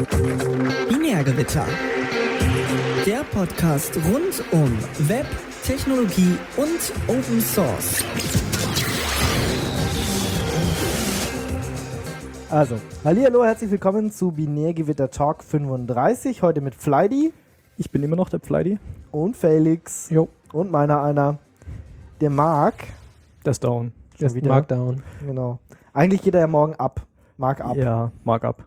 Binärgewitter. Der Podcast rund um Web, Technologie und Open Source. Also, hallihallo, herzlich willkommen zu Binärgewitter Talk 35. Heute mit Fleidy. Ich bin immer noch der Fleidy. Und Felix. Jo. Und meiner einer. Der Marc. Der ist down. Der ist Marc down. Genau. Eigentlich geht er ja morgen ab. Marc ab. Ja, Marc ab.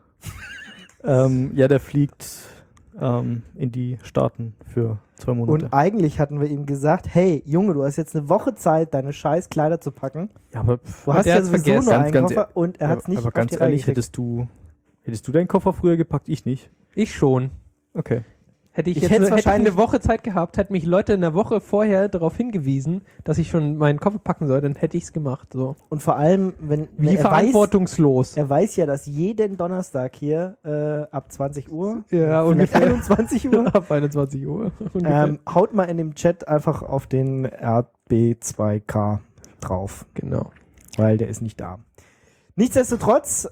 Ja, der fliegt in die Staaten für 2 Monate. Und eigentlich hatten wir ihm gesagt, hey, Junge, du hast jetzt eine Woche Zeit, deine scheiß Kleider zu packen. Ja, aber Du hast ja sowieso nur einen Koffer und er hat es nicht aber auf ganz die Reihe ehrlich, gekriegt. hättest du deinen Koffer früher gepackt? Ich nicht. Ich schon. Okay. Hätte ich, Ich jetzt hätte hätte ich wahrscheinlich- eine Woche Zeit gehabt, hätten mich Leute eine Woche vorher darauf hingewiesen, dass ich schon meinen Koffer packen soll, dann hätte ich es gemacht. So. Und vor allem, wenn Wie er verantwortungslos. weiß ja, dass jeden Donnerstag hier ab 20 Uhr, Ja, vielleicht ungefähr. 21 Uhr, Ab 21 Uhr. ungefähr. haut mal in dem Chat einfach auf den RB2K drauf, Genau. weil der ist nicht da. Nichtsdestotrotz,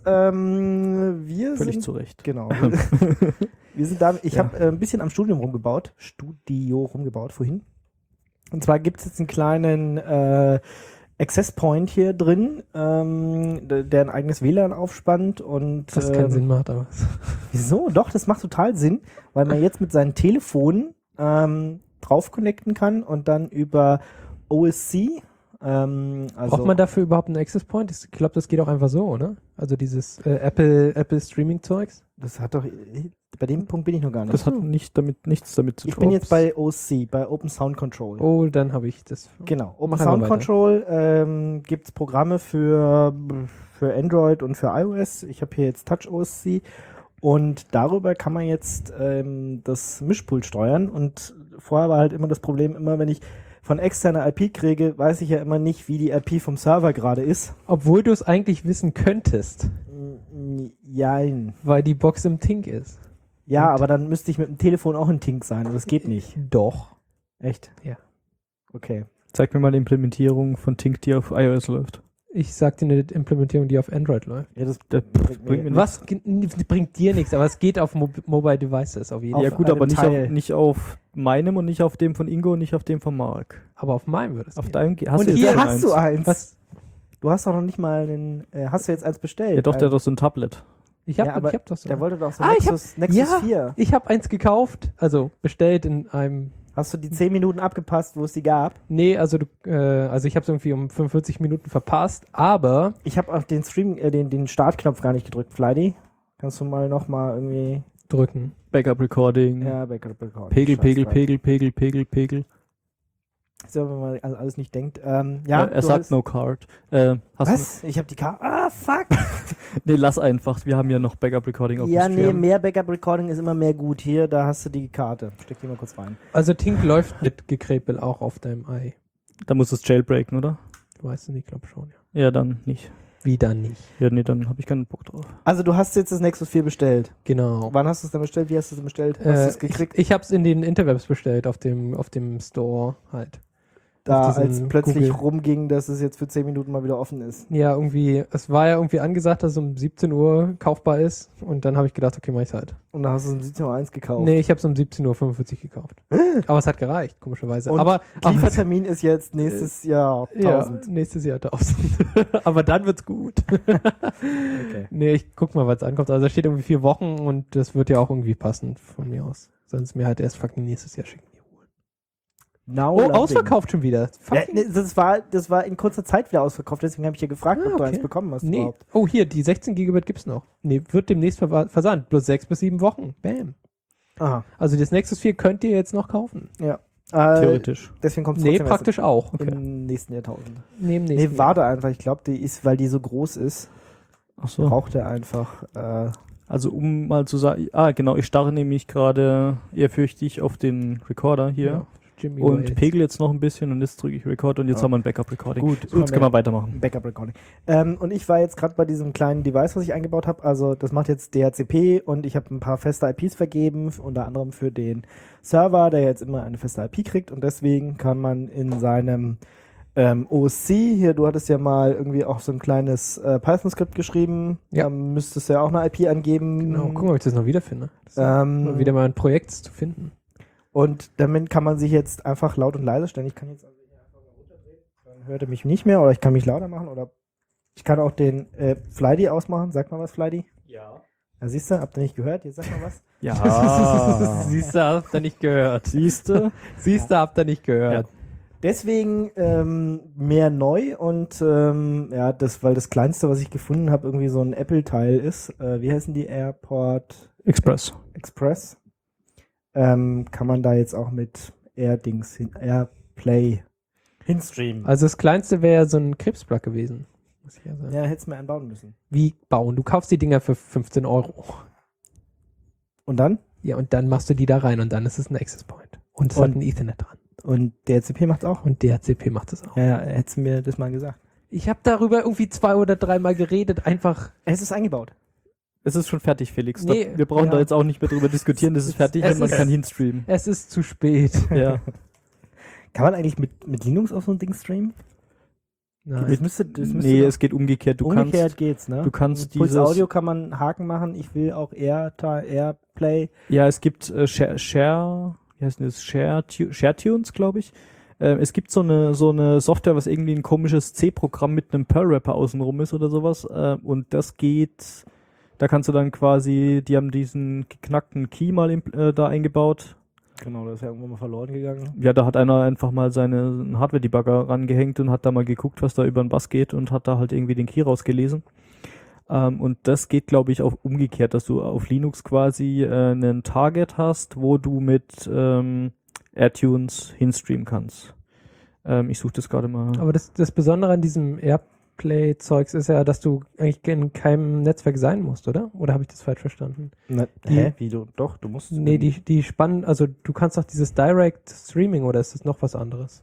wir Völlig sind zu Recht. genau. Wir sind da. Ich Ja. habe ein bisschen am Studio rumgebaut vorhin. Und zwar gibt es jetzt einen kleinen Access Point hier drin, der ein eigenes WLAN aufspannt und Was keinen Sinn macht, aber. wieso? Doch, das macht total Sinn, weil man jetzt mit seinen Telefonen drauf connecten kann und dann über OSC. Braucht man dafür überhaupt einen Access Point? Ich glaube, das geht auch einfach so, oder? Also dieses Apple Streaming-Zeugs. Das hat doch. Bei dem Punkt bin ich noch gar nicht. Das hat nichts damit zu tun. Ich bin jetzt bei OSC, bei Open Sound Control. Oh, dann habe ich das. Genau. Open Mach einfach Sound weiter. Control gibt es Programme für Android und für iOS. Ich habe hier jetzt Touch OSC und darüber kann man jetzt das Mischpult steuern. Und vorher war halt immer das Problem, wenn ich von externer IP kriege, weiß ich ja immer nicht, wie die IP vom Server gerade ist. Obwohl du es eigentlich wissen könntest, Jein. weil die Box im Tink ist. Ja, aber dann müsste ich mit dem Telefon auch in Tink sein. Und das geht nicht. Doch. Echt? Ja. Okay. Zeig mir mal die Implementierung von Tink, die auf iOS läuft. Ich sag dir eine Implementierung, die auf Android läuft. Ja, das Der bringt mir Was bringt dir nichts, aber es geht auf Mobile Devices auf jeden Auf Fall. Ja gut, einem aber Teil. nicht auf meinem und nicht auf dem von Ingo und nicht auf dem von Marc. Aber auf meinem würde es Auf gehen. deinem hast Und du jetzt hier schon hast du eins. Was? Du hast doch noch nicht mal einen. Hast du jetzt eins bestellt? Ja doch, der hat doch so ein Tablet. Ich hab aber doch so. Der wollte doch so Ah, ich Nexus ja. 4. Ich habe eins gekauft, also bestellt in einem. Hast du die 10 Minuten abgepasst, wo es die gab? Nee, also ich habe es irgendwie um 45 Minuten verpasst, aber Ich habe auf den den Startknopf gar nicht gedrückt, Fleidy. Kannst du mal nochmal irgendwie. drücken. Backup Recording. Ja, Backup Recording. Pegel, Scheiß Pegel, drauf. Pegel, Pegel, Pegel, Pegel. So, wenn man alles nicht denkt. Ja, Ja, er du sagt hast- no card. Was? Ich habe die Karte. Ah, fuck! Nee, lass einfach. Wir haben ja noch Backup Recording auf Ja, dem nee, Stream. mehr Backup Recording ist immer mehr gut. Hier, da hast du die Karte. Steck die mal kurz rein. Also Tink läuft mit Gekrepel auch auf deinem Ei. Da muss es jailbreaken, oder? Du weißt es nicht, glaube schon. Ja. Ja, dann nicht. Wieder nicht. Ja, nee, dann habe ich keinen Bock drauf. Also, du hast jetzt das Nexus 4 bestellt. Genau. Wann hast du es denn bestellt? Wie hast du es denn bestellt? Hast du es gekriegt? Ich habe es in den Interwebs bestellt, auf dem Store halt. Da, auf als diesen plötzlich Google. rumging, dass es jetzt für 10 Minuten mal wieder offen ist. Ja, irgendwie, es war ja irgendwie angesagt, dass es um 17 Uhr kaufbar ist und dann habe ich gedacht, okay, mach ich's halt. Und da hast du es um 17.01 Uhr gekauft. Nee, ich habe es um 17:45 Uhr gekauft. Aber es hat gereicht, komischerweise. Und aber Liefertermin ist jetzt nächstes Jahr 1000. Ja, nächstes Jahr 1000. Aber dann wird's gut. Okay. Nee, ich guck mal, was ankommt. Also da steht irgendwie 4 Wochen und das wird ja auch irgendwie passen von mir aus. Sonst mir halt erst fucking nächstes Jahr schicken. Now Oh, loving. ausverkauft schon wieder. Ja, Fucking nee, das war in kurzer Zeit wieder ausverkauft, deswegen habe ich ja gefragt, ob du okay. eins bekommen hast Nee. überhaupt. Oh, hier, die 16 Gigabit gibt's noch. Nee, wird demnächst versandt. Plus 6 bis 7 Wochen. Bam. Aha. Also das Nexus 4 könnt ihr jetzt noch kaufen. Ja. Theoretisch. Deswegen kommt es Nee, trotzdem erst praktisch auch. im nächsten Jahrtausend. Nee, im Nee, nächsten warte einfach. Ich glaube, die ist, weil die so groß ist, Ach so. braucht er einfach. Also um mal zu sagen, genau, ich starre nämlich gerade ehrfürchtig auf den Recorder hier Ja, Jimmy und Wales. pegel jetzt noch ein bisschen und jetzt drücke ich Record und jetzt Ja. haben wir ein Backup Recording. Gut, jetzt können wir weitermachen. Backup Recording. Und ich war jetzt gerade bei diesem kleinen Device, was ich eingebaut habe. Also das macht jetzt DHCP und ich habe ein paar feste IPs vergeben, unter anderem für den Server, der jetzt immer eine feste IP kriegt und deswegen kann man in seinem OSC, hier, du hattest ja mal irgendwie auch so ein kleines Python-Skript geschrieben. Ja. Müsstest du ja auch eine IP angeben. Genau, gucken, ob ich das noch wiederfinde. Wieder mal ein Projekt zu finden. Und damit kann man sich jetzt einfach laut und leise stellen. Ich kann jetzt also hier einfach mal runterdrehen, dann hört er mich nicht mehr, oder ich kann mich lauter machen, oder ich kann auch den Flydy ausmachen. Sag mal was, Flydy. Ja. Ja, siehst du, habt ihr nicht gehört? Jetzt sag mal was. Ja. Siehst du, habt ihr nicht gehört. Siehst du, habt ihr nicht gehört. Deswegen mehr neu und weil das kleinste, was ich gefunden habe, irgendwie so ein Apple-Teil ist. Wie heißen die? AirPort Express. Kann man da jetzt auch mit AirPlay hinstreamen. Also das kleinste wäre so ein Krebsplug gewesen. Muss ich ja sagen. Ja, hättest du mir einen bauen müssen. Wie bauen? Du kaufst die Dinger für 15 €. Und dann? Ja, und dann machst du die da rein und dann ist es ein Access Point. Und es hat ein Ethernet dran. Und DHCP macht's auch? Und DHCP macht es auch. Ja, hättest du mir das mal gesagt. Ich habe darüber irgendwie 2 oder 3 Mal geredet, einfach. Es ist eingebaut. Es ist schon fertig, Felix. Nee, wir brauchen da jetzt auch nicht mehr drüber diskutieren. Das ist fertig und man kann hinstreamen. Es ist zu spät. Ja. Kann man eigentlich mit Linux auf so ein Ding streamen? Nein. Das müsste Es geht umgekehrt. umgekehrt geht's, ne? Du kannst Mit Puls dieses Audio kann man Haken machen. Ich will auch AirPlay. Ja, es gibt ShareTunes, glaube ich. Es gibt so eine Software, was irgendwie ein komisches C-Programm mit einem Perl-Wrapper außenrum ist oder sowas. Und das geht, da kannst du dann quasi, die haben diesen geknackten Key mal da eingebaut. Genau, das ist ja irgendwann mal verloren gegangen. Ja, da hat einer einfach mal seinen Hardware-Debugger rangehängt und hat da mal geguckt, was da über den Bass geht und hat da halt irgendwie den Key rausgelesen. Und das geht, glaube ich, auch umgekehrt, dass du auf Linux quasi einen Target hast, wo du mit AirTunes hinstreamen kannst. Ich suche das gerade mal. Aber das Besondere an diesem AirPlay-Zeugs ist ja, dass du eigentlich in keinem Netzwerk sein musst, oder? Oder habe ich das falsch verstanden? Wie du? Doch, du musst. Nee, die spannen, also du kannst doch dieses Direct Streaming, oder ist das noch was anderes?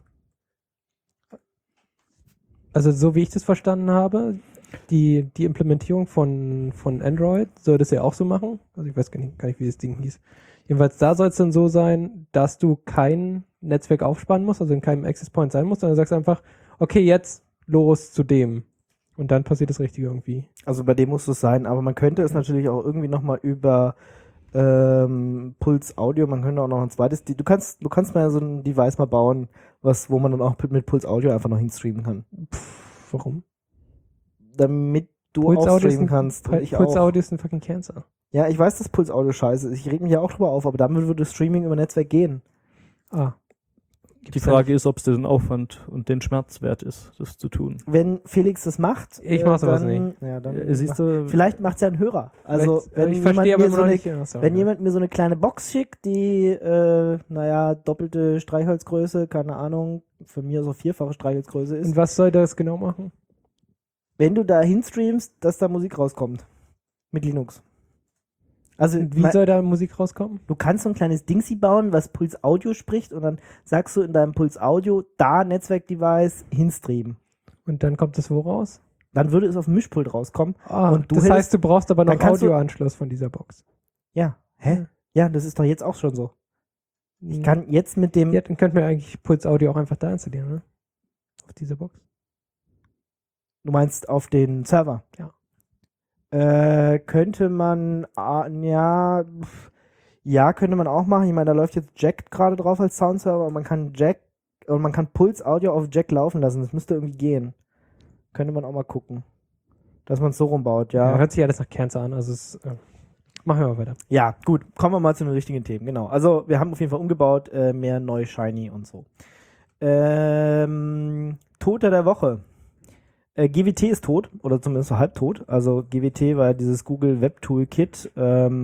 Also so wie ich das verstanden habe, die Implementierung von Android soll das ja auch so machen. Also ich weiß gar nicht, wie das Ding hieß. Jedenfalls da soll es dann so sein, dass du kein Netzwerk aufspannen musst, also in keinem Access Point sein musst, sondern du sagst einfach, okay, jetzt los zu dem. Und dann passiert das Richtige irgendwie. Also bei dem muss es sein, aber man könnte es natürlich auch irgendwie nochmal über Puls Audio, man könnte auch noch ein zweites, du kannst mal so ein Device mal bauen, wo man dann auch mit Puls Audio einfach noch hinstreamen kann. Warum? Damit du Puls auch streamen kannst. Und ich Puls auch. Audio ist ein fucking Cancer. Ja, ich weiß, dass Puls Audio scheiße ist. Ich reg mich ja auch drüber auf, aber damit würde Streaming über Netzwerk gehen. Die Frage ist, ob es den Aufwand und den Schmerz wert ist, das zu tun. Wenn Felix das macht, ich mach's aber nicht. Ja, dann Siehst du, vielleicht macht's ja ein Hörer. Also wenn jemand mir so eine kleine Box schickt, die doppelte Streichholzgröße, keine Ahnung, für mir so 4-fache Streichholzgröße ist. Und was soll das genau machen? Wenn du da hinstreamst, dass da Musik rauskommt. Mit Linux. Also wie soll da Musik rauskommen? Du kannst so ein kleines Dingsy bauen, was Puls Audio spricht, und dann sagst du in deinem Puls Audio da Netzwerkdevice hinstreamen. Und dann kommt es wo raus? Dann würde es auf dem Mischpult rauskommen. Und das heißt, du brauchst aber noch Audioanschluss von dieser Box. Ja. Hä? Ja, das ist doch jetzt auch schon so. Ich kann jetzt mit dem... Ja, dann könnten wir eigentlich Puls Audio auch einfach da installieren, ne? Auf dieser Box. Du meinst auf den Server? Ja. Könnte man, könnte man auch machen. Ich meine, da läuft jetzt Jack gerade drauf als Soundserver, und man kann Puls Audio auf Jack laufen lassen. Das müsste irgendwie gehen. Könnte man auch mal gucken. Dass man es so rumbaut, ja. Hört sich alles nach Cancer an, also machen wir mal weiter. Ja, gut. Kommen wir mal zu den richtigen Themen, genau. Also, wir haben auf jeden Fall umgebaut, mehr neu, shiny und so. Toter der Woche. GWT ist tot, oder zumindest so halb tot. Also GWT war dieses Google Web Toolkit,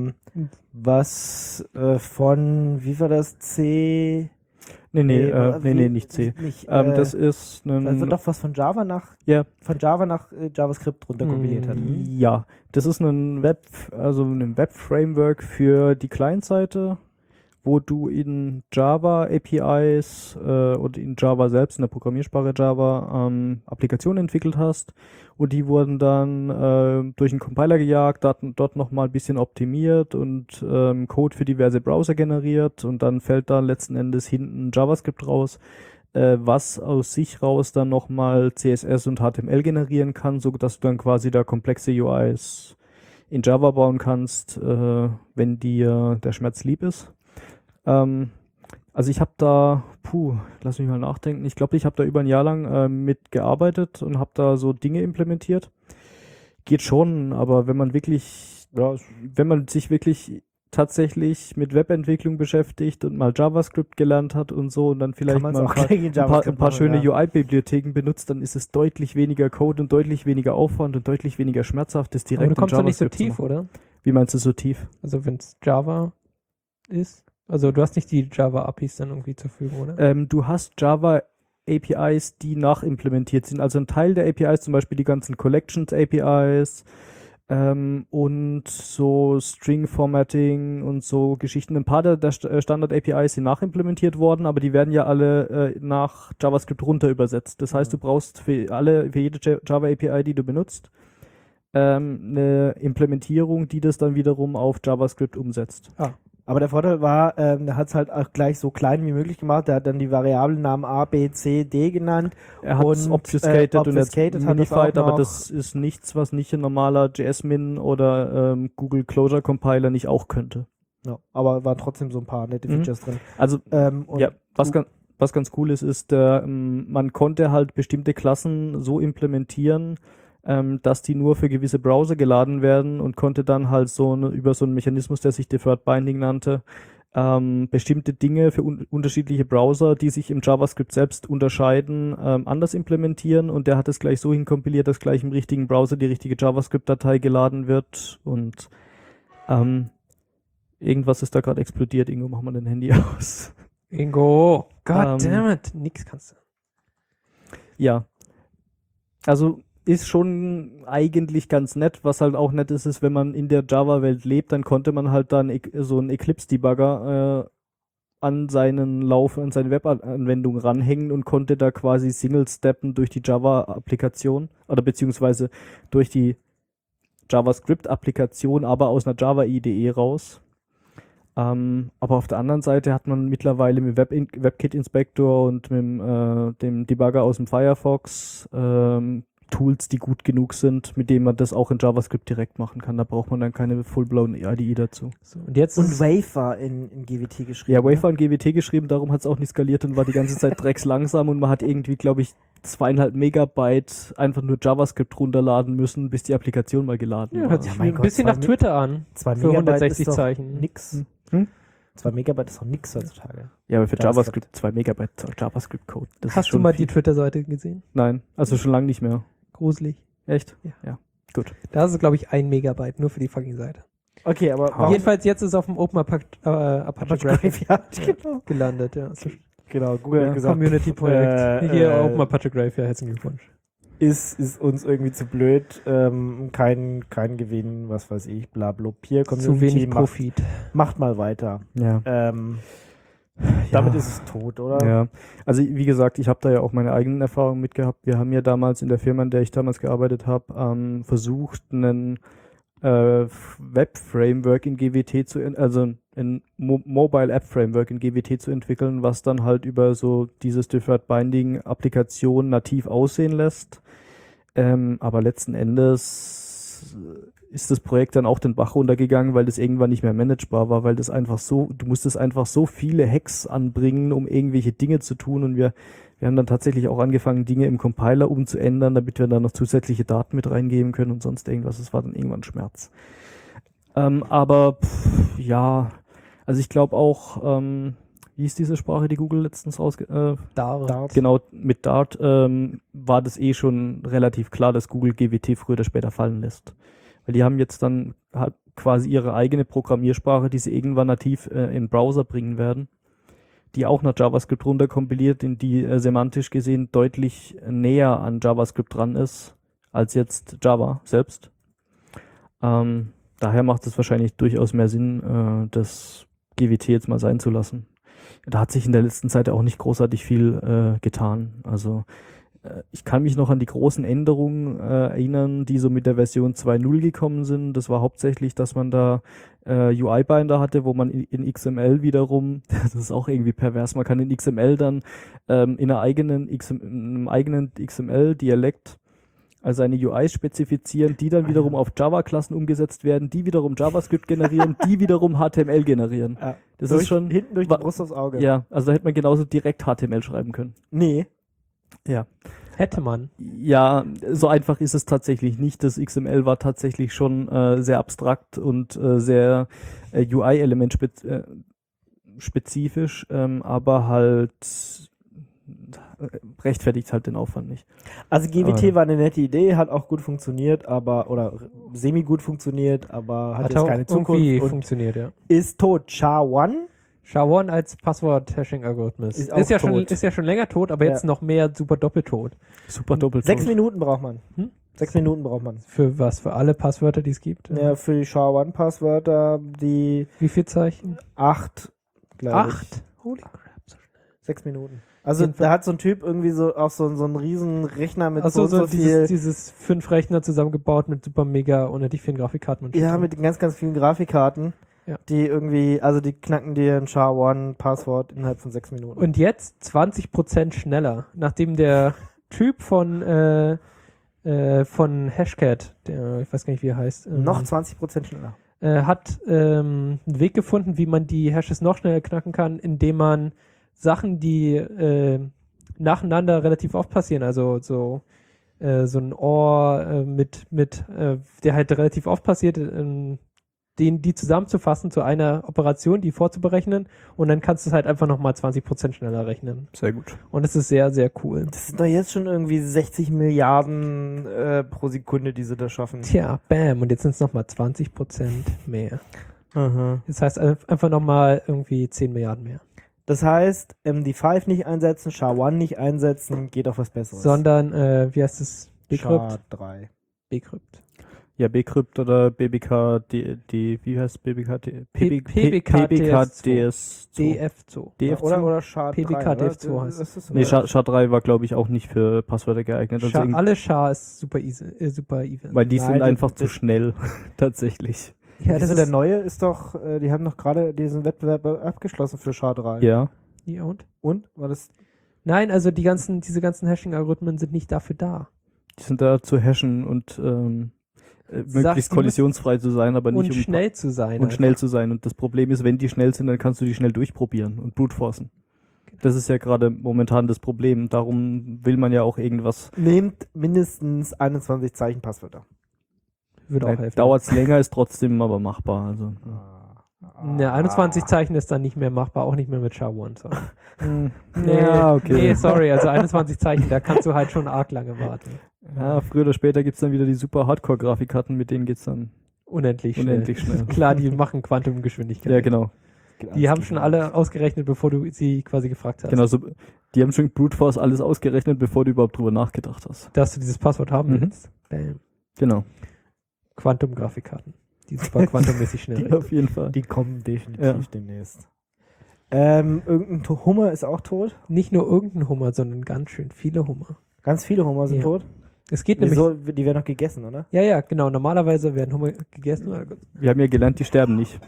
was von, wie war das, C? Nee, nicht C. Das ist also doch was von Java nach JavaScript runterkompiliert hat. Ja, das ist ein Web-Framework für die Client-Seite, wo du in Java APIs und in Java selbst, in der Programmiersprache Java, Applikationen entwickelt hast, und die wurden dann durch einen Compiler gejagt, dort nochmal ein bisschen optimiert und Code für diverse Browser generiert, und dann fällt da letzten Endes hinten JavaScript raus, was aus sich raus dann nochmal CSS und HTML generieren kann, so dass du dann quasi da komplexe UIs in Java bauen kannst, wenn dir der Schmerz lieb ist. Also ich habe da, lass mich mal nachdenken, ich glaube, ich habe da über ein Jahr lang mitgearbeitet und habe da so Dinge implementiert. Geht schon, aber wenn man sich wirklich tatsächlich mit Webentwicklung beschäftigt und mal JavaScript gelernt hat und so und dann vielleicht mal ein paar schöne UI-Bibliotheken benutzt, dann ist es deutlich weniger Code und deutlich weniger Aufwand und deutlich weniger schmerzhaft, das direkt Aber du kommst in doch nicht so JavaScript zu tief, machen. oder? Wie meinst du so tief? Also wenn es Java ist. Also du hast nicht die Java-APIs dann irgendwie zur Verfügung, oder? Du hast Java APIs, die nachimplementiert sind. Also ein Teil der APIs, zum Beispiel die ganzen Collections APIs und so String Formatting und so Geschichten. Ein paar der Standard APIs sind nachimplementiert worden, aber die werden ja alle nach JavaScript runter übersetzt. Das heißt, du brauchst für jede Java API, die du benutzt, eine Implementierung, die das dann wiederum auf JavaScript umsetzt. Aber der Vorteil war, er hat es halt auch gleich so klein wie möglich gemacht. Er hat dann die Variablennamen A, B, C, D genannt. Er hat es obfuscated und jetzt hat minified, das auch aber noch. das ist nichts, was nicht ein normaler JSMin oder Google Closure Compiler nicht auch könnte. Ja, aber waren trotzdem so ein paar nette Features drin. Also, Und ja, was ganz cool ist, man konnte halt bestimmte Klassen so implementieren, dass die nur für gewisse Browser geladen werden und konnte dann halt über so einen Mechanismus, der sich Deferred Binding nannte, bestimmte Dinge für unterschiedliche Browser, die sich im JavaScript selbst unterscheiden, anders implementieren und der hat es gleich so hinkompiliert, dass gleich im richtigen Browser die richtige JavaScript-Datei geladen wird und irgendwas ist da gerade explodiert. Ingo, mach mal dein Handy aus. Ingo, goddammit, nix kannst du. Ja, also ist schon eigentlich ganz nett. Was halt auch nett ist, wenn man in der Java-Welt lebt, dann konnte man halt dann so einen Eclipse-Debugger an seine Web-Anwendung ranhängen und konnte da quasi Single-Steppen durch die Java-Applikation oder beziehungsweise durch die JavaScript-Applikation, aber aus einer Java-IDE raus. Aber auf der anderen Seite hat man mittlerweile mit WebKit-Inspector und mit dem Debugger aus dem Firefox Tools, die gut genug sind, mit denen man das auch in JavaScript direkt machen kann. Da braucht man dann keine full-blown IDE dazu. So, und Wave war in GWT geschrieben. Ja, Wave war in GWT geschrieben, darum hat es auch nicht skaliert und war die ganze Zeit dreckslangsam und man hat irgendwie, glaube ich, 2,5 Megabyte einfach nur JavaScript runterladen müssen, bis die Applikation mal geladen war. hört sich mein ein Gott, bisschen nach Twitter an. 2 Für Megabyte 160 ist doch Zeichen. nix. 2 Megabyte ist doch nix heutzutage. Ja, aber für JavaScript. JavaScript 2 Megabyte JavaScript-Code. Hast du mal die Twitter-Seite gesehen? Nein, also schon lange nicht mehr. Gruselig. Echt? Ja. Gut. Da ist es, glaube ich, 1 Megabyte, nur für die fucking Seite. Okay, aber warum- Jedenfalls jetzt ist es auf dem Open Apache Graveyard, genau. gelandet. Ja. Genau, Google hat gesagt, Community-Projekt. Hier Open Apache Graveyard, herzlichen Glückwunsch. ist uns irgendwie zu blöd, kein Gewinn, was weiß ich, bla bla. Peer Zu Community wenig Profit. macht mal weiter. Ja. Damit ist es tot, oder? Ja, also wie gesagt, ich habe da ja auch meine eigenen Erfahrungen mit gehabt. Wir haben ja damals in der Firma, in der ich damals gearbeitet habe, versucht, einen Web-Framework in GWT also ein Mobile-App-Framework in GWT zu entwickeln, was dann halt über so dieses Deferred Binding-Applikation nativ aussehen lässt. Aber letzten Endes ist das Projekt dann auch den Bach runtergegangen, weil das irgendwann nicht mehr managebar war, weil das einfach du musstest einfach so viele Hacks anbringen, um irgendwelche Dinge zu tun und wir haben dann tatsächlich auch angefangen, Dinge im Compiler umzuändern, damit wir dann noch zusätzliche Daten mit reingeben können und sonst irgendwas. Das war dann irgendwann Schmerz. Aber ja, also ich glaube auch, wie ist diese Sprache, die Google letztens Dart. Genau, mit Dart war das schon relativ klar, dass Google GWT früher oder später fallen lässt. Weil die haben jetzt dann halt quasi ihre eigene Programmiersprache, die sie irgendwann nativ in den Browser bringen werden, die auch nach JavaScript runterkompiliert, in die semantisch gesehen deutlich näher an JavaScript dran ist, als jetzt Java selbst. Daher macht es wahrscheinlich durchaus mehr Sinn, das GWT jetzt mal sein zu lassen. Da hat sich in der letzten Zeit auch nicht großartig viel getan. Also Ich kann mich noch an die großen Änderungen erinnern, die so mit der Version 2.0 gekommen sind. Das war hauptsächlich, dass man da UI-Binder hatte, wo man in XML wiederum, das ist auch irgendwie pervers, man kann in XML dann in einem eigenen XML-Dialekt also eine UI spezifizieren, die dann wiederum auf Java-Klassen umgesetzt werden, die wiederum JavaScript generieren, die wiederum HTML generieren. Ja. Das ist schon hinten durch die Brust aufs Auge. Ja, also da hätte man genauso direkt HTML schreiben können. Nee. Ja. Hätte man. Ja, so einfach ist es tatsächlich nicht. Das XML war tatsächlich schon sehr abstrakt und sehr UI-Element spezifisch, aber halt rechtfertigt halt den Aufwand nicht. Also GWT war eine nette Idee, hat auch gut funktioniert, oder semi-gut funktioniert, aber hat jetzt keine Zukunft irgendwie und funktioniert, ja. ist tot. SHA-1 SHA-1 als Passwort-Hashing-Algorithmus. Ist auch Ist ja schon länger tot, aber jetzt noch mehr super doppeltot. Super doppelt. 6 Minuten braucht man. Hm? 6 Minuten braucht man. Für was? Für alle Passwörter, die es gibt? Ja, für die SHA-1-Passwörter, die Wie viel Zeichen? 8, glaube ich. 8? Holy crap, so schnell. 6 Minuten. Also da hat so ein Typ irgendwie so auch so einen riesen Rechner mit Achso, so viel. dieses 5 Rechner zusammengebaut mit super mega unendlich vielen Grafikkarten und Ja, shit. mit ganz, ganz vielen Grafikkarten, Ja. die irgendwie, also die knacken dir ein SHA-1-Passwort innerhalb von 6 Minuten. Und jetzt 20% schneller, nachdem der Typ von Hashcat, der, ich weiß gar nicht, wie er heißt, Noch 20% schneller. hat einen Weg gefunden, wie man die Hashes noch schneller knacken kann, indem man Sachen, die nacheinander relativ oft passieren, also so ein OR der halt relativ oft passiert, die zusammenzufassen zu einer Operation, die vorzuberechnen, und dann kannst du es halt einfach nochmal 20% schneller rechnen. Sehr gut. Und es ist sehr, sehr cool. Das sind doch jetzt schon irgendwie 60 Milliarden pro Sekunde, die sie da schaffen. Tja, bam, und jetzt sind es nochmal 20% mehr. Aha. Das heißt einfach nochmal irgendwie 10 Milliarden mehr. Das heißt, MD5 nicht einsetzen, SHA-1 nicht einsetzen, geht auf was Besseres. Sondern, wie heißt es? Bcrypt? SHA-3. Bcrypt. Ja, Bcrypt oder BBK, wie heißt BBK? PBKDS2. DF2. DF2. Oder SHA-3. PBKDF2 oder? heißt Das ist Nee, SHA-3 war, glaube ich, auch nicht für Passwörter geeignet. Also Alle SHA ist super easy, super evil. weil die Nein, sind einfach das- zu schnell, tatsächlich. Ja, das der ist neue ist doch, die haben doch gerade diesen Wettbewerb abgeschlossen für SHA-3. Ja. ja, und? Und? War das? Nein, also diese ganzen Hashing-Algorithmen sind nicht dafür da. Die sind da zu hashen und möglichst die kollisionsfrei zu sein, aber nicht Und schnell zu sein. und schnell zu sein. Und das Problem ist, wenn die schnell sind, dann kannst du die schnell durchprobieren und brute forcen. Das ist ja gerade momentan das Problem. Darum will man ja auch irgendwas. Nehmt mindestens 21 Zeichen Passwörter. Würde auch helfen. Dauert es länger, ist trotzdem aber machbar. Also. Ja, 21 Zeichen ist dann nicht mehr machbar, auch nicht mehr mit SHA-1. So. Ja, okay. Nee, sorry, also 21 Zeichen, da kannst du halt schon arg lange warten. Ja, früher oder später gibt es dann wieder die super Hardcore-Grafikkarten, mit denen geht's dann Unendlich schnell. Klar, die machen Quantumgeschwindigkeit. Ja, genau. Die haben schon alle ausgerechnet, bevor du sie quasi gefragt hast. Genau, so, die haben schon Brute Force alles ausgerechnet, bevor du überhaupt drüber nachgedacht hast. Dass du dieses Passwort haben Mhm. willst. Bam. Genau. Quantum-Grafikkarten. Die super quantummäßig schnell Die rechnen. auf jeden Fall. Die kommen definitiv Ja. demnächst. Irgendein Hummer ist auch tot. Nicht nur irgendein Hummer, sondern ganz schön viele Hummer. Ganz viele Hummer sind Ja. tot. Es geht nämlich. Wieso? Die werden noch gegessen, oder? Ja, genau. Normalerweise werden Hummer gegessen. Wir haben ja gelernt, die sterben nicht.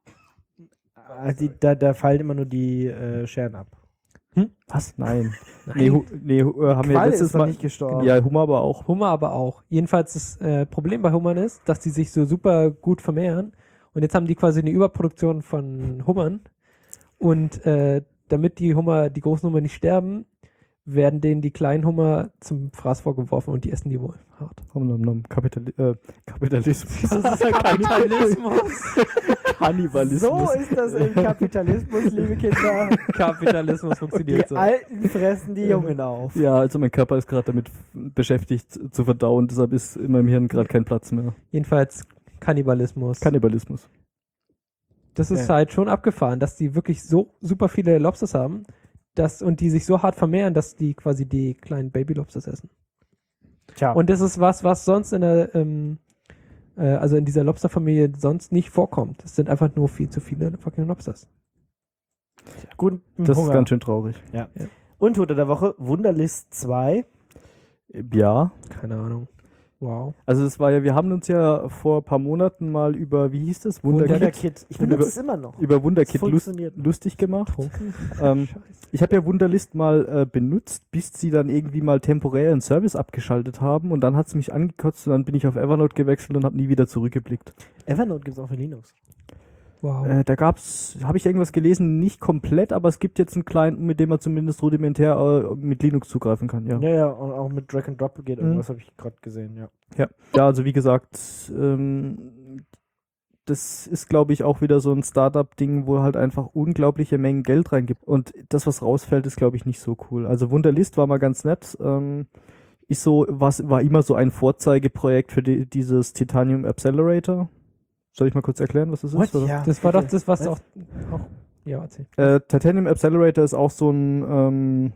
Da fallen immer nur die Scheren ab. Was? Nein. Nein. Haben wir Qualle letztes ist noch Mal. nicht gestorben. Ja, Hummer aber auch. Hummer aber auch. Jedenfalls das Problem bei Hummern ist, dass die sich so super gut vermehren. Und jetzt haben die quasi eine Überproduktion von Hummern. Und damit die großen Hummer nicht sterben, werden denen die kleinen Hummer zum Fraß vorgeworfen und die essen die wohl hart. Kapitalismus. Das ist ja Kapitalismus. Kannibalismus. So ist das im Kapitalismus, liebe Kinder. Kapitalismus Die funktioniert so. Alten fressen die Jungen auf. Ja, also mein Körper ist gerade damit beschäftigt zu verdauen, deshalb ist in meinem Hirn gerade kein Platz mehr. Jedenfalls Kannibalismus. Kannibalismus. Das ist Ja. halt schon abgefahren, dass die wirklich so super viele Lobsters haben und die sich so hart vermehren, dass die quasi die kleinen Baby-Lobsters essen. Tja, Und das ist was sonst also in dieser Lobsterfamilie sonst nicht vorkommt. Es sind einfach nur viel zu viele fucking Lobsters. guten Das Hunger. ist ganz schön traurig. Untote der Woche, Wunderlist 2. Ja, Keine Ahnung. Wow. also es war ja, wir haben uns ja vor ein paar Monaten mal über, wie hieß das? Wunderkit. Ich benutze Über- es immer noch. Über Wunderkit Es funktioniert. lustig gemacht. Trunken? Ähm, Scheiße. Ich habe ja Wunderlist mal benutzt, bis sie dann irgendwie mal temporär einen Service abgeschaltet haben und dann hat es mich angekotzt und dann bin ich auf Evernote gewechselt und habe nie wieder zurückgeblickt. Evernote gibt es auch für Linux. Wow. Da habe ich irgendwas gelesen, nicht komplett, aber es gibt jetzt einen Client, mit dem man zumindest rudimentär mit Linux zugreifen kann, ja. Ja, und auch mit Drag and Drop geht irgendwas, habe ich gerade gesehen, ja. Ja, also wie gesagt, das ist, glaube ich, auch wieder so ein Startup-Ding, wo halt einfach unglaubliche Mengen Geld reingibt. Und das, was rausfällt, ist, glaube ich, nicht so cool. Also Wunderlist war mal ganz nett. War immer so ein Vorzeigeprojekt für dieses Titanium Accelerator. Soll ich mal kurz erklären, was das ist? Oder? Ja, Das war doch bitte. das, was Was? auch. Ja, erzähl. Titanium Accelerator ist auch so ein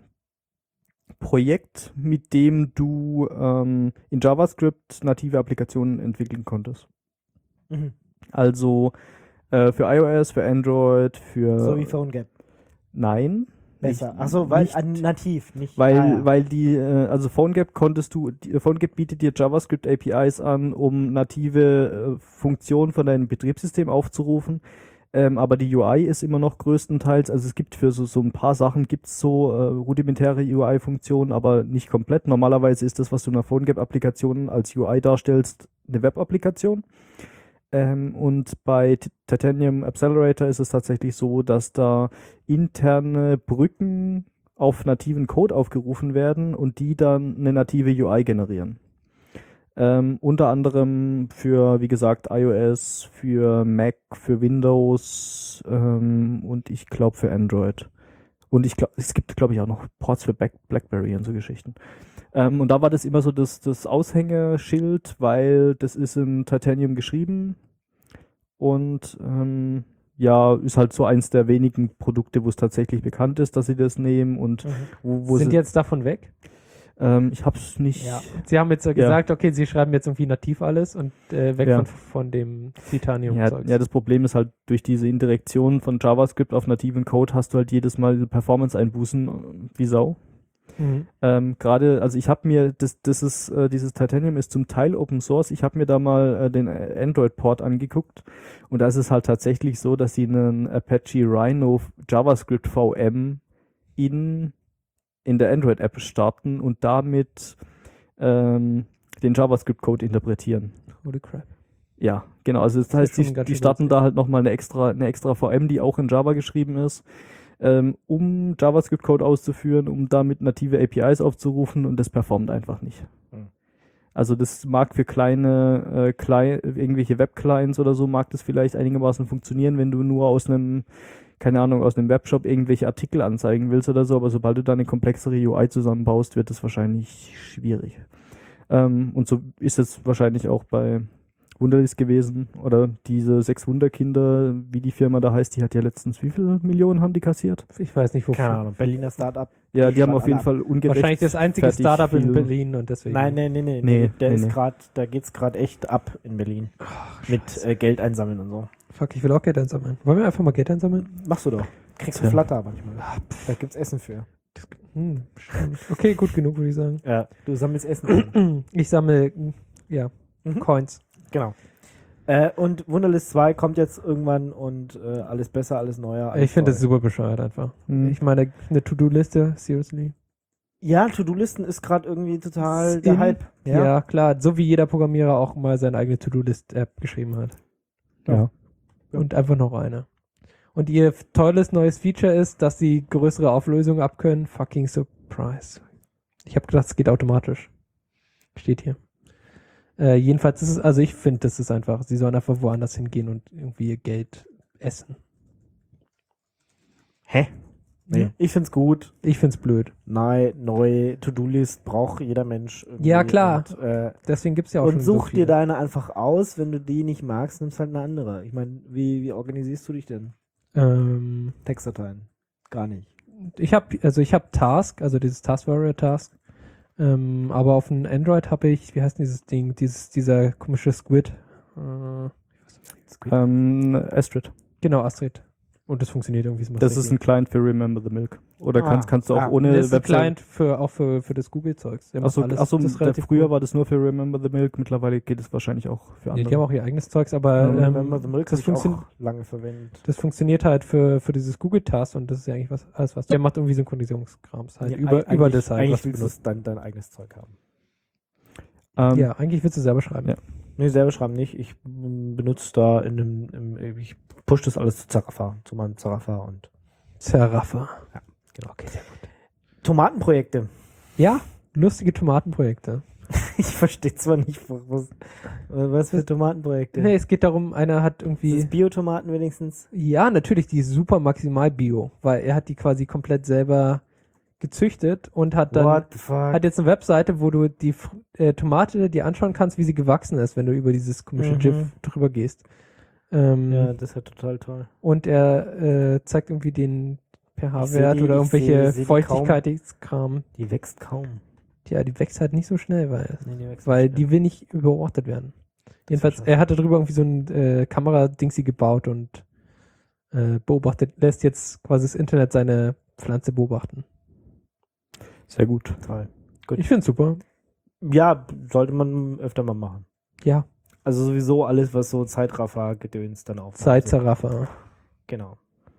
Projekt, mit dem du in JavaScript native Applikationen entwickeln konntest. Mhm. Also für iOS, für Android, für... So wie PhoneGap. Nein. Besser. Nicht- Achso, weil nicht- nativ, nicht. Weil, ja. weil also PhoneGap PhoneGap bietet dir JavaScript APIs an, um native Funktionen von deinem Betriebssystem aufzurufen. Aber die UI ist immer noch größtenteils, also es gibt für so ein paar Sachen gibt's so rudimentäre UI-Funktionen, aber nicht komplett. Normalerweise ist das, was du in einer PhoneGap-Applikation als UI darstellst, eine Web-Applikation. Und bei Titanium Accelerator ist es tatsächlich so, dass da interne Brücken auf nativen Code aufgerufen werden und die dann eine native UI generieren. Unter anderem für, wie gesagt, iOS, für Mac, für Windows und ich glaube für Android. Und ich glaube, es gibt, glaube ich, auch noch Ports für BlackBerry und so Geschichten. Und da war das immer so das Aushängeschild, weil das ist in Titanium geschrieben und ja, ist halt so eins der wenigen Produkte, wo es tatsächlich bekannt ist, dass sie das nehmen und wo Sind sie, jetzt davon weg? ich hab's nicht. Ja. Sie haben jetzt gesagt, okay, sie schreiben jetzt irgendwie nativ alles und weg Ja. von dem Titanium. Ja, das Problem ist halt, durch diese Indirektion von JavaScript auf nativen Code hast du halt jedes Mal Performance-Einbußen wie Sau. Gerade, also ich habe mir, dieses Titanium ist zum Teil Open Source, ich habe mir da mal den Android-Port angeguckt und da ist es halt tatsächlich so, dass sie einen Apache Rhino JavaScript VM in der Android-App starten und damit den JavaScript-Code interpretieren. Holy crap. Ja, genau. Also das heißt, ist schon ganz die schön starten lustig. da halt nochmal eine extra VM, die auch in Java geschrieben ist, um JavaScript-Code auszuführen, um damit native APIs aufzurufen und das performt einfach nicht. Mhm. Also das mag für kleine, irgendwelche Web-Clients oder so, mag das vielleicht einigermaßen funktionieren, wenn du nur aus einem Webshop irgendwelche Artikel anzeigen willst oder so, aber sobald du da eine komplexere UI zusammenbaust, wird das wahrscheinlich schwierig. Und so ist es wahrscheinlich auch bei Wunderlist gewesen oder diese 6 Wunderkinder, wie die Firma da heißt, die hat ja letztens, wie viele Millionen haben die kassiert? Ich weiß nicht, wofür. Keine Ahnung, Berliner Startup. Ja, die haben schreiben auf jeden alle Fall ungerecht. Wahrscheinlich das einzige fertig Startup in viel- Berlin und deswegen. Nein, Nee, der nee, ist nee. da geht's gerade echt ab in Berlin. Mit Geld einsammeln und so. Fuck, ich will auch Geld einsammeln. Wollen wir einfach mal Geld einsammeln? Machst du doch. Kriegst du Tja. Flatter manchmal. Da gibt's Essen für. Bestimmt. Okay, gut genug, würde ich sagen. Ja, du sammelst Essen ein. Ich sammle, ja, Mhm. Coins. Genau. Und Wunderlist 2 kommt jetzt irgendwann und alles besser, alles neuer. Alles Ich finde das toll. super bescheuert einfach. Mhm. Ich meine, eine To-Do-Liste, seriously. Ja, To-Do-Listen ist gerade irgendwie total Ist der in. Hype. Ja. Klar. So wie jeder Programmierer auch mal seine eigene To-Do-List-App geschrieben hat. Ja. Und einfach noch eine. Und ihr tolles neues Feature ist, dass sie größere Auflösungen abkönnen. Fucking surprise. Ich habe gedacht, es geht automatisch. Steht hier. Jedenfalls ist es, also ich finde, das ist einfach, sie sollen einfach woanders hingehen und irgendwie ihr Geld essen. Hä? Nee. Ja. Ich find's gut. Ich find's blöd. Nein, neue To-Do-List braucht jeder Mensch. irgendwie. Ja, klar. Und, Deswegen gibt's ja auch schon und so such viele. dir deine einfach aus. Wenn du die nicht magst, nimmst halt eine andere. Ich meine, wie organisierst du dich denn? Textdateien. Gar nicht. Ich habe Task, also dieses Task Warrior Task. Aber auf dem Android habe ich, wie heißt denn dieses Ding? Dieser komische Squid. Astrid. Genau, Astrid. Und das funktioniert irgendwie so. Das ist ein Client für Remember the Milk. Oder kannst du auch ohne das ist ein Website. Client auch für das Google-Zeugs. Der macht Achso, alles. Das ist relativ früher cool. war das nur für Remember the Milk, mittlerweile geht es wahrscheinlich auch für Nee, andere. die haben auch ihr eigenes Zeugs, aber Remember the Milk das, habe ich funktioniert auch lange verwendet. das funktioniert halt für dieses Google-Task und das ist ja eigentlich alles, was der macht irgendwie Synchronisierungskrams halt Ja, über eigentlich- das halt. Eigentlich was du willst du benutzt. dein eigenes Zeug haben. Ja, eigentlich willst du selber schreiben. Ja. Nee, selber schreiben nicht. Ich benutze da ich push das alles zu Zarafa, zu meinem Zarafa und Zerraffer. genau. Okay, sehr gut. Tomatenprojekte. Ja, lustige Tomatenprojekte. Ich verstehe zwar nicht, was für Tomatenprojekte. Nee, es geht darum, einer hat Ist irgendwie. es Biotomaten wenigstens? Ja, natürlich, die ist super maximal bio, weil er hat die quasi komplett selber gezüchtet und hat dann What the fuck? hat jetzt eine Webseite, wo du die Tomate dir anschauen kannst, wie sie gewachsen ist, wenn du über dieses komische Mhm. GIF drüber gehst. Ja, das ist ja total toll. Und er zeigt irgendwie den Ich seh pH-Wert die- oder ich irgendwelche seh die Feuchtigkeitskram. Die wächst kaum. Tja, die wächst halt nicht so schnell, weil Nee, die wächst weil nicht die will nicht überortet werden. Jedenfalls, schade. er hatte darüber irgendwie so ein Kameradingsi gebaut und lässt jetzt quasi das Internet seine Pflanze beobachten. Sehr gut. toll. Gut. Ich finde es super. Ja, sollte man öfter mal machen. Ja, Also sowieso alles, was so Zeitraffer-Gedöns dann auch. Zeitzerraffer. Genau.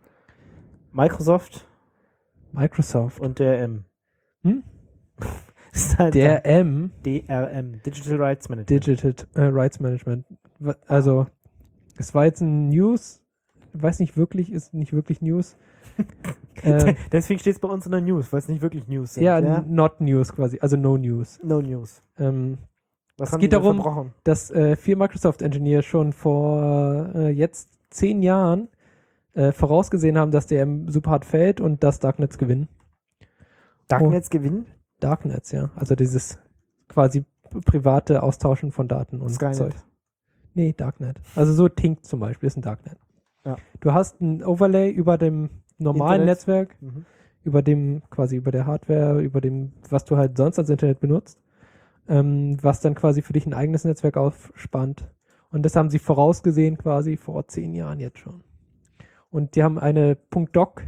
Microsoft Microsoft. und DRM. Hm? Das ist halt DRM, DRM, Digital Rights Management. Digital Rights Management. Also, es war jetzt ein News, weiß nicht wirklich, ist nicht wirklich News. Deswegen steht es bei uns in der News, weil es nicht wirklich News sind. Ja, not News quasi, also no News. No News. Was Es haben geht die da darum, verbrochen? Dass 4 Microsoft-Engineer schon vor jetzt 10 Jahren vorausgesehen haben, dass DRM super hart fällt und dass Darknets gewinnen. Darknets gewinnen? Darknets, ja. Also dieses quasi private Austauschen von Daten und Skynet. Zeug. Nee, Darknet. Also so Tink zum Beispiel ist ein Darknet. Ja. Du hast ein Overlay über dem normalen Internet. Netzwerk, Mhm. über dem, quasi über der Hardware, über dem, was du halt sonst als Internet benutzt, was dann quasi für dich ein eigenes Netzwerk aufspannt. Und das haben sie vorausgesehen quasi vor 10 Jahren jetzt schon. Und die haben eine .doc,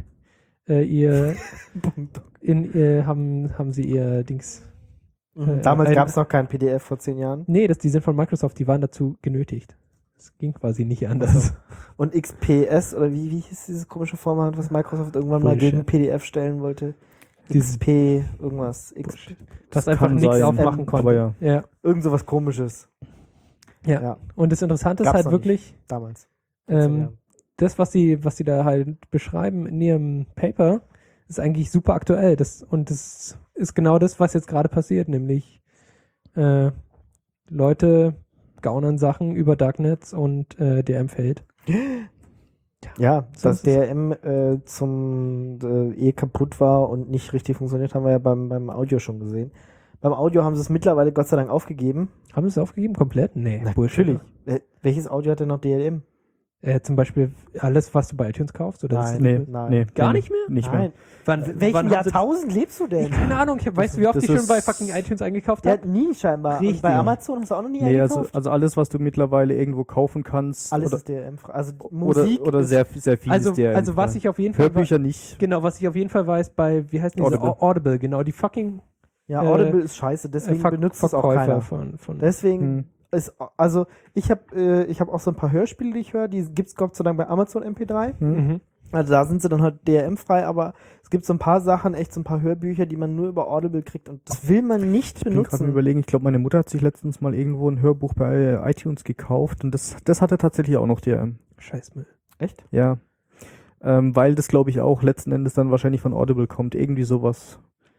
haben sie ihr Dings. Damals ein- gab es noch kein PDF vor 10 Jahren. Nee, die sind von Microsoft, die waren dazu genötigt. Es ging quasi nicht anders. Und XPS, oder wie hieß dieses komische Format, was Microsoft irgendwann mal Bullshit. gegen PDF stellen wollte? Dieses XP, irgendwas. was einfach kann nichts sein, aufmachen konnte. aber ja. Ja. Irgend sowas komisches. Ja. Und das Interessante ist Gab's halt noch wirklich, Damals. Vor 10 Jahren. das, was sie da halt beschreiben in ihrem Paper, ist eigentlich super aktuell. Das ist genau das, was jetzt gerade passiert, nämlich Leute gaunern Sachen über Darknets und DRM fällt. Ja, So dass ist es. DRM kaputt war und nicht richtig funktioniert, haben wir ja beim Audio schon gesehen. Beim Audio haben sie es mittlerweile Gott sei Dank aufgegeben. Haben sie es aufgegeben? Komplett? Nee, Natürlich. Welches Audio hat denn noch DRM? Zum Beispiel alles, was du bei iTunes kaufst? Oder Nein. Nee, Nein. nee. Gar nee, nicht mehr? Nicht mehr. Nein. Wann Welchen haben sie- Jahrtausend lebst du denn? Keine Ahnung, weißt du, wie oft Das ich schon ist- bei fucking iTunes eingekauft Ja, habe? nie scheinbar. Richtig. Und bei Amazon hast du auch noch nie Nee, eingekauft? also alles, was du mittlerweile irgendwo kaufen kannst. Alles oder, ist DRM. Also Musik oder ist- sehr viel Also, ist DRM. also was ich auf jeden Fall Hörbücher nicht. genau, was ich auf jeden Fall weiß bei, wie heißt diese Audible. Audible, genau, die fucking Ja, Audible ist scheiße, deswegen benutzt es auch Verkäufer keiner. von Deswegen ist, also ich habe auch so ein paar Hörspiele, die ich höre, die gibt's Gott sei Dank bei Amazon MP3. Mhm. Also da sind sie dann halt DRM-frei, aber es gibt so ein paar Sachen, echt so ein paar Hörbücher, die man nur über Audible kriegt und das will man nicht Ich bin gerade benutzen. überlegen, ich glaube, meine Mutter hat sich letztens mal irgendwo ein Hörbuch bei iTunes gekauft und das hatte tatsächlich auch noch DRM. Scheißmüll. Echt? Ja. Weil das, glaube ich, auch letzten Endes dann wahrscheinlich von Audible kommt. Irgendwie sowas.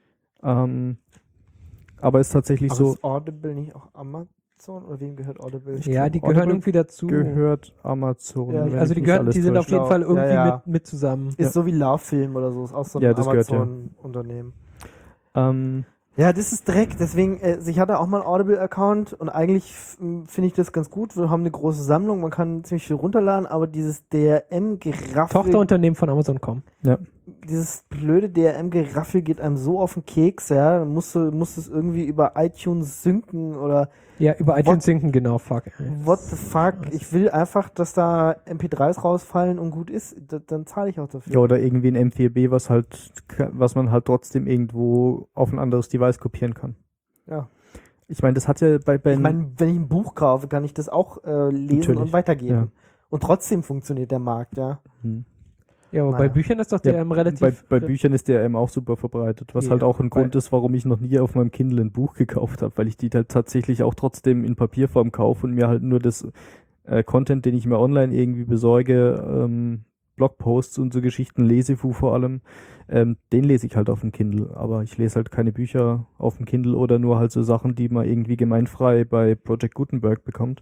Aber ist tatsächlich Aber so, ist Audible nicht auch Amazon? Oder wem gehört Audible? Ja, die glaub, gehören Audible irgendwie dazu. gehört Amazon. Ja, wenn Also ich die nicht gehören, alles die sind auf täusche. jeden Fall irgendwie Ja, ja. mit zusammen. Ist so wie Lovefilm oder so, ist auch so ein Ja, das gehört, ja. Amazon-Unternehmen. Ähm, Ja, das ist Dreck. Deswegen, ich hatte auch mal einen Audible-Account und eigentlich finde ich das ganz gut. Wir haben eine große Sammlung, man kann ziemlich viel runterladen, aber dieses DRM-Geraffel. Tochterunternehmen von Amazon.com. ja. dieses blöde DRM-Geraffel geht einem so auf den Keks, ja. Dann musst es irgendwie über iTunes synken oder Ja, über iTunes sinken, genau, fuck. what the fuck. Ich will einfach, dass da MP3s rausfallen und gut ist. Dann zahle ich auch dafür. Ja, oder irgendwie ein M4B, was man halt trotzdem irgendwo auf ein anderes Device kopieren kann. Ja. Ich meine, das hat ja bei Ich meine, wenn ich ein Buch kaufe, kann ich das auch lesen Natürlich, und weitergeben. ja. Und trotzdem funktioniert der Markt, ja. Ja, aber bei Naja. Büchern ist doch Ja, DRM relativ. bei Büchern ist DRM auch super verbreitet, was Ja, halt auch ein bei- Grund ist, warum ich noch nie auf meinem Kindle ein Buch gekauft habe, weil ich die halt tatsächlich auch trotzdem in Papierform kaufe und mir halt nur das Content, den ich mir online irgendwie besorge, Blogposts und so Geschichten, Lesefu vor allem, den lese ich halt auf dem Kindle, aber ich lese halt keine Bücher auf dem Kindle oder nur halt so Sachen, die man irgendwie gemeinfrei bei Project Gutenberg bekommt,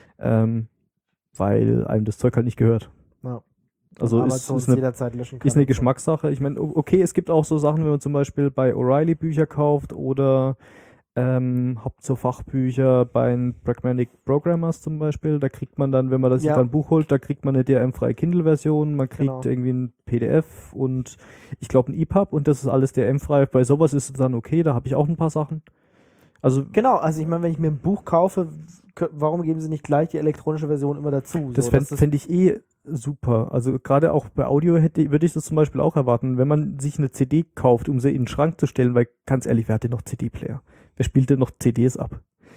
weil einem das Zeug halt nicht gehört. Ja. Also Amazon ist eine jederzeit löschen kann. ist eine Geschmackssache. Ich meine, okay, es gibt auch so Sachen, wenn man zum Beispiel bei O'Reilly Bücher kauft oder habt so Fachbücher bei den Pragmatic Programmers zum Beispiel. Da kriegt man dann, wenn man das sich Ja. dann ein Buch holt, da kriegt man eine DRM-freie Kindle-Version, man kriegt Genau. irgendwie ein PDF und ich glaube ein EPUB und das ist alles DRM-frei. Bei sowas ist es dann okay, da habe ich auch ein paar Sachen. Also Genau, also ich meine, wenn ich mir ein Buch kaufe, warum geben sie nicht gleich die elektronische Version immer dazu? das So, fände ich super. Also gerade auch bei Audio würde ich das zum Beispiel auch erwarten, wenn man sich eine CD kauft, um sie in den Schrank zu stellen, weil ganz ehrlich, wer hat denn noch CD-Player? Wer spielt denn noch CDs ab?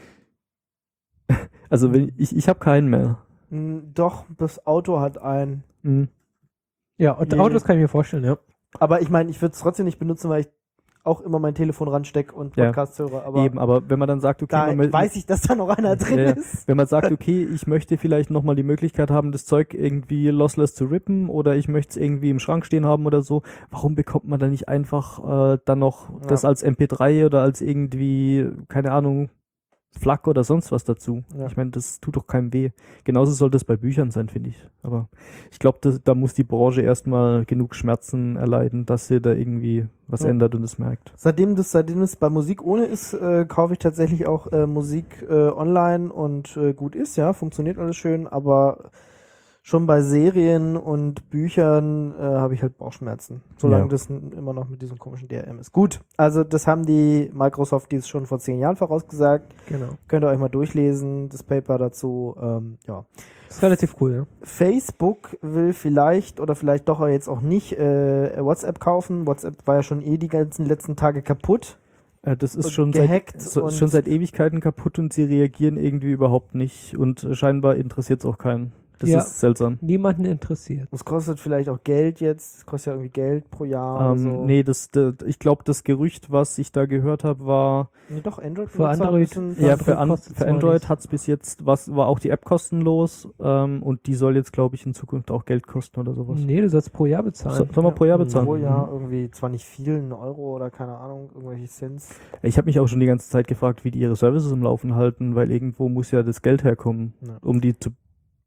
Also ich habe keinen mehr. Doch, das Auto hat einen. Mhm. Ja, und Nee. Autos kann ich mir vorstellen, ja. Aber ich meine, ich würde es trotzdem nicht benutzen, weil ich auch immer mein Telefon ranstecke und Ja. Podcasts höre. Aber Eben, aber wenn man dann sagt, okay, da man weiß ich, dass da noch einer drin Ja, ja. ist. wenn man sagt, okay, ich möchte vielleicht nochmal die Möglichkeit haben, das Zeug irgendwie lossless zu rippen oder ich möchte es irgendwie im Schrank stehen haben oder so, warum bekommt man da nicht einfach dann noch Ja. das als MP3 oder als irgendwie, keine Ahnung, FLAC oder sonst was dazu? Ja. Ich meine, das tut doch keinem weh. Genauso sollte es bei Büchern sein, finde ich. Aber ich glaube, da muss die Branche erstmal genug Schmerzen erleiden, dass sie da irgendwie was Ja. ändert und es merkt. Seitdem es bei Musik ohne ist, kaufe ich tatsächlich auch Musik online und gut ist, ja, funktioniert alles schön, aber schon bei Serien und Büchern habe ich halt Bauchschmerzen, solange Ja. das immer noch mit diesem komischen DRM ist. Gut, also das haben die Microsofties schon vor 10 Jahren vorausgesagt. Genau. Könnt ihr euch mal durchlesen, das Paper dazu. Ja. Das ist relativ cool, ja. Facebook will vielleicht oder vielleicht doch jetzt auch nicht WhatsApp kaufen. WhatsApp war ja schon die ganzen letzten Tage kaputt. Das ist Und schon gehackt schon und- seit Ewigkeiten kaputt und sie reagieren irgendwie überhaupt nicht und scheinbar interessiert es auch keinen. Das Ja. ist seltsam. Niemanden interessiert. Das kostet vielleicht auch Geld jetzt. Das kostet ja irgendwie Geld pro Jahr. oder so. Nee, ich glaube, das Gerücht, was ich da gehört habe, war, Nee, doch, Android. Für Android- ja, Android kostet's für aber Android nicht. hat es bis jetzt, war auch die App kostenlos und die soll jetzt, glaube ich, in Zukunft auch Geld kosten oder sowas. Nee, du sollst pro Jahr bezahlen. Soll man pro Jahr bezahlen? Pro Jahr irgendwie, zwar nicht viel, 1 Euro oder keine Ahnung, irgendwelche Cents. Ich habe mich auch schon die ganze Zeit gefragt, wie die ihre Services im Laufen halten, weil irgendwo muss ja das Geld herkommen, Ja. um die zu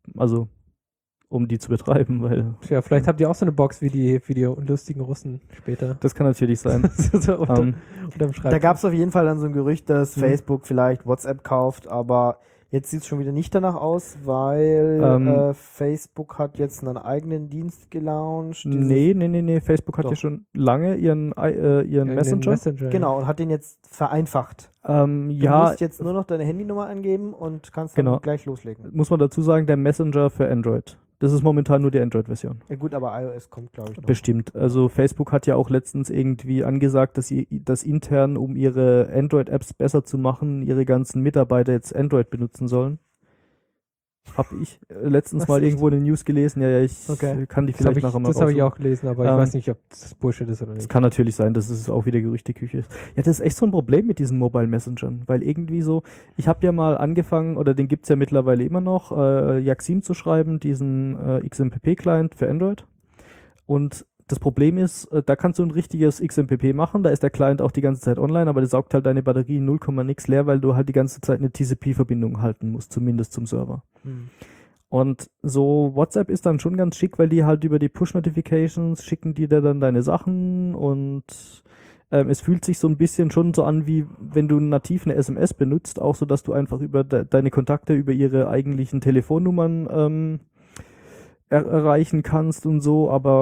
betreiben, weil Ja, vielleicht habt ihr auch so eine Box wie die lustigen Russen später. das kann natürlich sein. So unterm Da Schreibtisch. gab es auf jeden Fall dann so ein Gerücht, dass Mhm. Facebook vielleicht WhatsApp kauft, aber jetzt sieht es schon wieder nicht danach aus, weil Facebook hat jetzt einen eigenen Dienst gelauncht. Nee, Facebook hat Doch. ja schon lange ihren Messenger. Messenger. Genau, und hat den jetzt vereinfacht. Du Ja, musst jetzt nur noch deine Handynummer angeben und kannst dann Genau. gleich loslegen. muss man dazu sagen, der Messenger für Android. Das ist momentan nur die Android-Version. Ja gut, aber iOS kommt, glaube ich, noch. Bestimmt. Also Facebook hat ja auch letztens irgendwie angesagt, dass sie das intern, um ihre Android-Apps besser zu machen, ihre ganzen Mitarbeiter jetzt Android benutzen sollen. Hab ich letztens Was, mal echt? irgendwo eine News gelesen. Ja, ich Okay. kann die Das habe vielleicht ich, nachher mal das hab ich raussuchen. auch gelesen, aber ich weiß nicht, ob das Bullshit ist oder Es nicht. kann natürlich sein, dass es auch wieder Gerüchteküche ist. Ja, das ist echt so ein Problem mit diesen Mobile Messengern, weil irgendwie so, ich habe ja mal angefangen, oder den gibt's ja mittlerweile immer noch, Yaxim zu schreiben, diesen XMPP-Client für Android. Und das Problem ist, da kannst du ein richtiges XMPP machen, da ist der Client auch die ganze Zeit online, aber der saugt halt deine Batterie 0, nix leer, weil du halt die ganze Zeit eine TCP-Verbindung halten musst, zumindest zum Server. Hm. Und so WhatsApp ist dann schon ganz schick, weil die halt über die Push-Notifications schicken die dir dann deine Sachen und es fühlt sich so ein bisschen schon so an, wie wenn du nativ eine SMS benutzt, auch so, dass du einfach über deine Kontakte über ihre eigentlichen Telefonnummern erreichen kannst und so, aber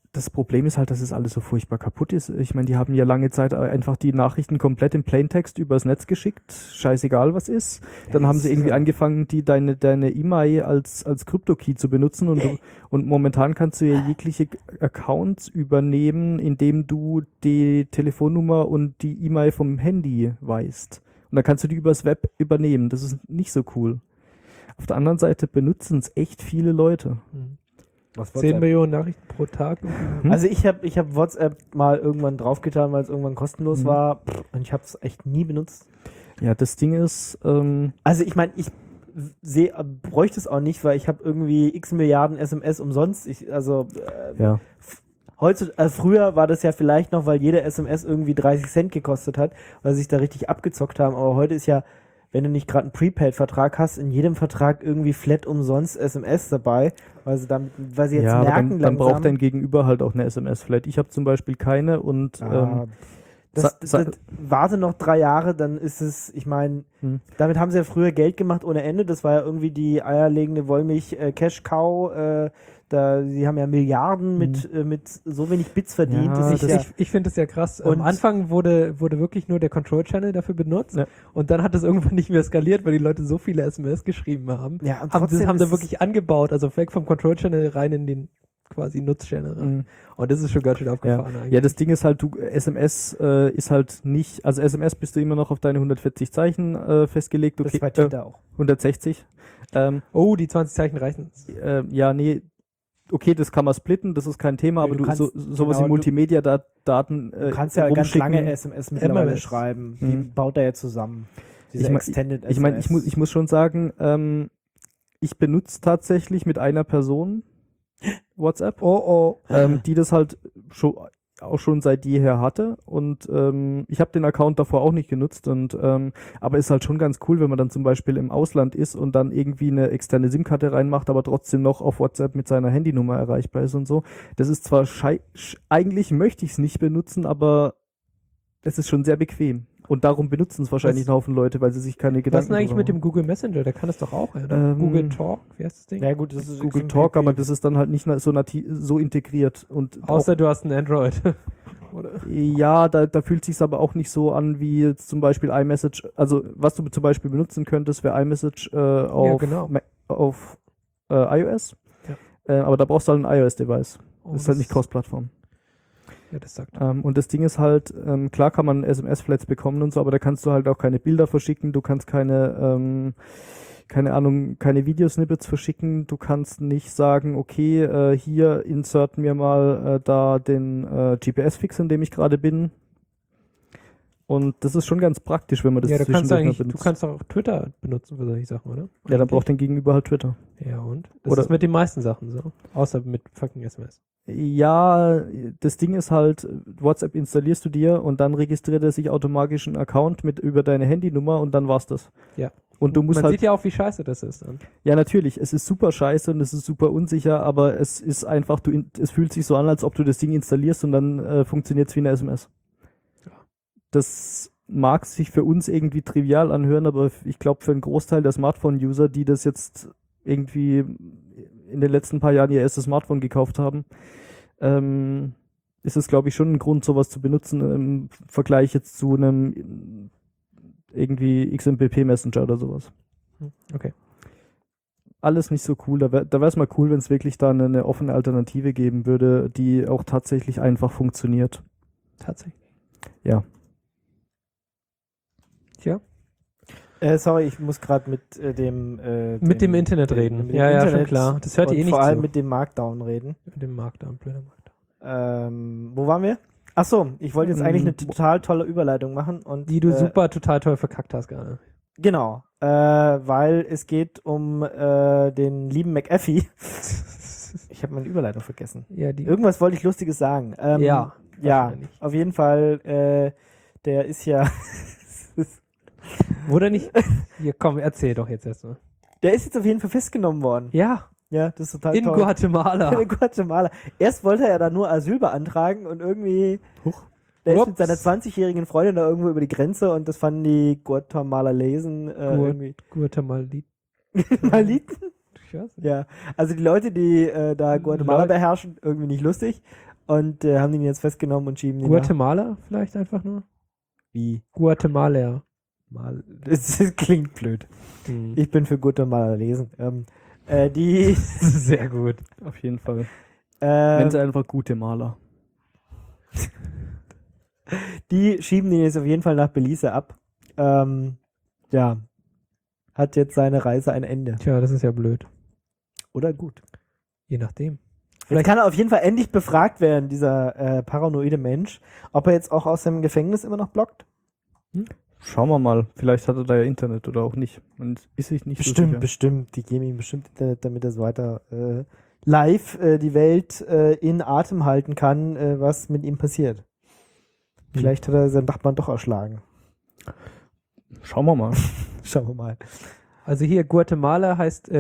Das Problem ist halt, dass es alles so furchtbar kaputt ist. Ich meine, die haben ja lange Zeit einfach die Nachrichten komplett im Plaintext übers Netz geschickt, scheißegal was ist. Dann haben sie irgendwie angefangen, deine E-Mail als Krypto-Key zu benutzen und momentan kannst du ja jegliche Accounts übernehmen, indem du die Telefonnummer und die E-Mail vom Handy weißt. Und dann kannst du die übers Web übernehmen. Das ist nicht so cool. Auf der anderen Seite benutzen es echt viele Leute. 10 Millionen Nachrichten pro Tag. Also ich hab WhatsApp mal irgendwann draufgetan, weil es irgendwann kostenlos war. Und ich habe es echt nie benutzt. Ja, das Ding ist, Also ich meine, ich bräuchte es auch nicht, weil ich habe irgendwie x Milliarden SMS umsonst. ja. Früher war das ja vielleicht noch, weil jede SMS irgendwie 30 Cent gekostet hat, weil sie sich da richtig abgezockt haben. Aber heute ist ja, wenn du nicht gerade einen Prepaid-Vertrag hast, in jedem Vertrag irgendwie flat umsonst SMS dabei, weil sie jetzt ja, aber merken dann braucht dein Gegenüber halt auch eine SMS-Flat. Ich habe zum Beispiel keine und warte noch 3 Jahre, dann ist es, ich meine, damit haben sie ja früher Geld gemacht ohne Ende. Das war ja irgendwie die eierlegende Wollmilch-Cash-Cow. Sie haben ja Milliarden mit so wenig Bits verdient. Ja, Ich finde das ja krass. Am Anfang wurde wirklich nur der Control-Channel dafür benutzt und dann hat das irgendwann nicht mehr skaliert, weil die Leute so viele SMS geschrieben haben. Ja, und haben da wirklich angebaut, also weg vom Control-Channel rein in den quasi Nutz-Channel rein. Und das ist schon ganz schön aufgefahren eigentlich. Ja, das Ding ist halt, SMS ist halt nicht, also SMS bist du immer noch auf deine 140 Zeichen festgelegt. Okay, das ist bei Twitter auch. 160. Die 20 Zeichen reichen. Ja, nee. Okay, das kann man splitten, das ist kein Thema, aber sowas wie Multimedia-Daten du kannst ja ganz lange SMS mittlerweile schreiben. Die baut er ja zusammen. Diese Extended SMS. Ich meine, ich muss schon sagen, ich benutze tatsächlich mit einer Person WhatsApp, die das halt schon seit jeher hatte und ich habe den Account davor auch nicht genutzt und aber ist halt schon ganz cool, wenn man dann zum Beispiel im Ausland ist und dann irgendwie eine externe SIM-Karte reinmacht, aber trotzdem noch auf WhatsApp mit seiner Handynummer erreichbar ist und so. Das ist zwar eigentlich möchte ich es nicht benutzen, aber es ist schon sehr bequem. Und darum benutzen es wahrscheinlich ein Haufen Leute, weil sie sich keine Gedanken machen. Was ist denn eigentlich mit dem Google Messenger? Der kann das doch auch, oder? Google Talk, wie heißt das Ding? Ja gut, das ist Google Talk, aber das ist dann halt nicht so integriert. Und außer du hast ein Android. Oder? Ja, da fühlt sich's aber auch nicht so an wie jetzt zum Beispiel iMessage. Also was du zum Beispiel benutzen könntest, wäre iMessage auf iOS. Ja. Aber da brauchst du halt ein iOS-Device. Das ist halt nicht Cross-Plattform. Ja, das sagt. Und das Ding ist halt, klar kann man SMS-Flats bekommen und so, aber da kannst du halt auch keine Bilder verschicken, du kannst keine Videosnippets verschicken, du kannst nicht sagen, okay, hier insert mir mal da den GPS-Fix, in dem ich gerade bin. Und das ist schon ganz praktisch, wenn man das benutzt. Du kannst auch Twitter benutzen für solche Sachen, oder? Ja, dann braucht dein Gegenüber halt Twitter. Ja, und? Das ist mit den meisten Sachen so. Außer mit fucking SMS. Ja, das Ding ist halt, WhatsApp installierst du dir und dann registriert er sich automatisch einen Account über deine Handynummer und dann war's das. Ja. Und du musst Man sieht ja auch, wie scheiße das ist dann. Ja, natürlich. Es ist super scheiße und es ist super unsicher, aber es ist einfach, es fühlt sich so an, als ob du das Ding installierst und dann funktioniert es wie eine SMS. Ja. Das mag sich für uns irgendwie trivial anhören, aber ich glaube für einen Großteil der Smartphone-User, die das jetzt irgendwie in den letzten paar Jahren ihr erstes Smartphone gekauft haben, ist es, glaube ich, schon ein Grund, sowas zu benutzen im Vergleich jetzt zu einem irgendwie XMPP-Messenger oder sowas. Okay. Alles nicht so cool. Da wäre es mal cool, wenn es wirklich da eine offene Alternative geben würde, die auch tatsächlich einfach funktioniert. Tatsächlich? Ja. Tja. Sorry, ich muss gerade mit dem Internet reden. Ja, schon klar. Das hört ihr eh nicht vor allem zu. mit dem Markdown reden. Mit dem Markdown, blöder Markdown. Wo waren wir? Achso, ich wollte jetzt eigentlich eine total tolle Überleitung machen. Und, die du total toll verkackt hast gerade. Genau, weil es geht um den lieben McAfee. Ich habe meine Überleitung vergessen. Ja, irgendwas wollte ich Lustiges sagen. Ja, auf jeden Fall, der ist ja... Wurde nicht? Hier, komm, erzähl doch jetzt erstmal. Der ist jetzt auf jeden Fall festgenommen worden. Ja. Ja, das ist total toll. In Guatemala. Erst wollte er da nur Asyl beantragen und irgendwie... Der ist mit seiner 20-jährigen Freundin da irgendwo über die Grenze und das fanden die Guatemalesen irgendwie... Guatemaliten? Maliten? Ja, also die Leute, die da Guatemala beherrschen, irgendwie nicht lustig. und haben ihn jetzt festgenommen und schieben ihn Guatemala vielleicht einfach nur? Wie? Guatemala. Mal. Das klingt blöd. Hm. Ich bin für Guatemala lesen. Die Sehr gut. Auf jeden Fall. Nennen ähm, sie einfach gute Maler. die schieben ihn jetzt auf jeden Fall nach Belize ab. Ja. Hat jetzt seine Reise ein Ende. Tja, das ist ja blöd. Oder gut. Je nachdem. Vielleicht kann er auf jeden Fall endlich befragt werden, dieser paranoide Mensch, ob er jetzt auch aus dem Gefängnis immer noch blockt. Schauen wir mal. Vielleicht hat er da ja Internet oder auch nicht. Und ist sich nicht so Bestimmt, sicher. bestimmt. Die geben ihm bestimmt Internet, damit er so weiter live die Welt in Atem halten kann, was mit ihm passiert. Vielleicht hat er seinen Nachbarn doch erschlagen. Schauen wir mal. Schauen wir mal. Also hier Guatemala heißt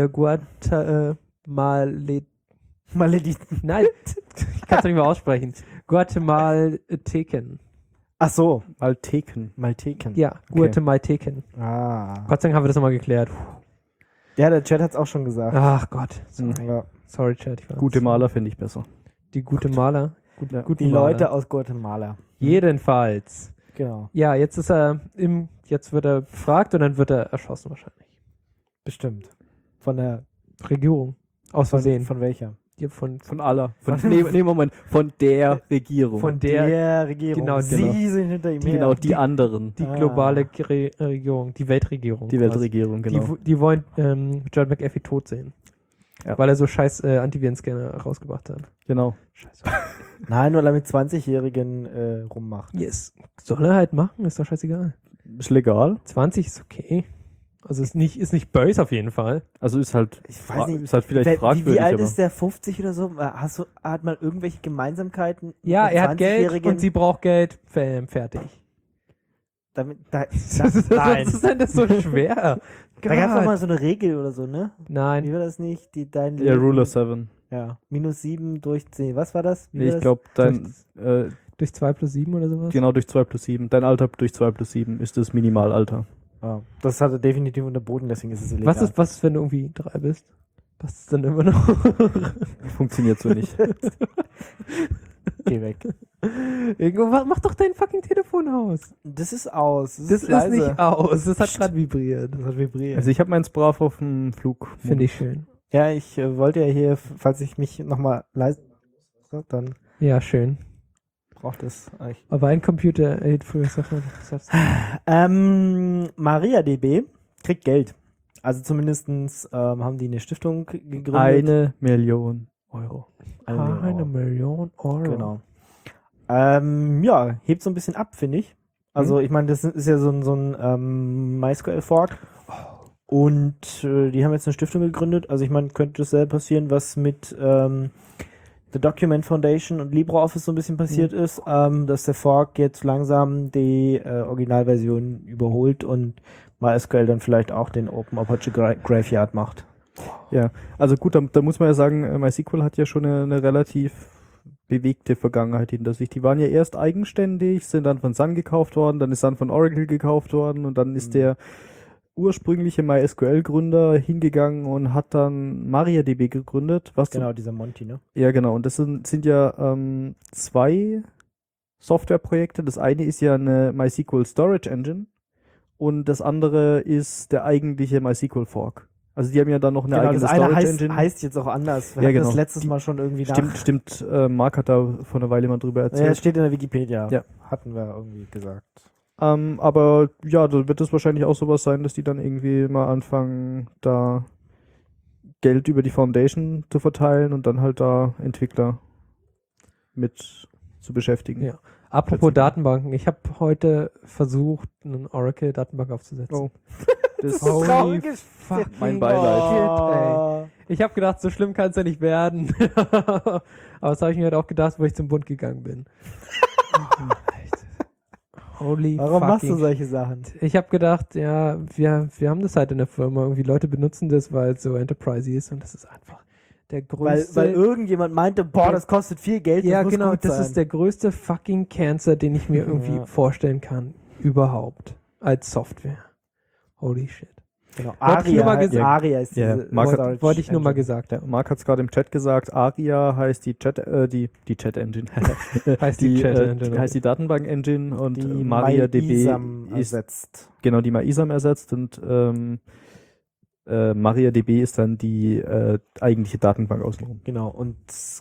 Malediten. Nein, ich kann es nicht mehr aussprechen. Guatemalteken. Ach so, Malteken. Malteken. Ja, Guatemalteken. Ah. Gott sei Dank haben wir das nochmal geklärt. Ja, der Chat hat es auch schon gesagt. Ach Gott. Ja. Sorry, Chat. Ich war- Gute Maler finde ich besser. Die gute Maler. Ja. Guten Die Maler. Leute aus Guatemala. Jedenfalls. Genau. Ja, jetzt ist er jetzt wird er befragt und dann wird er erschossen wahrscheinlich. Bestimmt. Von der Regierung. Aus Versehen. Von welcher? Hier von Von aller. Nee, Moment. Von der Regierung. von der Regierung. genau, Sie genau. sind hinter ihm her. Genau, die anderen. die Ah. globale Regierung, die Weltregierung. Die quasi. Weltregierung, genau. Die wollen John McAfee tot sehen. Ja. Weil er so scheiß Antivirenscanner rausgebracht hat. Genau. Scheiße. Nein, weil er mit 20-Jährigen rummacht. Yes. Soll er halt machen, ist doch scheißegal. Ist legal. 20 ist okay. Also ist nicht böse auf jeden Fall. Also ist halt, Ich weiß nicht. ist halt vielleicht fragwürdig. Wie alt aber ist der? 50 oder so? Hat man irgendwelche Gemeinsamkeiten? Ja, mit er hat Geld 20-Jährigen? und sie braucht Geld. Fertig. Nein. Was ist denn das so schwer? Da gab es doch Gott. mal so eine Regel oder so, ne? Wie Nein. war das nicht? Dein ja, Leben- Ruler 7. Ja. -7 durch 10. Was war das? Wie Nee, war ich das? glaube, dein, Durch 2 plus 7 oder sowas? genau durch 2 plus 7. Dein Alter durch 2 plus 7 ist das Minimalalter. Ah, das hat er definitiv unterboten, deswegen ist es illegal. Was ist, wenn du irgendwie 3 bist? Was ist dann immer noch? Funktioniert so nicht. Geh weg. Irgendwo, mach doch dein fucking Telefon aus. Das ist aus. Das ist leise. nicht aus. Das hat gerade vibriert. Das hat vibriert. Also ich habe meins brav auf dem Flug. Finde ich schön. Ja, ich wollte ja hier, falls ich mich nochmal leise muss, dann Ja, schön. braucht es eigentlich. Aber ein Computer hält früher Sachen. MariaDB kriegt Geld. Also zumindestens haben die eine Stiftung gegründet. 1 Million Euro. Eine Million Euro. Genau. Ja, hebt so ein bisschen ab, finde ich. Also ich meine, das ist ja so ein MySQL-Fork. Und die haben jetzt eine Stiftung gegründet. Also ich meine, könnte dasselbe passieren, was mit The Document Foundation und LibreOffice so ein bisschen passiert ist, dass der Fork jetzt langsam die Originalversion überholt und MySQL dann vielleicht auch den Open Apache Graveyard macht. Ja, also gut, da muss man ja sagen, MySQL hat ja schon eine relativ bewegte Vergangenheit hinter sich. Die waren ja erst eigenständig, sind dann von Sun gekauft worden, dann ist Sun von Oracle gekauft worden und dann ist der ursprüngliche MySQL-Gründer hingegangen und hat dann MariaDB gegründet. Was Genau, dieser Monty, ne? Ja, genau. Und das sind ja 2 Softwareprojekte. Das eine ist ja eine MySQL Storage Engine und das andere ist der eigentliche MySQL Fork. Also die haben ja dann noch eine Genau, eigene das eine Storage heißt, Engine. heißt jetzt auch anders. Wir Ja, hatten genau. das letztes Mal schon irgendwie Stimmt, Marc hat da vor einer Weile mal drüber Ja, erzählt. steht in der Wikipedia. Ja. Hatten wir irgendwie gesagt. Aber ja, da wird es wahrscheinlich auch sowas sein, dass die dann irgendwie mal anfangen, da Geld über die Foundation zu verteilen und dann halt da Entwickler mit zu beschäftigen. Ja. Apropos Datenbanken. Ich habe heute versucht, eine Oracle-Datenbank aufzusetzen. Oh. Das Holy trauriges fuck. mein Beileid. Oh. Ich habe gedacht, so schlimm kann es ja nicht werden. Aber das habe ich mir halt auch gedacht, wo ich zum Bund gegangen bin. Holy Warum machst du fucking solche Sachen? Ich habe gedacht, ja, wir haben das halt in der Firma. Irgendwie Leute benutzen das, weil es so Enterprise ist und das ist einfach der größte. Weil irgendjemand meinte, boah, das kostet viel Geld. ja, das muss genau, gut das sein. ist der größte fucking Cancer, den ich mir irgendwie Ja. vorstellen kann. Überhaupt. Als Software. Holy shit. Genau. Wollte ich nur mal gesagt- Aria ist Ja, diese Mark hat- Storage Wollte ich nur mal Engine. gesagt haben. Marc hat es gerade im Chat gesagt, Aria heißt die Chat Engine. Heißt die Chat Engine. heißt die Datenbank Engine und Die MariaDB MyISAM ist ersetzt. genau die MyISAM ersetzt und MariaDB ist dann die eigentliche Datenbank außenrum. Genau. Und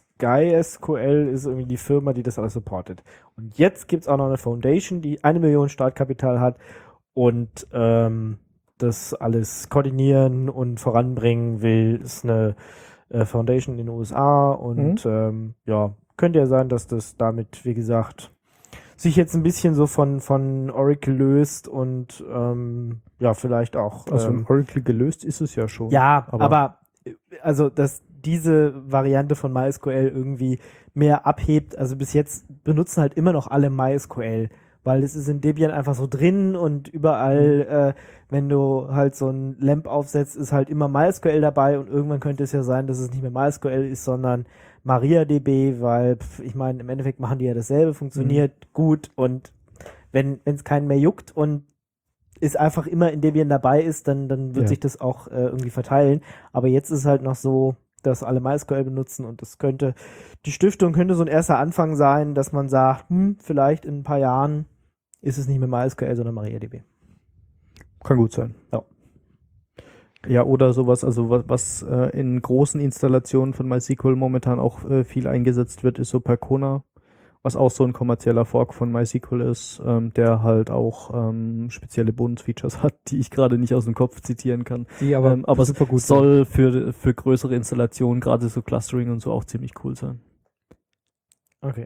SkySQL ist irgendwie die Firma, die das alles supportet. Und jetzt gibt es auch noch eine Foundation, die 1 Million Startkapital hat und das alles koordinieren und voranbringen will. Ist eine Foundation in den USA und ja, könnte ja sein, dass das damit, wie gesagt, sich jetzt ein bisschen so von Oracle löst und ja, vielleicht auch Also von Oracle gelöst ist es ja schon. ja, aber- aber also, dass diese Variante von MySQL irgendwie mehr abhebt, also bis jetzt benutzen halt immer noch alle MySQL, weil es ist in Debian einfach so drin und überall, wenn du halt so ein LAMP aufsetzt, ist halt immer MySQL dabei und irgendwann könnte es ja sein, dass es nicht mehr MySQL ist, sondern MariaDB, weil ich meine, im Endeffekt machen die ja dasselbe, funktioniert gut und wenn es keinen mehr juckt und es einfach immer in Debian dabei ist, dann wird Ja. sich das auch irgendwie verteilen. Aber jetzt ist es halt noch so, dass alle MySQL benutzen und die Stiftung könnte so ein erster Anfang sein, dass man sagt, vielleicht in ein paar Jahren ist es nicht mehr MySQL, sondern MariaDB. Kann gut sein. Ja. Ja, oder sowas, also was in großen Installationen von MySQL momentan auch viel eingesetzt wird, ist so Percona, was auch so ein kommerzieller Fork von MySQL ist, der halt auch spezielle Bonus-Features hat, die ich gerade nicht aus dem Kopf zitieren kann. Die aber Aber super gut sind. soll für größere Installationen, gerade so Clustering und so, auch ziemlich cool sein. Okay.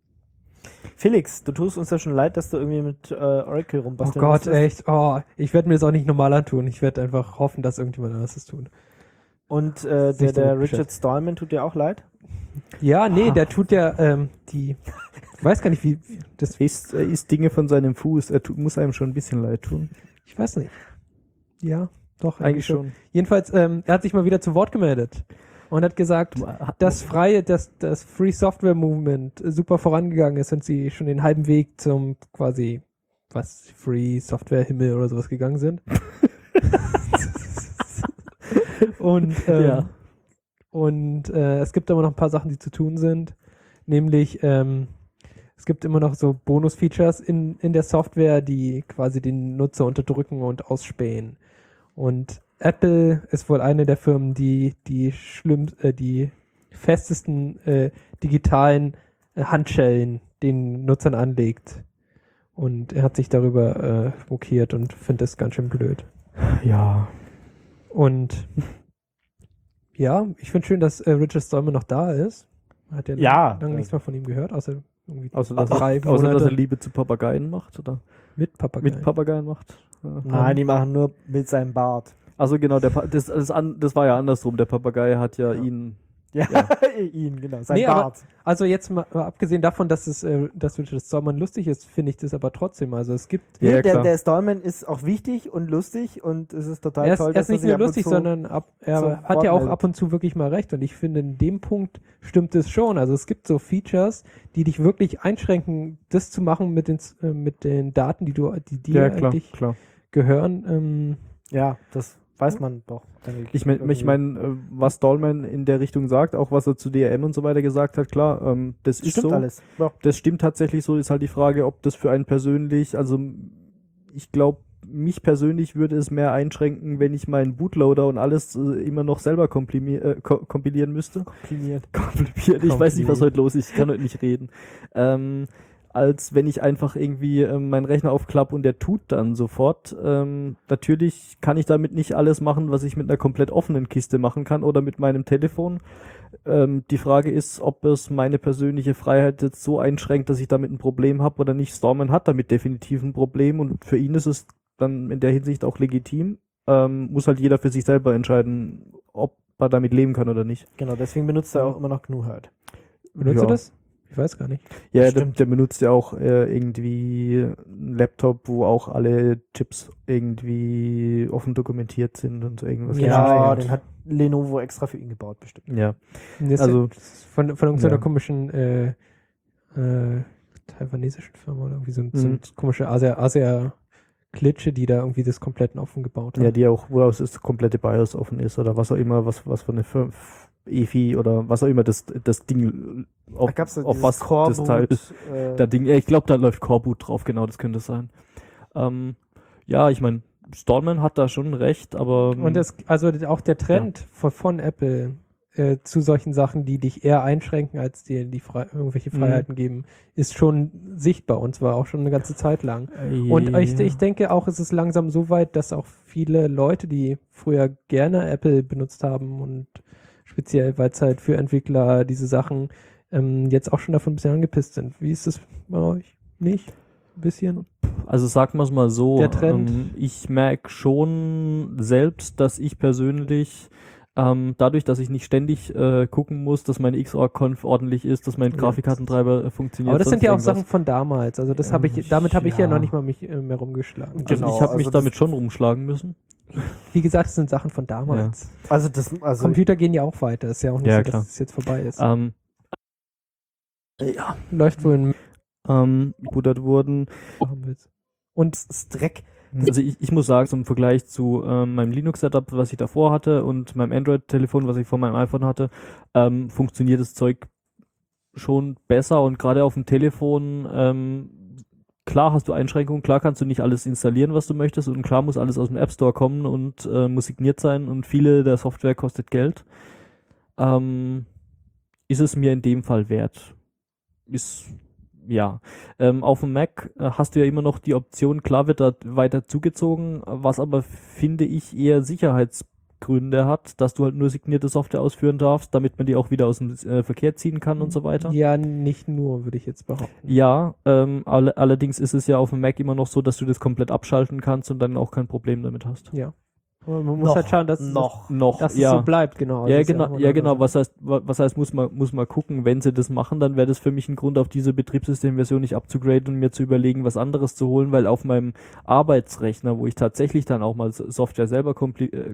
Felix, du tust uns ja schon leid, dass du irgendwie mit Oracle Oh rumbasteln Gott, musstest. echt. Oh, ich werde mir das auch nicht normal antun. Ich werde einfach hoffen, dass irgendjemand anderes das tut. Und Sich der damit Richard beschäftigt. Stallman tut dir auch leid? Ja, nee, der tut ja ich weiß gar nicht, wie das. Er isst Dinge von seinem Fuß, muss einem schon ein bisschen leid tun. Ich weiß nicht. Ja, doch. Eigentlich schon. Jedenfalls, er hat sich mal wieder zu Wort gemeldet und hat gesagt, das Free Software Movement super vorangegangen ist und sie schon den halben Weg zum quasi Free Software Himmel oder sowas gegangen sind. Und Ja. und es gibt aber noch ein paar Sachen, die zu tun sind, nämlich es gibt immer noch so Bonus-Features in der Software, die quasi den Nutzer unterdrücken und ausspähen. Und Apple ist wohl eine der Firmen, die die festesten digitalen Handschellen den Nutzern anlegt. Und er hat sich darüber mokiert und findet es ganz schön blöd. Ja. Und ja, ich finde schön, dass Richard Stallman noch da ist. Hat Ja. lange nichts mehr von ihm gehört, außer irgendwie Außer drei dass er Monate Liebe zu Papageien macht, oder? mit Papageien. Mit Papageien macht. Ja. Nein, die machen nur mit seinem Bart. Also genau, das war ja andersrum. Der Papagei hat ja ihn. Ja, Ja. ihn, genau. Sein Nee, aber- Bart. Also jetzt mal abgesehen davon, dass Richard Stallman lustig ist, finde ich das aber trotzdem. Also es gibt Ja, Nee, klar. der Stallman ist auch wichtig und lustig und es ist total er ist, toll, er ist nicht sich nur ab und lustig, zu- sondern zum er hat ja auch Wort ab und zu wirklich mal recht. Und ich finde, in dem Punkt stimmt es schon. Also es gibt so Features, die dich wirklich einschränken, das zu machen mit den Daten, die dir eigentlich klar. gehören. Ja, das weiß man doch. denke Ich irgendwie. meine, was Stallman in der Richtung sagt, auch was er zu DRM und so weiter gesagt hat, klar, das ist Stimmt so. alles. Ja. Das stimmt tatsächlich so, ist halt die Frage, ob das für einen persönlich, also ich glaube, mich persönlich würde es mehr einschränken, wenn ich meinen Bootloader und alles immer noch selber kompilieren müsste. Komprimiert. Ich weiß nicht, was heute los ist, ich kann heute nicht reden. Als wenn ich einfach irgendwie meinen Rechner aufklappe und der tut dann sofort. Natürlich kann ich damit nicht alles machen, was ich mit einer komplett offenen Kiste machen kann oder mit meinem Telefon. Die Frage ist, ob es meine persönliche Freiheit jetzt so einschränkt, dass ich damit ein Problem habe oder nicht. Stallman hat damit definitiv ein Problem und für ihn ist es dann in der Hinsicht auch legitim. Muss halt jeder für sich selber entscheiden, ob er damit leben kann oder nicht. Genau, deswegen benutzt er auch immer noch GNU-Hurt. Benutzt Ja. du das? Ich weiß gar nicht. Ja, der, Stimmt. der benutzt ja auch irgendwie einen Laptop, wo auch alle Chips irgendwie offen dokumentiert sind und so irgendwas. Ja, in der den hat Lenovo extra für ihn gebaut, bestimmt. Art. Ja. Das Also- ist von irgendeiner ja. komischen taiwanesischen Firma oder irgendwie so ein Mhm. komische Asia Glitche, die da irgendwie das komplett offen gebaut haben. Ja, die auch, wo das komplette BIOS offen ist oder was auch immer, was für eine EFI oder was auch immer das Ding auf, Da gab's ja auf dieses was das Teil ist. Coreboot, Der Ding, ich glaube, da läuft Coreboot drauf, genau, das könnte es sein. Ja, ich meine, Stallman hat da schon recht, aber Und also auch der Trend von Apple zu solchen Sachen, die dich eher einschränken, als dir irgendwelche Freiheiten geben, ist schon sichtbar und zwar auch schon eine ganze Zeit lang. Und ich denke auch, es ist langsam so weit, dass auch viele Leute, die früher gerne Apple benutzt haben und speziell, weil es halt für Entwickler diese Sachen jetzt auch schon davon ein bisschen angepisst sind. Wie ist es bei euch? Nicht? Ein bisschen? Also sagen wir es mal so, Der Trend. Ich merke schon selbst, dass ich persönlich dadurch, dass ich nicht ständig gucken muss, dass meine XOR-Conf ordentlich ist, dass mein Grafikkartentreiber funktioniert. Aber das sind ja auch irgendwas. Sachen von damals. Also das damit habe ich ja noch nicht mal mich mehr rumgeschlagen. Also Genau, ich habe also mich das- damit schon rumschlagen müssen. Wie gesagt, das sind Sachen von damals. Also Computer gehen ja auch weiter. Ist ja auch nicht Ja, so, klar. dass es jetzt vorbei ist. Ja. Läuft wohl in Gebootet wurden. Und das ist Dreck. Also ich muss sagen, zum Vergleich zu meinem Linux-Setup, was ich davor hatte und meinem Android-Telefon, was ich vor meinem iPhone hatte, funktioniert das Zeug schon besser und gerade auf dem Telefon, klar hast du Einschränkungen, klar kannst du nicht alles installieren, was du möchtest und klar muss alles aus dem App Store kommen und muss signiert sein und viele der Software kostet Geld. Ist es mir in dem Fall wert? Ja. Auf dem Mac hast du ja immer noch die Option, klar wird da weiter zugezogen, was aber, finde ich, eher Sicherheitsgründe hat, dass du halt nur signierte Software ausführen darfst, damit man die auch wieder aus dem Verkehr ziehen kann und so weiter. ja, nicht nur, würde ich jetzt behaupten. Ja, allerdings ist es ja auf dem Mac immer noch so, dass du das komplett abschalten kannst und dann auch kein Problem damit hast. Ja. Aber man muss halt schauen, dass Noch, dass es ja. so bleibt, genau. Ja, Das ist genau, auch ja, eine genau. Sache. Was heißt, muss man gucken, wenn sie das machen, dann wäre das für mich ein Grund, auf diese Betriebssystemversion nicht abzugraden und mir zu überlegen, was anderes zu holen, weil auf meinem Arbeitsrechner, wo ich tatsächlich dann auch mal Software selber komprimieren,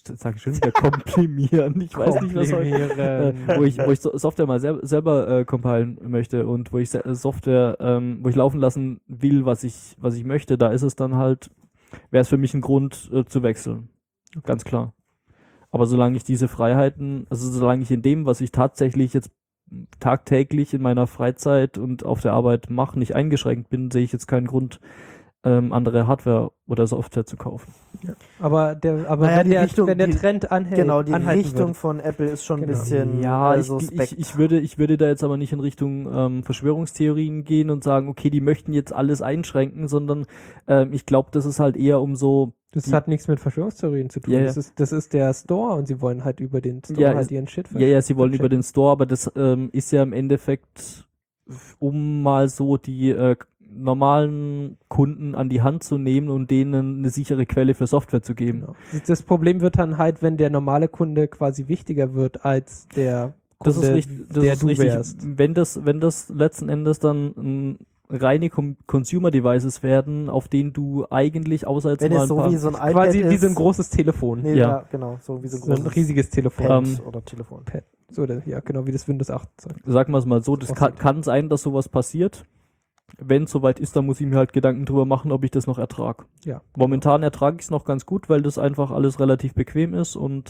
ich weiß nicht, was wo ich Software mal selber compilen möchte und wo ich Software, wo ich laufen lassen will, was ich möchte, da ist es dann halt, wäre es für mich ein Grund zu wechseln. Ganz klar. Aber solange ich diese Freiheiten, also solange ich in dem, was ich tatsächlich jetzt tagtäglich in meiner Freizeit und auf der Arbeit mache, nicht eingeschränkt bin, sehe ich jetzt keinen Grund, andere Hardware oder Software zu kaufen. Aber Naja, wenn der Trend anhält, Genau, die anhalten Richtung würde. von Apple ist schon ein Genau. bisschen Ja, suspekt. ich würde da jetzt aber nicht in Richtung Verschwörungstheorien gehen und sagen, okay, die möchten jetzt alles einschränken, sondern ich glaube, das ist halt eher um so. Das hat nichts mit Verschwörungstheorien zu tun. Ja, ja. Das ist der Store und sie wollen halt über den Store Ja, halt ihren Shit Ja, sie wollen über verchecken. den Store, aber das ist ja im Endeffekt, um mal so die normalen Kunden an die Hand zu nehmen und denen eine sichere Quelle für Software zu geben. Genau. Das Problem wird dann halt, wenn der normale Kunde quasi wichtiger wird als der Das Kunde, ist richtig. Das der ist du richtig. wärst. Wenn das letzten Endes dann reine Consumer-Devices werden, auf denen du eigentlich außer jetzt Wenn mal es ein so paar wie so ein iPad Quasi ist. wie so ein großes Telefon. Nee, Ja. ja, genau, so wie so ein So ein großes riesiges Telefon. Pad oder Telefon. So, ja, genau, wie das Windows 8 Zeug. sagen wir es mal so, das kann sein, dass sowas passiert. Wenn es soweit ist, dann muss ich mir halt Gedanken drüber machen, ob ich das noch ertrage. Ja. Momentan ertrage ich es noch ganz gut, weil das einfach alles relativ bequem ist und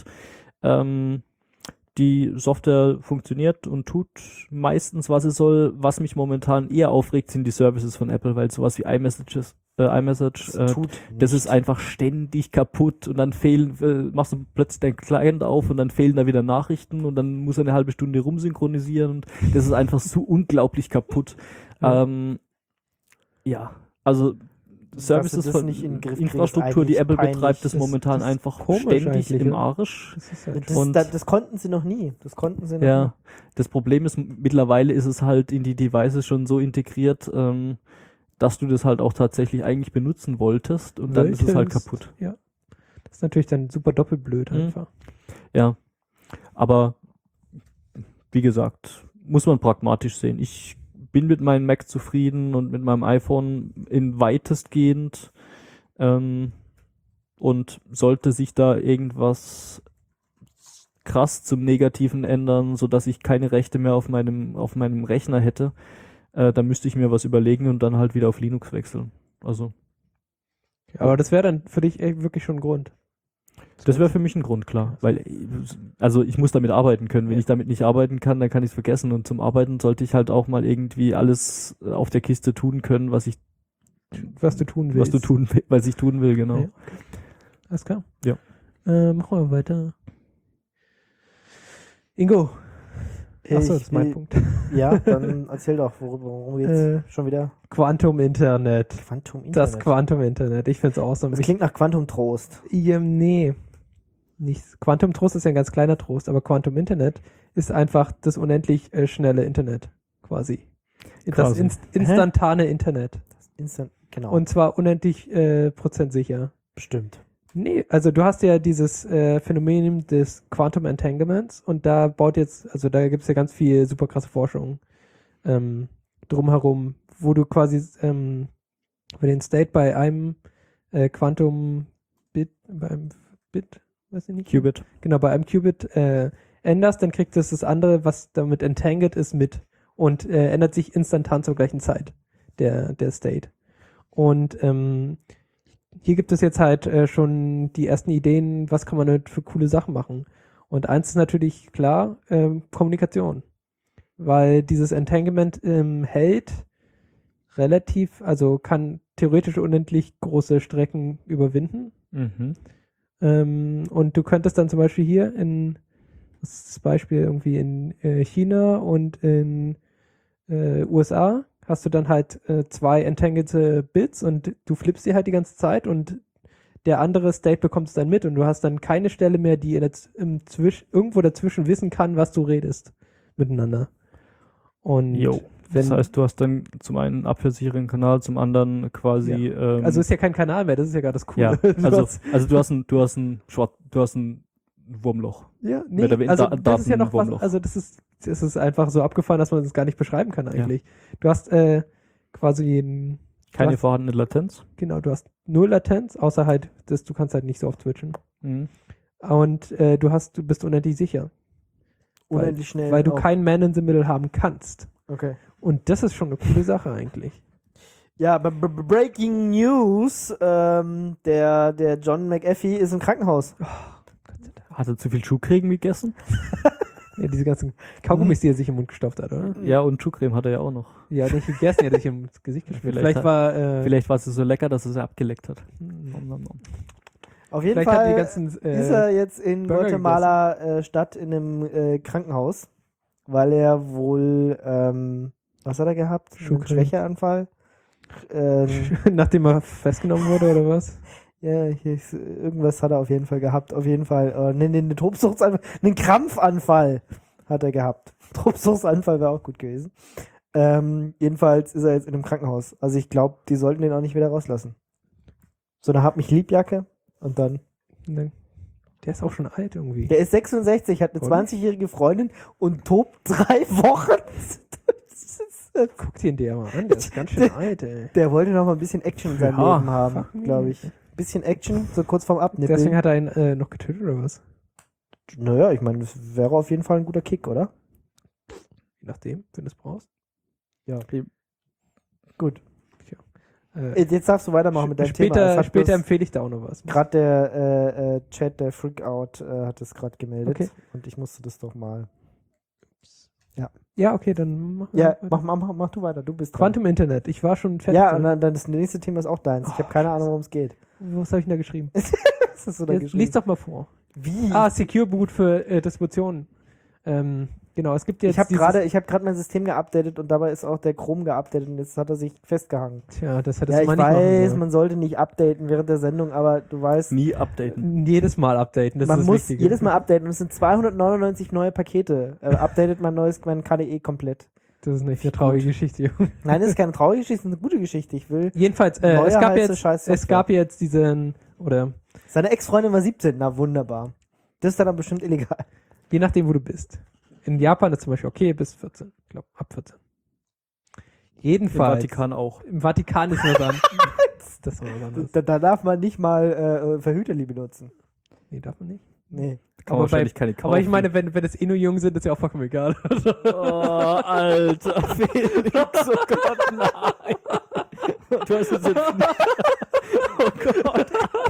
die Software funktioniert und tut meistens, was es soll. Was mich momentan eher aufregt, sind die Services von Apple, weil sowas wie iMessage, das ist einfach ständig kaputt und dann machst du plötzlich deinen Client auf und dann fehlen da wieder Nachrichten und dann muss er eine halbe Stunde rumsynchronisieren und das ist einfach so unglaublich kaputt. Ja, also Services das von nicht in den Griff Infrastruktur, die kriegst, Apple eigentlich betreibt, ist Das- momentan das ist einfach komisch ständig eigentlich, im ja. Arsch. Das ist halt Und- Das konnten sie noch nie. Ja, das Problem ist, mittlerweile ist es halt in die Devices schon so integriert, dass du das halt auch tatsächlich eigentlich benutzen wolltest und dann ist es halt kaputt. Ja. Das ist natürlich dann super doppelblöd Mhm. einfach. Ja, aber wie gesagt, muss man pragmatisch sehen. Ich bin mit meinem Mac zufrieden und mit meinem iPhone in weitestgehend und sollte sich da irgendwas krass zum Negativen ändern, sodass ich keine Rechte mehr auf meinem Rechner hätte, dann müsste ich mir was überlegen und dann halt wieder auf Linux wechseln. Also Aber das wäre dann für dich wirklich schon ein Grund. Das wäre für mich ein Grund, klar. Weil, also ich muss damit arbeiten können. Wenn ich damit nicht arbeiten kann, dann kann ich es vergessen. Und zum Arbeiten sollte ich halt auch mal irgendwie alles auf der Kiste tun können, was du tun will, genau. Ja, okay. Alles klar. Ja. Machen wir weiter. Ingo. Achso, das ist mein Punkt. Ja, dann erzähl doch, worum geht's schon wieder? Quantum-Internet. Quantum-Internet. Das Quantum-Internet. Ich finde es awesome. Das klingt nach Quantum-Trost. Nee. Nicht. Quantum-Trost ist ja ein ganz kleiner Trost, aber Quantum-Internet ist einfach das unendlich schnelle Internet. Quasi. Das instantane Internet. Genau. Und zwar unendlich prozentsicher. Bestimmt. Nee, also du hast ja dieses Phänomen des Quantum Entanglements und da gibt es ja ganz viel super krasse Forschung drumherum, wo du quasi über den State bei einem weiß ich nicht. Qubit. Genau, bei einem Qubit änderst, dann kriegt es das andere, was damit entangled ist, mit und ändert sich instantan zur gleichen Zeit, der State. Und hier gibt es jetzt halt schon die ersten Ideen, was kann man damit für coole Sachen machen. Und eins ist natürlich klar, Kommunikation. Weil dieses Entanglement hält kann theoretisch unendlich große Strecken überwinden. Mhm. Und du könntest dann zum Beispiel hier das Beispiel irgendwie in China und in USA hast du dann halt 2 entangelte Bits und du flippst die halt die ganze Zeit und der andere State bekommt es dann mit und du hast dann keine Stelle mehr, die irgendwo dazwischen wissen kann, was du redest miteinander. Und das heißt, du hast dann zum einen einen abhörsicheren Kanal, zum anderen quasi. Ja. Also ist ja kein Kanal mehr, das ist ja gerade das Coole. Ja, also du hast ein Wurmloch. Ja, nee, das ist ja noch was, Wurmloch. also das ist einfach so abgefahren, dass man das gar nicht beschreiben kann eigentlich. Ja. Du hast quasi keine vorhandene Latenz. Genau, du hast 0 Latenz, außer halt, du kannst halt nicht so oft switchen. Mhm. Und du bist unendlich sicher. Unendlich schnell. Weil du kein Man in the Middle haben kannst. Okay. Und das ist schon eine coole Sache eigentlich. Ja, Breaking News, der John McAfee ist im Krankenhaus. Hat er zu viel Schuhcreme gegessen? Ja, diese ganzen Kaugummis, die er sich im Mund gestopft hat, oder? Ja, und Schuhcreme hat er ja auch noch. Ja, hat nicht gegessen, er hat sich ins Gesicht geschmiert. Vielleicht war es so lecker, dass er sie abgeleckt hat. Auf jeden Vielleicht Fall die ganzen, ist er jetzt in Burger Guatemala Stadt in einem Krankenhaus, weil er wohl, was hat er gehabt? Einen Schwächeanfall? Nachdem er festgenommen wurde, oder was? Ja, irgendwas hat er auf jeden Fall gehabt. Auf jeden Fall. Einen Tobsuchtsanfall, einen Krampfanfall hat er gehabt. Tobsuchtsanfall wäre auch gut gewesen. Jedenfalls ist er jetzt in einem Krankenhaus. Also ich glaube, die sollten den auch nicht wieder rauslassen. So eine Hab-mich-lieb-Jacke und dann. Der ist auch schon alt irgendwie. Der ist 66, hat eine 20-jährige Freundin und tobt 3 Wochen. Guck dir den mal an, der ist ganz schön alt, ey. Der wollte noch mal ein bisschen Action in seinem Leben haben, glaube ich. Bisschen Action, so kurz vorm Abnippeln. Deswegen hat er ihn noch getötet, oder was? Naja, ich meine, das wäre auf jeden Fall ein guter Kick, oder? Je nachdem, wenn du es brauchst. Ja. Gut. Ja. Jetzt darfst du weitermachen mit deinem Thema. Später empfehle ich da auch noch was. Gerade der Chat, der Freakout, hat es gerade gemeldet. Okay. Und ich musste das doch mal. Ja, okay, dann mach mach du weiter. Du bist dran. Quantum Internet. Ich war schon fertig. Ja, und dann das nächste Thema ist auch deins. Ich habe keine Ahnung, worum es geht. Was habe ich denn da geschrieben? Was hast du da geschrieben? Lies doch mal vor. Wie? Secure Boot für Distributionen. Genau, es gibt jetzt. Ich habe gerade mein System geupdatet und dabei ist auch der Chrome geupdatet und jetzt hat er sich festgehangen. Tja, das hättest Ja, du mal ich nicht machen weiß, sollen. man sollte nicht updaten während der Sendung, aber du weißt, Nie updaten. Jedes Mal updaten, das man ist das muss Wichtige. jedes Mal updaten und es sind 299 neue Pakete. Updatet mein KDE komplett. Das ist nicht eine traurige Geschichte. Nein, das ist keine traurige Geschichte, das ist eine gute Geschichte. Ich will. Jedenfalls, neue, es heiße gab jetzt diesen, oder Seine Ex-Freundin war 17, na wunderbar. Das ist dann aber bestimmt illegal. je nachdem, wo du bist. In Japan ist zum Beispiel okay bis 14. Ich glaube, ab 14. Im Jedenfalls. Vatikan auch. Im Vatikan ist nur dann. Das ist was anderes. Da darf man nicht mal Verhüterli benutzen. Nee, darf man nicht. Nee. Kann man wahrscheinlich keine kaufen. Aber ich meine, wenn es eh nur jung sind, ist ja auch vollkommen egal. Oh, Alter, Felix, oh Gott, nein. Du hast es jetzt Oh Gott.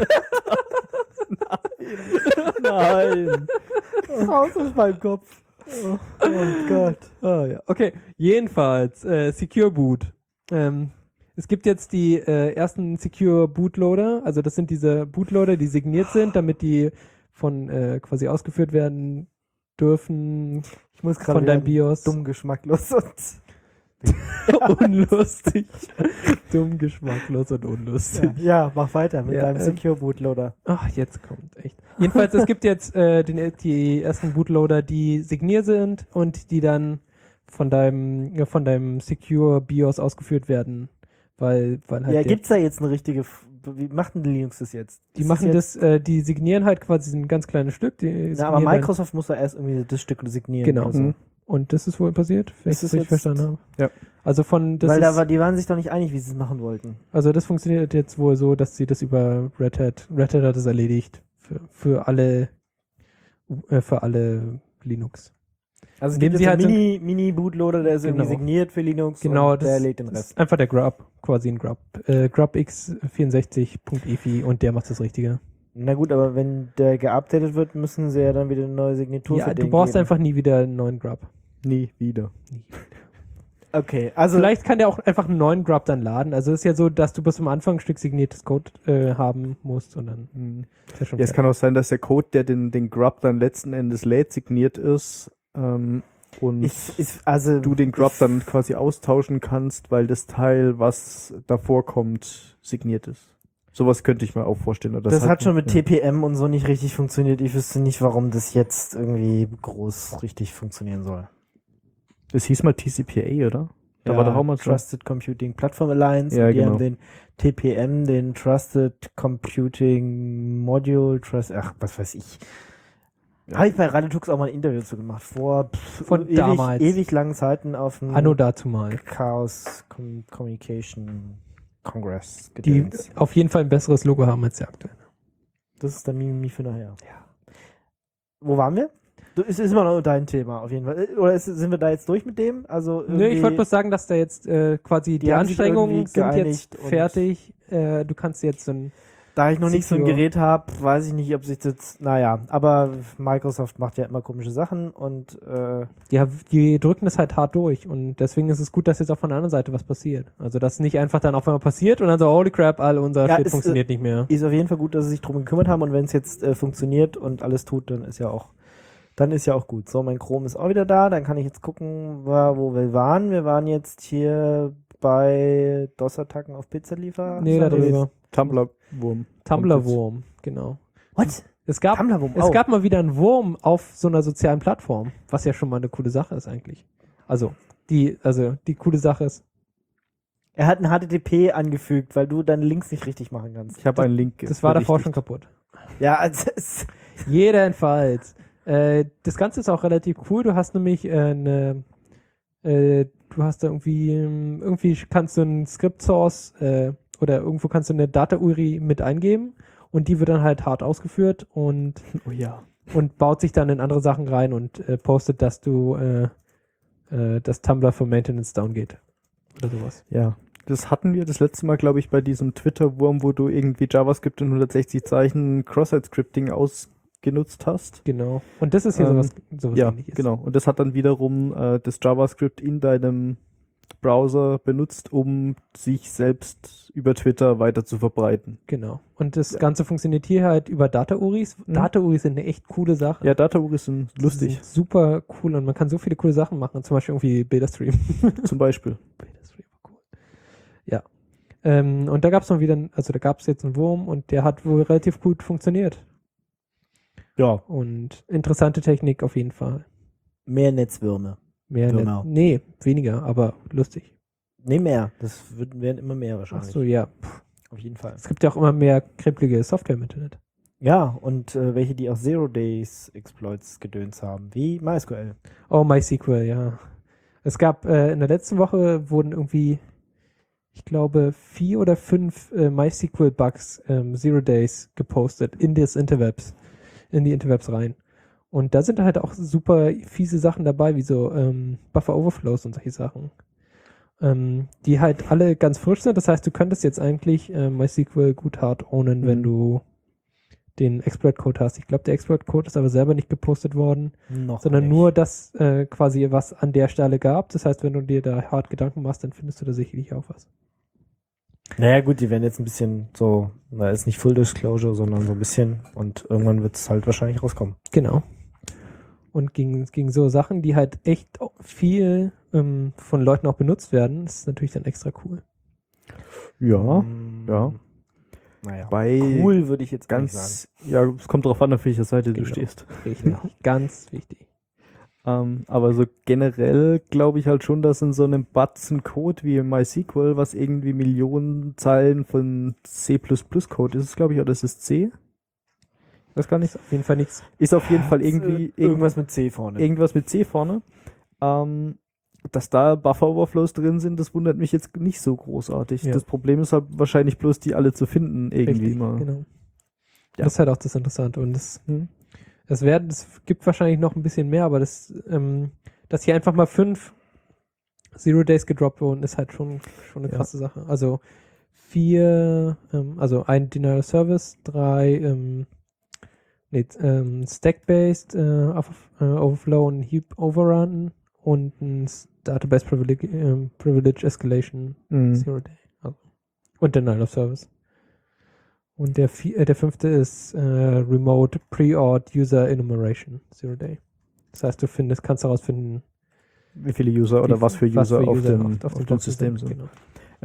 Nein. Raus aus meinem Kopf. Oh Gott. Ah, ja. Okay, jedenfalls, Secure Boot. Es gibt jetzt die ersten Secure Bootloader, also das sind diese Bootloader, die signiert sind, damit die von quasi ausgeführt werden dürfen Ich muss gerade von deinem BIOS. dumm geschmacklos und Unlustig. Dumm, geschmacklos und unlustig. ja, mach weiter mit Ja, deinem Secure Bootloader. Ach, jetzt kommt echt. Jedenfalls, es gibt jetzt die ersten Bootloader, die signiert sind und die dann von deinem Secure BIOS ausgeführt werden. Weil halt Ja, gibt's da jetzt eine richtige wie macht denn Linux das jetzt? die Ist machen jetzt, das, die signieren halt quasi ein ganz kleines Stück. Die Na, aber signieren dann- Microsoft muss da erst irgendwie das Stück signieren. Genau. oder so. Und das ist wohl passiert, wenn ich Ist das es richtig jetzt- verstanden habe. Ja. Also Weil die waren sich doch nicht einig, wie sie es machen wollten. Also das funktioniert jetzt wohl so, dass sie das über Red Hat hat es erledigt für alle Linux. Also es Indem gibt sie jetzt halt so einen Mini-Bootloader, der ist irgendwie Genau. signiert für Linux Genau, und der das lädt den ist Rest. einfach der Grub, quasi ein Grub. grubx64.efi und der macht das Richtige. Na gut, aber wenn der geupdatet wird, müssen sie ja dann wieder eine neue Signatur Ja, für du den brauchst geben. einfach nie wieder einen neuen Grub. Nie wieder. Okay, also Vielleicht kann der auch einfach einen neuen Grub dann laden. Also es ist ja so, dass du bis zum Anfang ein Stück signiertes Code haben musst und dann ist ja schon Ja, es kann auch sein, dass der Code, der den Grub dann letzten Endes lädt, signiert ist und also du den Grub dann quasi austauschen kannst, weil das Teil, was davor kommt, signiert ist. Sowas könnte ich mir auch vorstellen. Oder das halt hat schon mit ja. TPM und so nicht richtig funktioniert. Ich wüsste nicht, warum das jetzt irgendwie groß richtig funktionieren soll. Das hieß mal TCPA, oder? Da war doch auch mal so. Trusted Computing Platform Alliance. Ja, und die genau. haben den TPM, den Trusted Computing Module, was weiß ich. Ja. Habe ich bei Radetux auch mal ein Interview zu gemacht. Vor Von damals. ewig langen Zeiten auf dem Anno dazu mal. Chaos Communication Congress. Die Gedöns. auf jeden Fall ein besseres Logo haben als der aktuelle. Das ist dann Mimimi für nachher. Ja. Wo waren wir? Es ist immer noch dein Thema, auf jeden Fall. Oder sind wir da jetzt durch mit dem? Also Nö, ich irgendwie- wollte bloß sagen, dass da jetzt quasi die haben sich Anstrengungen irgendwie sind geeinigt jetzt und- fertig. Du kannst jetzt so ein Da ich noch nicht so ein Secure. Gerät habe, weiß ich nicht, ob sich das. Naja, aber Microsoft macht ja immer komische Sachen und die drücken das halt hart durch und deswegen ist es gut, dass jetzt auch von der anderen Seite was passiert. Also dass nicht einfach dann auf einmal passiert und dann so, holy crap, unser Ja, Shit es, funktioniert nicht mehr. ist auf jeden Fall gut, dass sie sich drum gekümmert haben und wenn es jetzt funktioniert und alles tut, dann ist ja auch gut. So, mein Chrome ist auch wieder da, dann kann ich jetzt gucken, wo wir waren. Wir waren jetzt hier bei DOS-Attacken auf Pizzaliefer. Nee, darüber. Tumblr-Wurm. Tumblr-Wurm, genau. What? Es gab Tumblr-Wurm, Es gab mal wieder einen Wurm auf so einer sozialen Plattform, was ja schon mal eine coole Sache ist eigentlich. Also die coole Sache ist, Er hat ein HTTP angefügt, weil du deine Links nicht richtig machen kannst. Ich habe einen Link. das war davor schon berichtigt. kaputt. Ja, also es, Jedenfalls. Das Ganze ist auch relativ cool. Du hast nämlich du hast da irgendwie kannst du einen Script Source oder irgendwo kannst du eine Data URI mit eingeben und die wird dann halt hart ausgeführt und Oh ja. baut sich dann in andere Sachen rein und postet, dass das Tumblr für Maintenance down geht. Oder sowas. Ja. Das hatten wir das letzte Mal, glaube ich, bei diesem Twitter-Wurm, wo du irgendwie JavaScript in 160 Zeichen Cross-Site-Scripting ausgenutzt hast. Genau. Und das ist hier sowas Ja, Ähnliches. genau. Und das hat dann wiederum das JavaScript in deinem Browser benutzt, um sich selbst über Twitter weiter zu verbreiten. Genau. Und das Ganze funktioniert hier halt über Data-URIs. Mhm. Data-URIs sind eine echt coole Sache. Ja, Data-URIs sind Die lustig, sind super cool und man kann so viele coole Sachen machen. Zum Beispiel irgendwie Bilderstream. zum Beispiel. Bilderstream war cool. Ja. Und da gab es da gab es jetzt einen Wurm und der hat wohl relativ gut funktioniert. ja, Und interessante Technik auf jeden Fall. mehr Netzwürme. Mehr Genau. nee, weniger, aber lustig. Nee, mehr. Das werden immer mehr Ach wahrscheinlich. so, ja. Auf jeden Fall. Es gibt ja auch immer mehr kribbelige Software im Internet. Ja, und welche, die auch Zero-Days-Exploits gedöns haben, wie MySQL. Oh, MySQL, ja. Es gab in der letzten Woche wurden irgendwie, ich glaube, 4 oder 5 MySQL-Bugs Zero Days gepostet in die Interwebs rein. Und da sind halt auch super fiese Sachen dabei, wie so Buffer Overflows und solche Sachen. die halt alle ganz frisch sind. Das heißt, du könntest jetzt eigentlich MySQL gut hart ownen, wenn du den Exploit-Code hast. Ich glaube, der Exploit-Code ist aber selber nicht gepostet worden, sondern nicht. nur das quasi, was an der Stelle gab. Das heißt, wenn du dir da hart Gedanken machst, dann findest du da sicherlich auch was. Naja, gut, die werden jetzt ein bisschen so, na, ist nicht Full Disclosure, sondern so ein bisschen und irgendwann wird es halt wahrscheinlich rauskommen. Genau. Und gegen so Sachen, die halt echt viel von Leuten auch benutzt werden, ist natürlich dann extra cool. Ja, ja. Naja, Bei cool würde ich jetzt gar nicht sagen. Ja, es kommt darauf an, auf welcher Seite du Genau. stehst. Richtig. Ganz wichtig. Aber so generell glaube ich halt schon, dass in so einem Batzen Code wie MySQL, was irgendwie Millionen Zeilen von C++-Code ist, glaube ich, oder ist es C? Ich weiß gar nicht. Auf jeden Fall nichts. Ist auf jeden Fall irgendwie Irgendwas mit C vorne. irgendwas mit C vorne. Dass da Buffer-Overflows drin sind, das wundert mich jetzt nicht so großartig. Ja. Das Problem ist halt wahrscheinlich bloß, die alle zu finden irgendwie Richtig, mal. genau. Ja. Das ist halt auch das Interessante. Und es gibt wahrscheinlich noch ein bisschen mehr, aber dass hier einfach mal 5 Zero Days gedroppt wurden, ist halt schon eine krasse Sache. Also 4, also ein Denial of Service, 3 Stack-Based Overflow und Heap Overrun und ein Database Privilege Escalation Zero Day. Also. Und Denial of Service. Und der 5. ist Remote Pre-Ord User Enumeration Zero Day. Das heißt, kannst herausfinden, Wie viele User oder was für User auf dem Boxen System sind. Genau.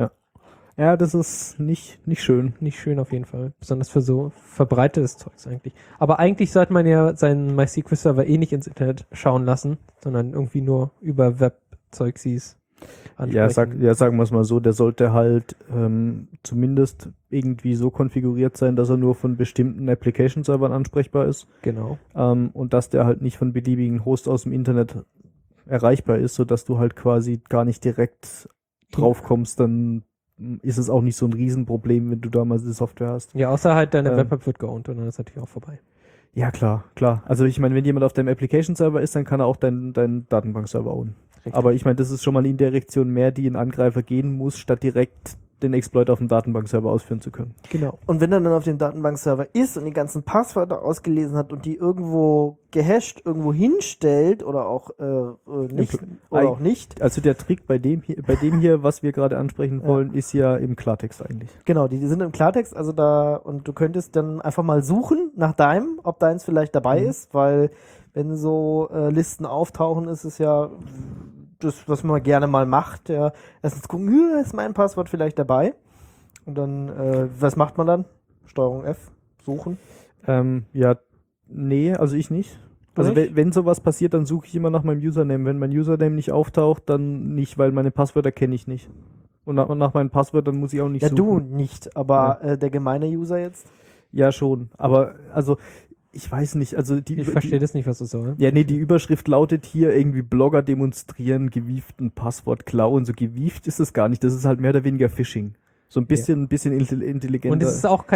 Ja, das ist nicht schön. Nicht schön auf jeden Fall. Besonders für so verbreitetes Zeugs eigentlich. Aber eigentlich sollte man ja seinen MySQL-Server nicht ins Internet schauen lassen, sondern irgendwie nur über Web-Zeugsies ansprechen. Ja, sagen wir es mal so, der sollte halt zumindest irgendwie so konfiguriert sein, dass er nur von bestimmten Application-Servern ansprechbar ist. Genau. Und dass der halt nicht von beliebigen Hosts aus dem Internet erreichbar ist, sodass du halt quasi gar nicht direkt drauf kommst, dann ist es auch nicht so ein Riesenproblem, wenn du da mal die Software hast. Ja, außer halt deine Web-App wird geowned und dann ist natürlich auch vorbei. Ja, klar. Also ich meine, wenn jemand auf deinem Application-Server ist, dann kann er auch deinen Datenbank-Server ownen. Richtig. Aber ich meine, das ist schon mal eine Indirektion mehr, die ein Angreifer gehen muss, statt direkt den Exploit auf dem Datenbankserver ausführen zu können. Genau. Und wenn er dann auf dem Datenbankserver ist und die ganzen Passwörter ausgelesen hat und die irgendwo gehasht irgendwo hinstellt oder auch nicht oder auch nicht. Also der Trick bei dem hier, was wir gerade ansprechen wollen, ist ja im Klartext eigentlich. Genau, die sind im Klartext, also da, und du könntest dann einfach mal suchen nach deinem, ob deins vielleicht dabei ist, weil wenn so Listen auftauchen, ist es ja das, was man gerne mal macht, ja, erstens gucken, ist mein Passwort vielleicht dabei? Und dann, was macht man dann? Steuerung F, suchen. Ja, nee, also ich nicht. Also Nicht? wenn sowas passiert, dann suche ich immer nach meinem Username. Wenn mein Username nicht auftaucht, dann nicht, weil meine Passwörter kenne ich nicht. Und nach meinen Passwörtern muss ich auch nicht Ja, suchen. du nicht, aber der gemeine User jetzt? Ja, schon. Aber also, ich weiß nicht. Also Ich verstehe das nicht, was das soll. Ja, nee, die Überschrift lautet hier irgendwie Blogger demonstrieren gewieften Passwort-Klau und so gewieft ist es gar nicht. Das ist halt mehr oder weniger Phishing. So ein bisschen intelligenter. Und es ist auch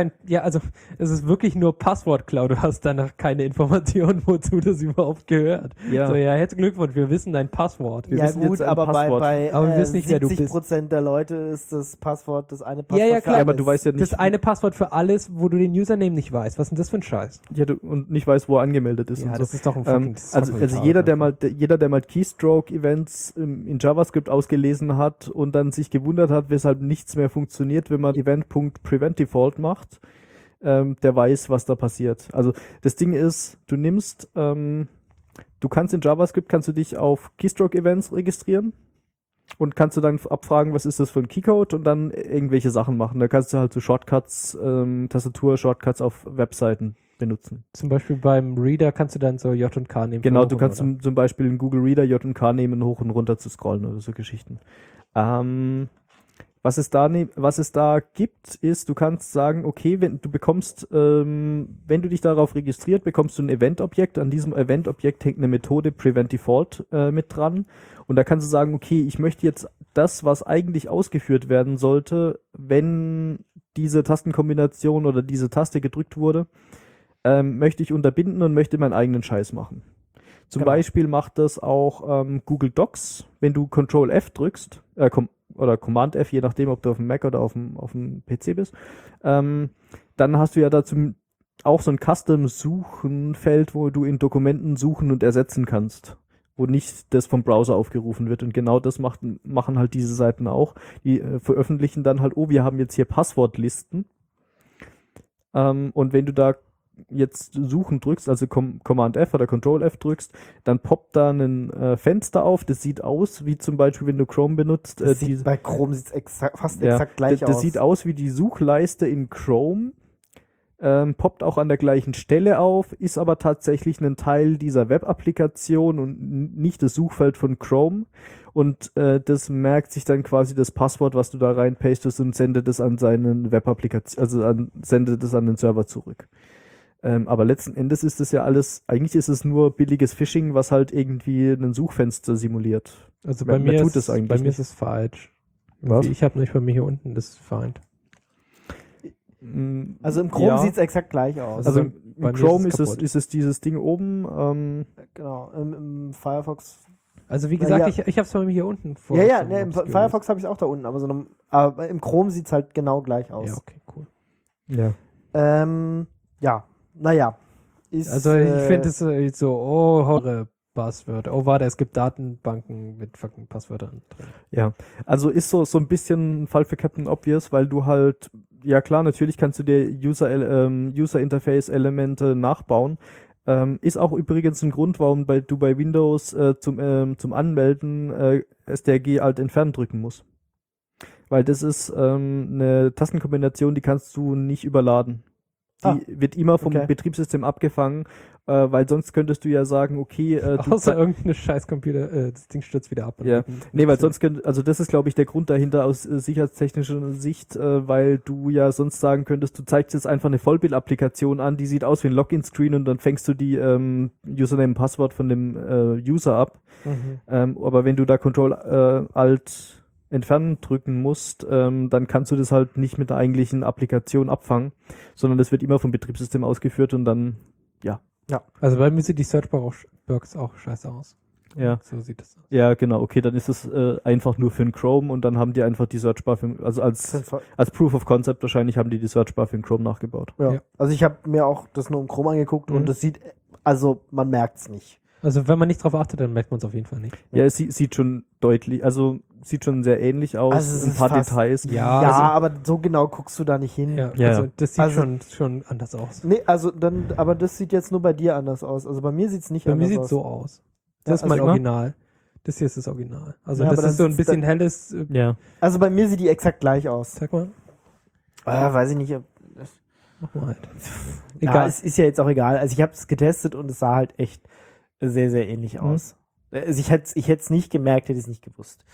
es ist wirklich nur Passwortklau. Du hast danach keine Information, wozu das überhaupt gehört. Ja. So, ja, herzlichen Glückwunsch, wir wissen dein Passwort. Wir Ja wissen gut, jetzt ein aber Passwort. Aber wir wissen nicht, wer du bist. 70% der Leute ist das Passwort, das eine Passwort Ja, für klar. Ja, aber alles. du weißt ja nicht, Das eine Passwort für alles, wo du den Username nicht weißt. Was ist denn das für ein Scheiß? und nicht weiß, wo er angemeldet ist Ja, und so. das ist doch ein fucking... das ist doch Also total jeder, der mal Keystroke-Events in JavaScript ausgelesen hat und dann sich gewundert hat, weshalb nichts mehr funktioniert, wenn man Event.PreventDefault macht, der weiß, was da passiert. Also das Ding ist, du kannst in JavaScript, dich auf Keystroke-Events registrieren und kannst du dann abfragen, was ist das für ein Keycode und dann irgendwelche Sachen machen. Da kannst du halt so Shortcuts, Tastatur-Shortcuts auf Webseiten benutzen. Zum Beispiel beim Reader kannst du dann so J und K nehmen. Genau, für du hoch kannst und runter. zum Beispiel in Google Reader J und K nehmen, hoch und runter zu scrollen oder so Geschichten. Was es da gibt, ist, du kannst sagen, okay, wenn du dich darauf registriert, bekommst du ein Event-Objekt. An diesem Event-Objekt hängt eine Methode PreventDefault mit dran. Und da kannst du sagen, okay, ich möchte jetzt das, was eigentlich ausgeführt werden sollte, wenn diese Tastenkombination oder diese Taste gedrückt wurde, möchte ich unterbinden und möchte meinen eigenen Scheiß machen. Zum Genau. Beispiel macht das auch Google Docs, wenn du Ctrl F drückst, oder Command F, je nachdem, ob du auf dem Mac oder auf dem PC bist, dann hast du ja dazu auch so ein Custom-Suchen-Feld, wo du in Dokumenten suchen und ersetzen kannst, wo nicht das vom Browser aufgerufen wird. Und genau das machen halt diese Seiten auch. Die veröffentlichen dann halt, wir haben jetzt hier Passwortlisten. Und wenn du da jetzt Suchen drückst, also Command F oder Control F drückst, dann poppt da ein Fenster auf, das sieht aus, wie zum Beispiel, wenn du Chrome benutzt. Bei Chrome sieht es fast ja, exakt gleich aus. Das sieht aus wie die Suchleiste in Chrome, poppt auch an der gleichen Stelle auf, ist aber tatsächlich ein Teil dieser Web-Applikation und nicht das Suchfeld von Chrome. Und das merkt sich dann quasi das Passwort, was du da reinpastest, und sendet es an seinen Web-Applikation, also sendet es an den Server zurück. Aber letzten Endes ist es ja alles, eigentlich ist es nur billiges Phishing, was halt irgendwie ein Suchfenster simuliert. Also bei mir ist es falsch. Was? Ich habe nicht bei mir hier unten das Feind. Also im Chrome sieht es exakt gleich aus. Also bei im mir Chrome ist ist es dieses Ding oben. Genau, im Firefox. Also wie gesagt, ja. ich habe es bei mir hier unten vor. Im Firefox habe ich es auch da unten, aber im Chrome sieht es halt genau gleich aus. Ja, okay, cool. Ja. Naja. Also ich finde es so, horror Passwörter. Oh, warte, es gibt Datenbanken mit fucking Passwörtern drin. Ja, also ist so ein bisschen ein Fall für Captain Obvious, weil du halt, ja klar, natürlich kannst du dir User-Interface-Elemente nachbauen. Ist auch übrigens ein Grund, warum du bei Windows zum Anmelden STRG Alt entfernen drücken musst. Weil das ist eine Tastenkombination, die kannst du nicht überladen. Die wird immer vom Betriebssystem abgefangen, weil sonst könntest du ja sagen, okay, außer irgendeine scheiß Computer, das Ding stürzt wieder ab. Ja, nee, weil sonst also das ist, glaube ich, der Grund dahinter aus sicherheitstechnischer Sicht, weil du ja sonst sagen könntest, du zeigst jetzt einfach eine Vollbild-Applikation an, die sieht aus wie ein Login-Screen und dann fängst du die Username und Passwort von dem User ab. Aber wenn du da Control-Alt entfernen drücken musst, dann kannst du das halt nicht mit der eigentlichen Applikation abfangen, sondern das wird immer vom Betriebssystem ausgeführt und dann, ja. Also bei mir sieht die Searchbox auch scheiße aus. Ja. So sieht es aus. Ja, genau, okay, dann ist es einfach nur für den Chrome und dann haben die einfach die Searchbar also als Proof of Concept wahrscheinlich haben die Searchbar für den Chrome nachgebaut. Ja. Also ich habe mir auch das nur im Chrome angeguckt und das sieht, also man merkt es nicht. Also wenn man nicht drauf achtet, dann merkt man es auf jeden Fall nicht. Ja, es sieht schon deutlich, also sieht schon sehr ähnlich aus, Also ein paar Details. Ja, aber so genau guckst du da nicht hin. Ja, Ja. also das sieht schon anders aus. Nee, aber das sieht jetzt nur bei dir anders aus. Also bei mir sieht es nicht Bei anders mir aus. sieht es so aus. Ja, Das ist mein also- Original. Das hier ist das Original. Also Ja, das aber ist so ein das- bisschen helles. Ja. Also bei mir sieht die exakt gleich aus. Sag mal. Weiß ich nicht. Mach mal halt. Ja, Egal. es ist ja jetzt auch egal. Also ich habe es getestet und es sah halt echt sehr, sehr ähnlich aus. Also ich hätte es nicht gemerkt, hätte es nicht gewusst.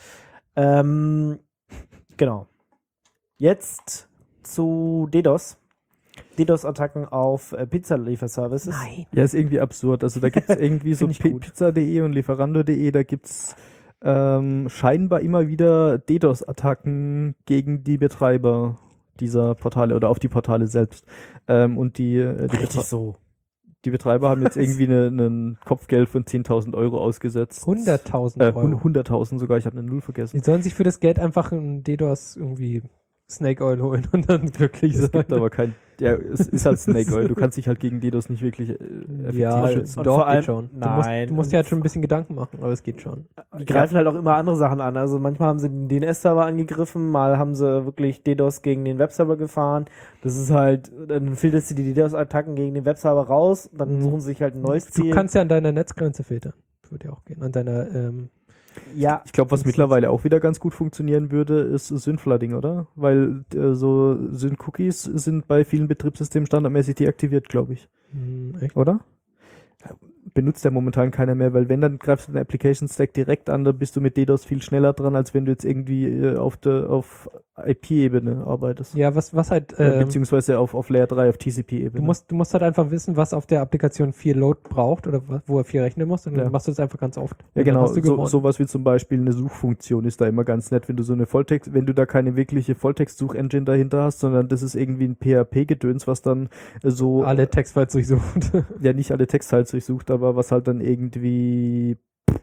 Genau. Jetzt zu DDoS. DDoS-Attacken auf Pizzalieferservices. Nein. Ja, ist irgendwie absurd. Also da gibt es irgendwie so Find ich gut. Pizza.de und Lieferando.de, da gibt es scheinbar immer wieder DDoS-Attacken gegen die Betreiber dieser Portale oder auf die Portale selbst. Und die Betreiber haben jetzt irgendwie ein Kopfgeld von 10.000 Euro ausgesetzt. 100.000 Euro. 100.000 sogar, ich habe eine Null vergessen. Die sollen sich für das Geld einfach ein DDoS irgendwie Snake Oil holen und dann glücklich Es sein. gibt aber kein, ja, es ist halt Snake Oil, du kannst dich halt gegen DDoS nicht wirklich effektiv Ja, schützen. und doch, vor allem- geht schon. Nein. Du musst dir halt schon ein bisschen Gedanken machen, aber es geht schon. Die greifen halt auch immer andere Sachen an. Also manchmal haben sie den DNS-Server angegriffen, mal haben sie wirklich DDoS gegen den Webserver gefahren. Das ist halt, dann filterst du die DDoS-Attacken gegen den Webserver raus, dann suchen sie sich halt ein neues Du Ziel. kannst ja an deiner Netzgrenze filtern. Würde ja auch gehen. An deiner, Ja, Ich glaube, was mittlerweile auch wieder ganz gut funktionieren würde, ist Synflooding, oder? Weil so Syn-Cookies sind bei vielen Betriebssystemen standardmäßig deaktiviert, glaube ich. echt? Oder? Benutzt ja momentan keiner mehr, weil wenn, dann greifst du den Application Stack direkt an, dann bist du mit DDoS viel schneller dran, als wenn du jetzt irgendwie auf IP-Ebene arbeitest. Ja, was halt, Beziehungsweise auf Layer 3, auf TCP-Ebene. du musst halt einfach wissen, was auf der Applikation viel Load braucht oder wo er viel rechnen muss und dann Ja. machst du das einfach ganz oft. Ja, Und dann genau. hast du gewonnen. Sowas wie zum Beispiel eine Suchfunktion ist da immer ganz nett, wenn du so eine wenn du da keine wirkliche Volltext-Such-Engine dahinter hast, sondern das ist irgendwie ein PHP-Gedöns, was dann so, Alle Textfiles durchsucht. ja, nicht alle Textfiles durchsucht, aber was halt dann irgendwie,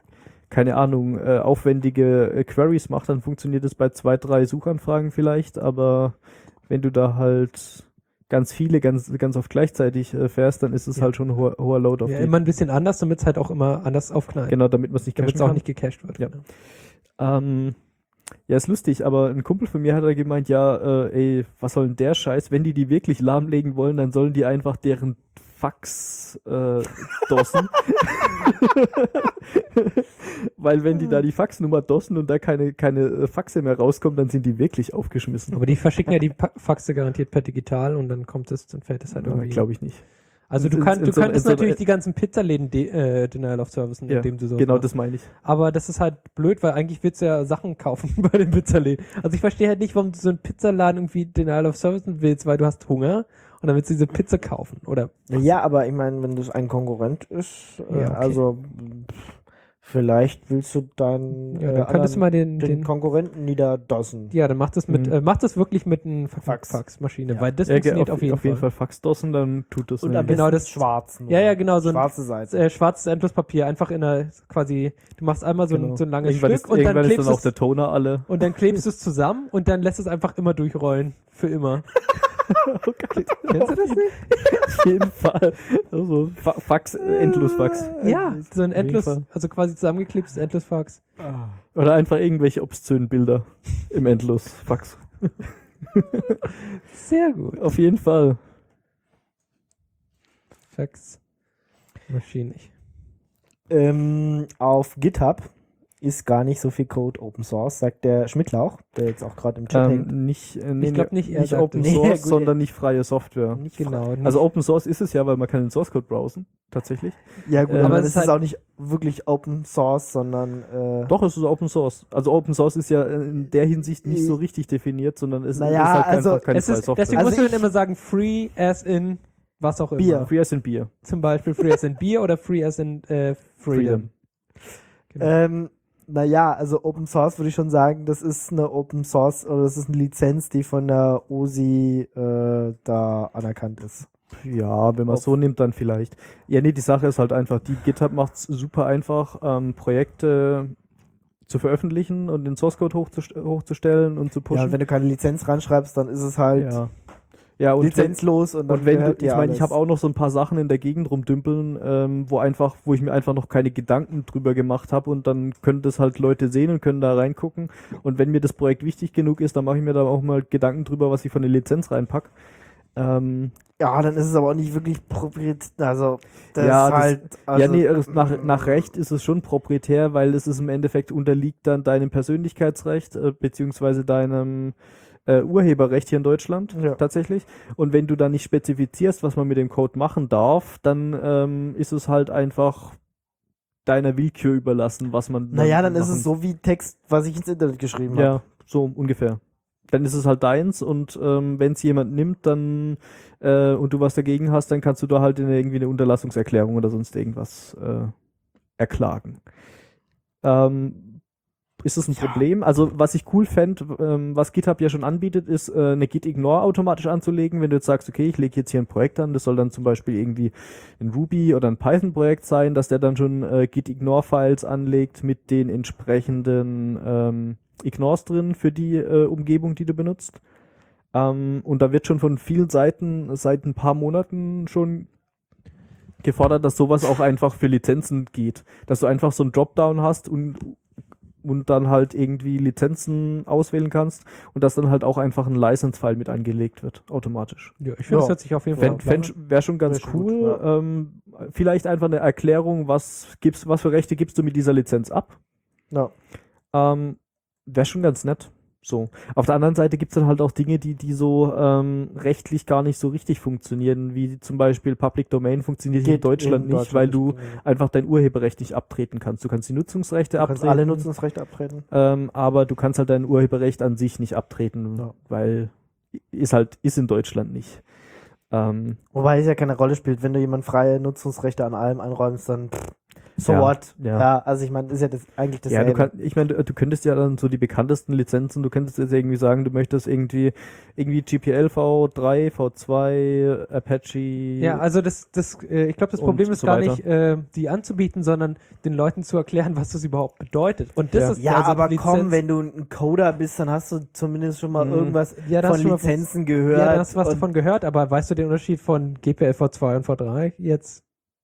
keine Ahnung, aufwendige Queries macht, dann funktioniert es bei 2, 3 Suchanfragen vielleicht, aber wenn du da halt ganz viele, ganz oft gleichzeitig fährst, dann ist es halt schon ein hoher Load auf Ja, die. immer ein bisschen anders, damit es halt auch immer anders aufknallt. Genau, damit man es nicht Damit cachen es auch kann. nicht gecached wird. Ja. Genau. Ja, ist lustig, aber ein Kumpel von mir hat da gemeint, ja, ey, was soll denn der Scheiß? Wenn die wirklich lahmlegen wollen, dann sollen die einfach deren Fax dossen. Weil wenn die da die Faxnummer dossen und da keine Faxe mehr rauskommen, dann sind die wirklich aufgeschmissen. Aber die verschicken ja die Faxe garantiert per digital und dann fällt es halt irgendwie. Glaube ich nicht. Also du in könntest so- natürlich die ganzen Pizzaläden Denial of Service, Ja, indem du so genau machst. das meine ich. Aber das ist halt blöd, weil eigentlich willst du ja Sachen kaufen bei den Pizzaläden. Also ich verstehe halt nicht, warum du so einen Pizzaladen irgendwie Denial of Service willst, weil du hast Hunger und dann willst du diese Pizza kaufen, oder? Ja, aber ich meine, wenn das ein Konkurrent ist, Ja, okay. also vielleicht willst du deinen Ja, dann könntest du mal den Konkurrenten niederdossen. ja, dann mach das mach das wirklich mit einer Fax. Faxmaschine, Ja. weil das Ja, funktioniert auf jeden Fall. Faxdossen, dann tut das Und am nämlich. Genau, besten das- schwarz. nur. Ja, ja, genau, so ein schwarze Seite. schwarzes Endlospapier, einfach in einer quasi, du machst einmal so Genau. ein langes Irgendwann Stück ist, und dann irgendwann ist klebst dann auch es der Toner alle. und dann klebst du es zusammen und dann lässt es einfach immer durchrollen. Für immer. Kennst du das nicht? Auf jeden Fall. Also Fax, Endlosfax. Ja, so ein Auf jeden Endlos, Fall. also quasi zusammengeklebtes Endlosfax. Oder einfach irgendwelche obszönen Bilder im Endlosfax. Sehr gut. Auf jeden Fall. Fax. Maschine. Auf GitHub ist gar nicht so viel Code Open Source, sagt der Schmidtlauch, der jetzt auch gerade im Chat hängt. Ich glaub nicht, er nicht sagt Open es. Source, Nee, gut. sondern nicht freie Software. Nicht Genau. Nicht. Also Open Source ist es ja, weil man kann den Source Code browsen, tatsächlich. Ja gut, aber aber es es ist ist halt- auch nicht wirklich Open Source, sondern Doch, es ist Open Source. Also Open Source ist ja in der Hinsicht nicht so richtig definiert, sondern es Naja, ist halt also einfach keine es freie ist, Software. deswegen Also muss man ich- immer sagen, free as in was auch immer. Bier. Free as in Bier. Zum Beispiel free as in Bier oder free as in Freedom. Genau. naja, also Open Source würde ich schon sagen, das ist eine Open Source oder das ist eine Lizenz, die von der OSI da anerkannt ist. Ja, wenn man es so nimmt, dann vielleicht. Ja, nee, die Sache ist halt einfach, die GitHub macht es super einfach, Projekte zu veröffentlichen und den Source Code hochzustellen und zu Ja, pushen. und wenn du keine Lizenz ranschreibst, dann ist es halt ja, und lizenzlos und dann Und wenn du, gehört dir ich meine, alles. ich habe auch noch so ein paar Sachen in der Gegend rumdümpeln, wo ich mir einfach noch keine Gedanken drüber gemacht habe und dann können das halt Leute sehen und können da reingucken. Und wenn mir das Projekt wichtig genug ist, dann mache ich mir da auch mal Gedanken drüber, was ich von der Lizenz reinpack. Ja, dann ist es aber auch nicht wirklich proprietär. Also, das Ja, ist das- halt. Also, ja, nee, nach Recht ist es schon proprietär, weil es ist im Endeffekt unterliegt dann deinem Persönlichkeitsrecht, beziehungsweise deinem Urheberrecht hier in Deutschland Ja. tatsächlich. Und wenn du dann nicht spezifizierst, was man mit dem Code machen darf, dann ist es halt einfach deiner Willkür überlassen, was man. Naja, dann ist machen- es so wie Text, was ich ins Internet geschrieben habe. Ja, so ungefähr. Dann ist es halt deins und wenn es jemand nimmt, dann und du was dagegen hast, dann kannst du da halt irgendwie eine Unterlassungserklärung oder sonst irgendwas erklagen. Ist das ein Problem? Also was ich cool fände, was GitHub ja schon anbietet, ist eine Git-Ignore automatisch anzulegen. Wenn du jetzt sagst, okay, ich lege jetzt hier ein Projekt an, das soll dann zum Beispiel irgendwie ein Ruby oder ein Python-Projekt sein, dass der dann schon Git-Ignore-Files anlegt mit den entsprechenden Ignores drin für die Umgebung, die du benutzt. Und da wird schon von vielen Seiten seit ein paar Monaten schon gefordert, dass sowas auch einfach für Lizenzen geht. Dass du einfach so einen Dropdown hast und dann halt irgendwie Lizenzen auswählen kannst und dass dann halt auch einfach ein License-File mit angelegt wird, automatisch. Ja, ich finde, Ja. das hört sich auf jeden Fall Wäre schon ganz Wär schon cool. gut, Vielleicht einfach eine Erklärung, was für Rechte gibst du mit dieser Lizenz ab? Ja. Wäre schon ganz nett. So. Auf der anderen Seite gibt es dann halt auch Dinge, die so rechtlich gar nicht so richtig funktionieren, wie zum Beispiel Public Domain funktioniert hier in Deutschland nicht, weil du einfach dein Urheberrecht nicht abtreten kannst. Du kannst die Nutzungsrechte Du kannst abtreten, alle Nutzungsrechte abtreten. aber du kannst halt dein Urheberrecht an sich nicht abtreten, Ja. weil ist in Deutschland nicht. Wobei es ja keine Rolle spielt, wenn du jemand freie Nutzungsrechte an allem einräumst, dann so Ja, what? ja. Ja, also ich meine, ist ja eigentlich Ja, dasselbe. du könntest ja dann so die bekanntesten Lizenzen, du könntest jetzt irgendwie sagen, du möchtest irgendwie GPL V3, V2, Apache. Ja, also ich glaube, das Und Problem ist so gar weiter. nicht, die anzubieten, sondern den Leuten zu erklären, was das überhaupt bedeutet. Und das Ja. ist Ja, also aber Lizenz- komm, wenn du ein Coder bist, dann hast du zumindest schon mal irgendwas Ja, da hast von du schon mal Lizenzen gehört. Ja, da hast du was und- davon gehört, aber weißt du den Unterschied von GPL V2 und V3 jetzt?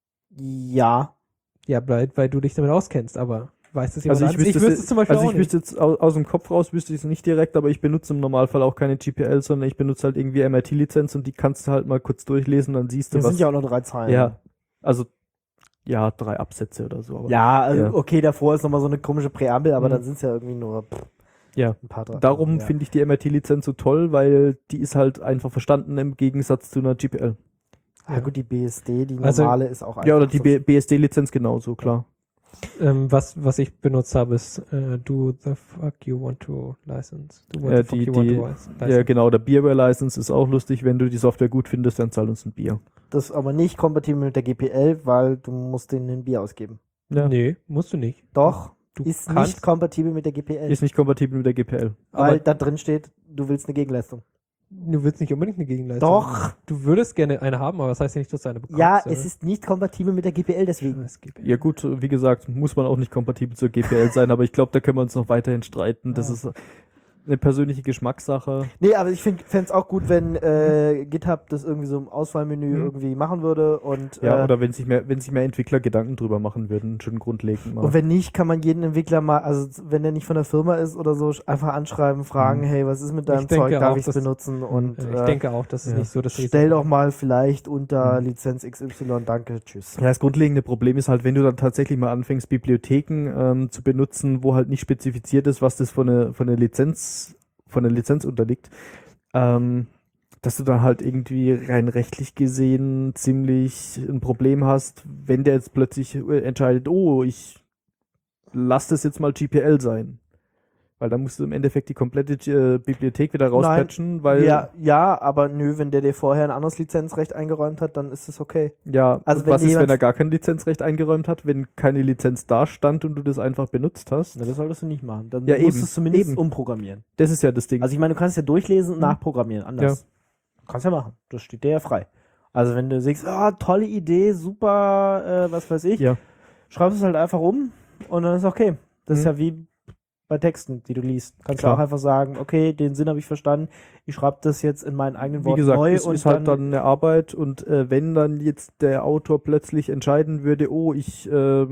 Ja. Ja, weil du dich damit auskennst, aber weißt es jemand Also ich anderes? wüsste, es zum Beispiel also auch ich wüsste jetzt aus dem Kopf raus, wüsste ich es nicht direkt, aber ich benutze im Normalfall auch keine GPL, sondern ich benutze halt irgendwie MIT-Lizenz und die kannst du halt mal kurz durchlesen, dann siehst du Das was. sind ja auch nur 3 Zeilen. Ja, also ja, 3 Absätze oder so. Aber Ja, also Ja. okay, davor ist nochmal so eine komische Präambel, aber Mhm. dann sind es ja irgendwie nur ja. ein paar Darum ja. finde ich die MIT-Lizenz so toll, weil die ist halt einfach verstanden im Gegensatz zu einer GPL. Ja gut, die BSD, die Also- normale ist auch Ja, oder einfach die so. BSD-Lizenz genauso, klar. Was ich benutzt habe, ist Do the fuck you want to license. Do what the fuck you want to license. Ja, genau, der Beerware-License ist auch lustig, wenn du die Software gut findest, dann zahl uns ein Bier. Das ist aber nicht kompatibel mit der GPL, weil du musst denen ein Bier ausgeben. Ja. Nee, musst du nicht. Doch, Du ist kannst, nicht kompatibel mit der GPL. Ist nicht kompatibel mit der GPL. weil aber da drin steht, du willst eine Gegenleistung. du willst nicht unbedingt eine Gegenleistung. Doch. Du würdest gerne eine haben, aber das heißt ja nicht, dass du eine bekommst. Ja, oder? es ist nicht kompatibel mit der GPL, deswegen. Es gibt- Ja gut, wie gesagt, muss man auch nicht kompatibel zur GPL sein, aber ich glaube, da können wir uns noch weiterhin streiten. Das ist eine persönliche Geschmackssache. Nee, aber ich fände es auch gut, wenn GitHub das irgendwie so im Auswahlmenü irgendwie machen würde und Ja, oder wenn sich mehr Entwickler Gedanken drüber machen würden, schon grundlegend mal. und wenn nicht, kann man jeden Entwickler mal, also wenn der nicht von der Firma ist oder so, einfach anschreiben, fragen, hey, was ist mit deinem Ich denke Zeug, darf auch, ich es dass- benutzen? Und ich denke auch, das ist ja. nicht so das stell doch mal vielleicht unter Mhm. Lizenz XY, danke, tschüss. Ja, das grundlegende Problem ist halt, wenn du dann tatsächlich mal anfängst, Bibliotheken zu benutzen, wo halt nicht spezifiziert ist, was das von der Lizenz unterliegt, dass du dann halt irgendwie rein rechtlich gesehen ziemlich ein Problem hast, wenn der jetzt plötzlich entscheidet, oh, ich lasse das jetzt mal GPL sein. Weil dann musst du im Endeffekt die komplette Bibliothek wieder rauspatchen, weil Ja, aber nö, wenn der dir vorher ein anderes Lizenzrecht eingeräumt hat, dann ist es okay. ja, Also und wenn was ist, jemand- wenn er gar kein Lizenzrecht eingeräumt hat, wenn keine Lizenz da stand und du das einfach benutzt hast? Na, das solltest du nicht machen. Dann Ja, musst eben, du es zumindest eben. umprogrammieren. Das ist ja das Ding. Also ich meine, du kannst ja durchlesen und nachprogrammieren, anders. Kannst ja machen. Das steht dir ja frei. Also wenn du siehst, tolle Idee, super, was weiß ich, ja. schreibst es halt einfach um und dann ist okay. Das ist Mhm. ja wie bei Texten, die du liest. Kannst du Klar. auch einfach sagen, okay, den Sinn habe ich verstanden, ich schreibe das jetzt in meinen eigenen Wie Worten gesagt, neu es und ist halt dann eine Arbeit und wenn dann jetzt der Autor plötzlich entscheiden würde, oh, ich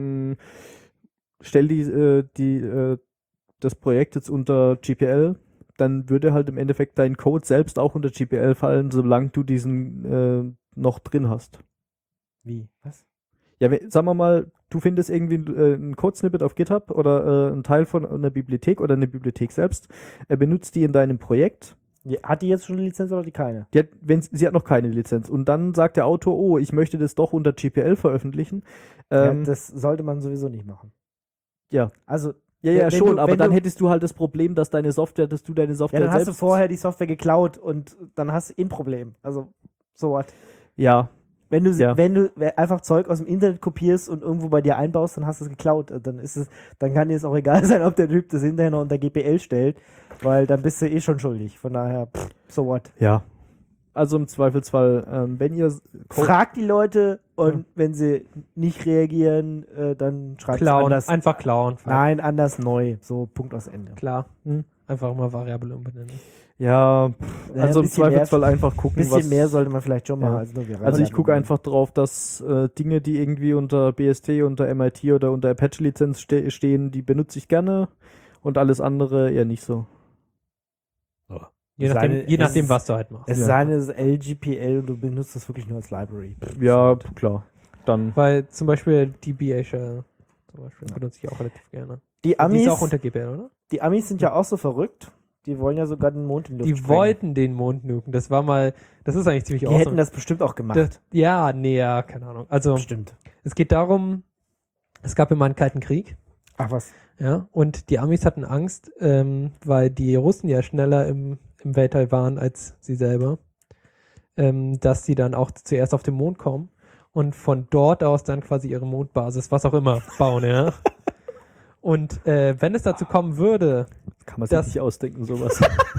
stelle das Projekt jetzt unter GPL, dann würde halt im Endeffekt dein Code selbst auch unter GPL fallen, solange du diesen noch drin hast. Wie? Was? Ja, sagen wir mal, du findest irgendwie ein Code-Snippet auf GitHub oder ein Teil von einer Bibliothek oder eine Bibliothek selbst, benutzt die in deinem Projekt. Ja, hat die jetzt schon eine Lizenz oder die keine? Sie hat noch keine Lizenz. Und dann sagt der Autor, oh, ich möchte das doch unter GPL veröffentlichen. Ja, das sollte man sowieso nicht machen. Ja. Also, Ja, wenn schon, du- aber wenn dann du- hättest du halt das Problem, dass du deine Software ja, dann hast du vorher die Software geklaut und dann hast du ein Problem. Also, so what? Ja, Wenn du, Ja. wenn du einfach Zeug aus dem Internet kopierst und irgendwo bei dir einbaust, dann hast du es geklaut. Dann kann dir es auch egal sein, ob der Typ das hinterher noch unter GPL stellt, weil dann bist du eh schon schuldig. Von daher, so what? ja. Also im Zweifelsfall, wenn ihr Frag die Leute und wenn sie nicht reagieren, dann schreibt Klauen, anders. einfach klauen. Nein, anders neu. So, Punkt aus Ende. Klar. Hm. Einfach mal Variable umbenennen. ja, Ja, also ein im bisschen mehr- Zweifelsfall einfach gucken, Ein bisschen mehr sollte man vielleicht schon machen. Ja. Als nur Also ich gucke einfach drauf, dass Dinge, die irgendwie unter BSD, unter MIT oder unter Apache-Lizenz stehen, die benutze ich gerne und alles andere eher nicht so. Je Es sei nachdem, denn, je es nachdem ist- was du halt machst. Es sei denn, es ist LGPL und du benutzt das wirklich nur als Library. Ja, klar. Dann. Weil zum Beispiel die B-Azure zum Beispiel benutze ich auch relativ gerne. Die Die Amis, ist auch unter GPL, oder? die Amis sind ja auch so verrückt. Die wollen ja sogar den Mond in die Luft Die sprengen. wollten den Mond nuken. Das war mal, das ist eigentlich ziemlich Die awesome. hätten das bestimmt auch gemacht. Ja, nee, ja, keine Ahnung. Also, Bestimmt. es geht darum, es gab immer einen Kalten Krieg, Ach was. ja, und die Amis hatten Angst, weil die Russen ja schneller im Weltall waren als sie selber, dass sie dann auch zuerst auf den Mond kommen und von dort aus dann quasi ihre Mondbasis, was auch immer, bauen, ja. Und wenn es dazu kommen würde, Kann man sich Das- nicht ausdenken, sowas.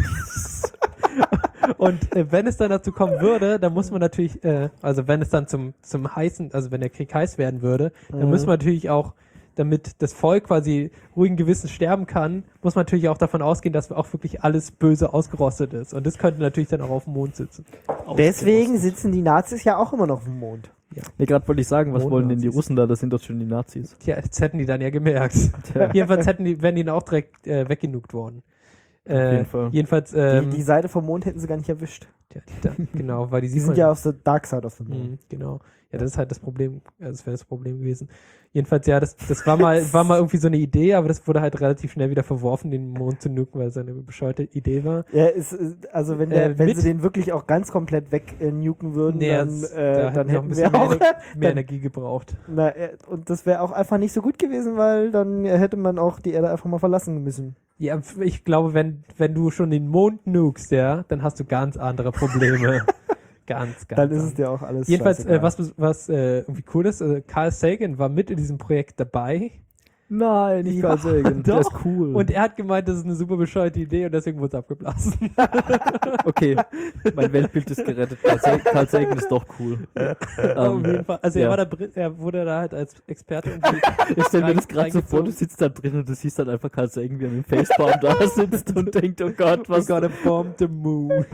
und wenn es dann dazu kommen würde, dann muss man natürlich, also wenn es dann zum heißen, also wenn der Krieg heiß werden würde, dann müssen wir natürlich auch, damit das Volk quasi ruhigen Gewissens sterben kann, muss man natürlich auch davon ausgehen, dass auch wirklich alles böse ausgerostet ist. Und das könnte natürlich dann auch auf dem Mond sitzen. Deswegen sitzen die Nazis ja auch immer noch auf dem Mond. Nee, gerade wollte ich sagen, was wollen denn die Mondnazis. Russen da? Das sind doch schon die Nazis. Tja, das hätten die dann ja gemerkt. Jedenfalls wären die dann auch direkt weggenugt worden. jeden Fall. Jedenfalls, Die Seite vom Mond hätten sie gar nicht erwischt. genau, weil die Die sieht sind man ja auf the dark side of the moon. Genau. Ja, das ist halt das Problem. Das wäre das Problem gewesen. Jedenfalls, ja, das war mal irgendwie so eine Idee, aber das wurde halt relativ schnell wieder verworfen, den Mond zu nuken, weil es eine bescheuerte Idee war. Ja, also wenn mit- sie den wirklich auch ganz komplett wegnuken würden, dann da hätten noch ein wir bisschen auch... mehr Energie gebraucht. und das wäre auch einfach nicht so gut gewesen, weil dann hätte man auch die Erde einfach mal verlassen müssen. Ja, ich glaube, wenn du schon den Mond nukst, ja, dann hast du ganz andere Probleme. ganz. Dann ist es dir auch alles Jedenfalls, scheißegal. was irgendwie cool ist, Carl Sagan war mit in diesem Projekt dabei. Nein, nicht Ja, Carl Sagan. Der doch. ist cool. Und er hat gemeint, das ist eine super bescheuerte Idee und deswegen wurde es abgeblasen. okay, mein Weltbild ist gerettet. Carl Sagan ist doch cool. Auf jeden Fall. Also ja. er wurde da halt als Experte irgendwie Ich stelle mir das gerade so vor, reingezogen. du sitzt da drin und du siehst dann einfach Carl Sagan, wie er mit dem Facepalm da sitzt und denkt, oh Gott, We was gotta bomb the moon.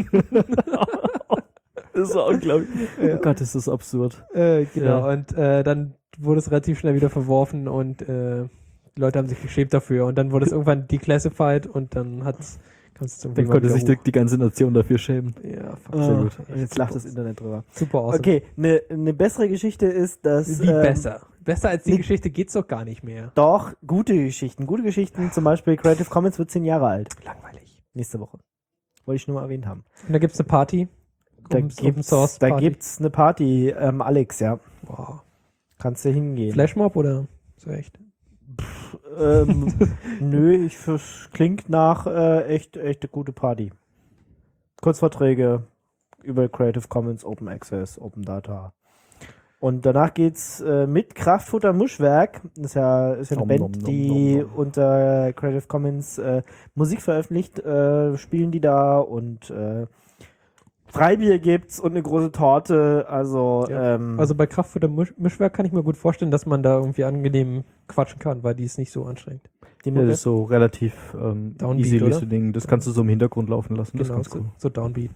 das ist so unglaublich. Oh Gott, ist das absurd. Genau, und dann wurde es relativ schnell wieder verworfen und die Leute haben sich geschämt dafür und dann wurde es irgendwann declassified und dann kam es zum Dann konnte sich die ganze Nation dafür schämen. Ja, fuck. Sehr gut. Und jetzt lacht das Internet drüber. Super awesome. Okay, eine bessere Geschichte ist, dass... Wie besser? Besser als die nee. Geschichte geht's doch gar nicht mehr. Doch, gute Geschichten. Gute Geschichten, zum Beispiel Creative Commons wird 10 Jahre alt. Langweilig. Nächste Woche. Wollte ich nur mal erwähnt haben. Und da gibt's eine Party. Da Open Source da Party. gibt's eine Party, Alex, ja. Wow. Kannst du hingehen. Flashmob oder so echt? Nö, das klingt nach echt eine gute Party. Kurzvorträge über Creative Commons, Open Access, Open Data. Und danach geht's mit Kraftfutter Mischwerk. Das ist ja eine Nom, Band, nom, nom, die nom, nom. unter Creative Commons Musik veröffentlicht, spielen die da und Freibier gibt's und eine große Torte. Also, Ja. Also bei Kraftfutter Mischwerk kann ich mir gut vorstellen, dass man da irgendwie angenehm quatschen kann, weil die ist nicht so anstrengend. die Ja, das ist so relativ Downbeat, easy oder? listening. Das kannst du so im Hintergrund laufen lassen. Das ist Genau, ganz cool. so Downbeat.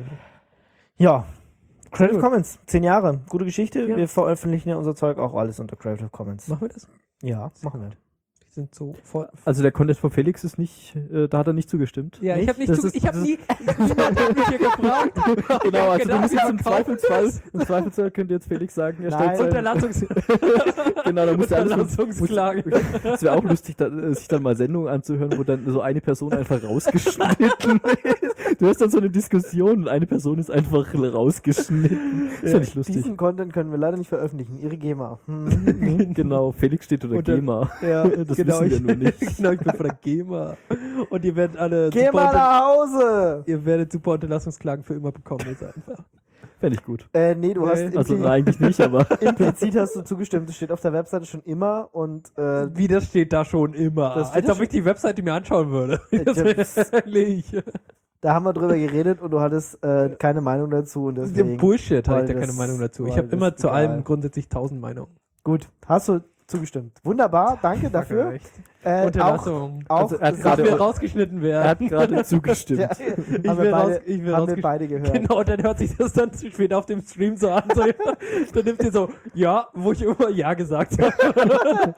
ja. Creative gut. Commons, 10 Jahre. Gute Geschichte. Ja. Wir veröffentlichen ja unser Zeug auch alles unter Creative Commons. Machen wir das? Ja, machen wir. Die sind so voll. Also der Content von Felix ist nicht, da hat er nicht zugestimmt. Ja, Nicht? ich habe nicht Das zu, ist- ich habe das nie niemand hat mich hier gefragt. Genau, also du gedacht, musst wir jetzt im verkaufen Zweifelsfall könnte jetzt Felix sagen, er Nein. stellt sein, Unterlassungs genau, da muss er alles Unterlassungsklage. Es wäre auch lustig, sich dann mal Sendungen anzuhören, wo dann so eine Person einfach rausgeschnitten ist. Du hast dann so eine Diskussion und eine Person ist einfach rausgeschnitten. Ist ja nicht lustig. Diesen Content können wir leider nicht veröffentlichen. Ihre GEMA. Hm. Genau, Felix steht unter Unter- GEMA. Ja, Das genau, wissen wir nur nicht. genau, ich bin von der GEMA. Und ihr werdet alle Geh mal nach Hause! ihr werdet super Unterlassungsklagen für immer bekommen jetzt einfach. Fände ich gut. Nee, du hast Also eigentlich nicht, aber implizit hast du zugestimmt. Das steht auf der Webseite schon immer und Wie, das steht da schon immer. Das steht Als da ob ich die Webseite mir anschauen würde. Das- Ehrlich. da haben wir drüber geredet und du hattest keine Meinung dazu und deswegen. Bullshit, habe weil ich da keine das- Meinung dazu. Ich weil habe immer das zu egal. allem grundsätzlich 1000 Meinungen. Gut, hast du zugestimmt. Wunderbar, danke dafür. Auch, Unterlassung. auch Also er hat Das gerade- will rausgeschnitten er hat werden. gerade zugestimmt. ja, Ich haben will wir raus- beide, ich will haben wir rausgesch- beide gehört. Genau, und dann hört sich das dann später auf dem Stream so an. So, dann nimmt ihr so, ja, wo ich immer Ja gesagt habe.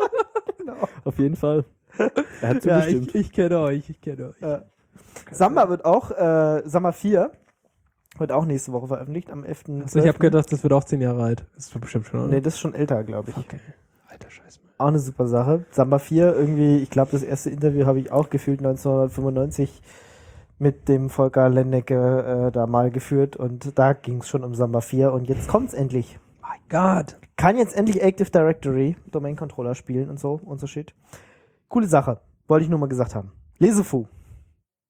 Auf jeden Fall. Er hat Ja, zugestimmt. ich kenne euch, ich kenne euch. Samba wird auch, Samba 4 wird auch nächste Woche veröffentlicht, am 11. Also ich habe gedacht, das wird auch 10 Jahre alt. Das ist bestimmt schon, oder? Nee, das ist schon älter, glaube ich. Okay. Alter Scheiß. Auch eine super Sache. Samba 4, irgendwie, ich glaube, das erste Interview habe ich auch gefühlt 1995 mit dem Volker Lennecke da mal geführt und da ging es schon um Samba 4 und jetzt kommt's endlich. My God. Kann jetzt endlich Active Directory, Domain Controller spielen und so shit. Coole Sache. Wollte ich nur mal gesagt haben. Lesefu.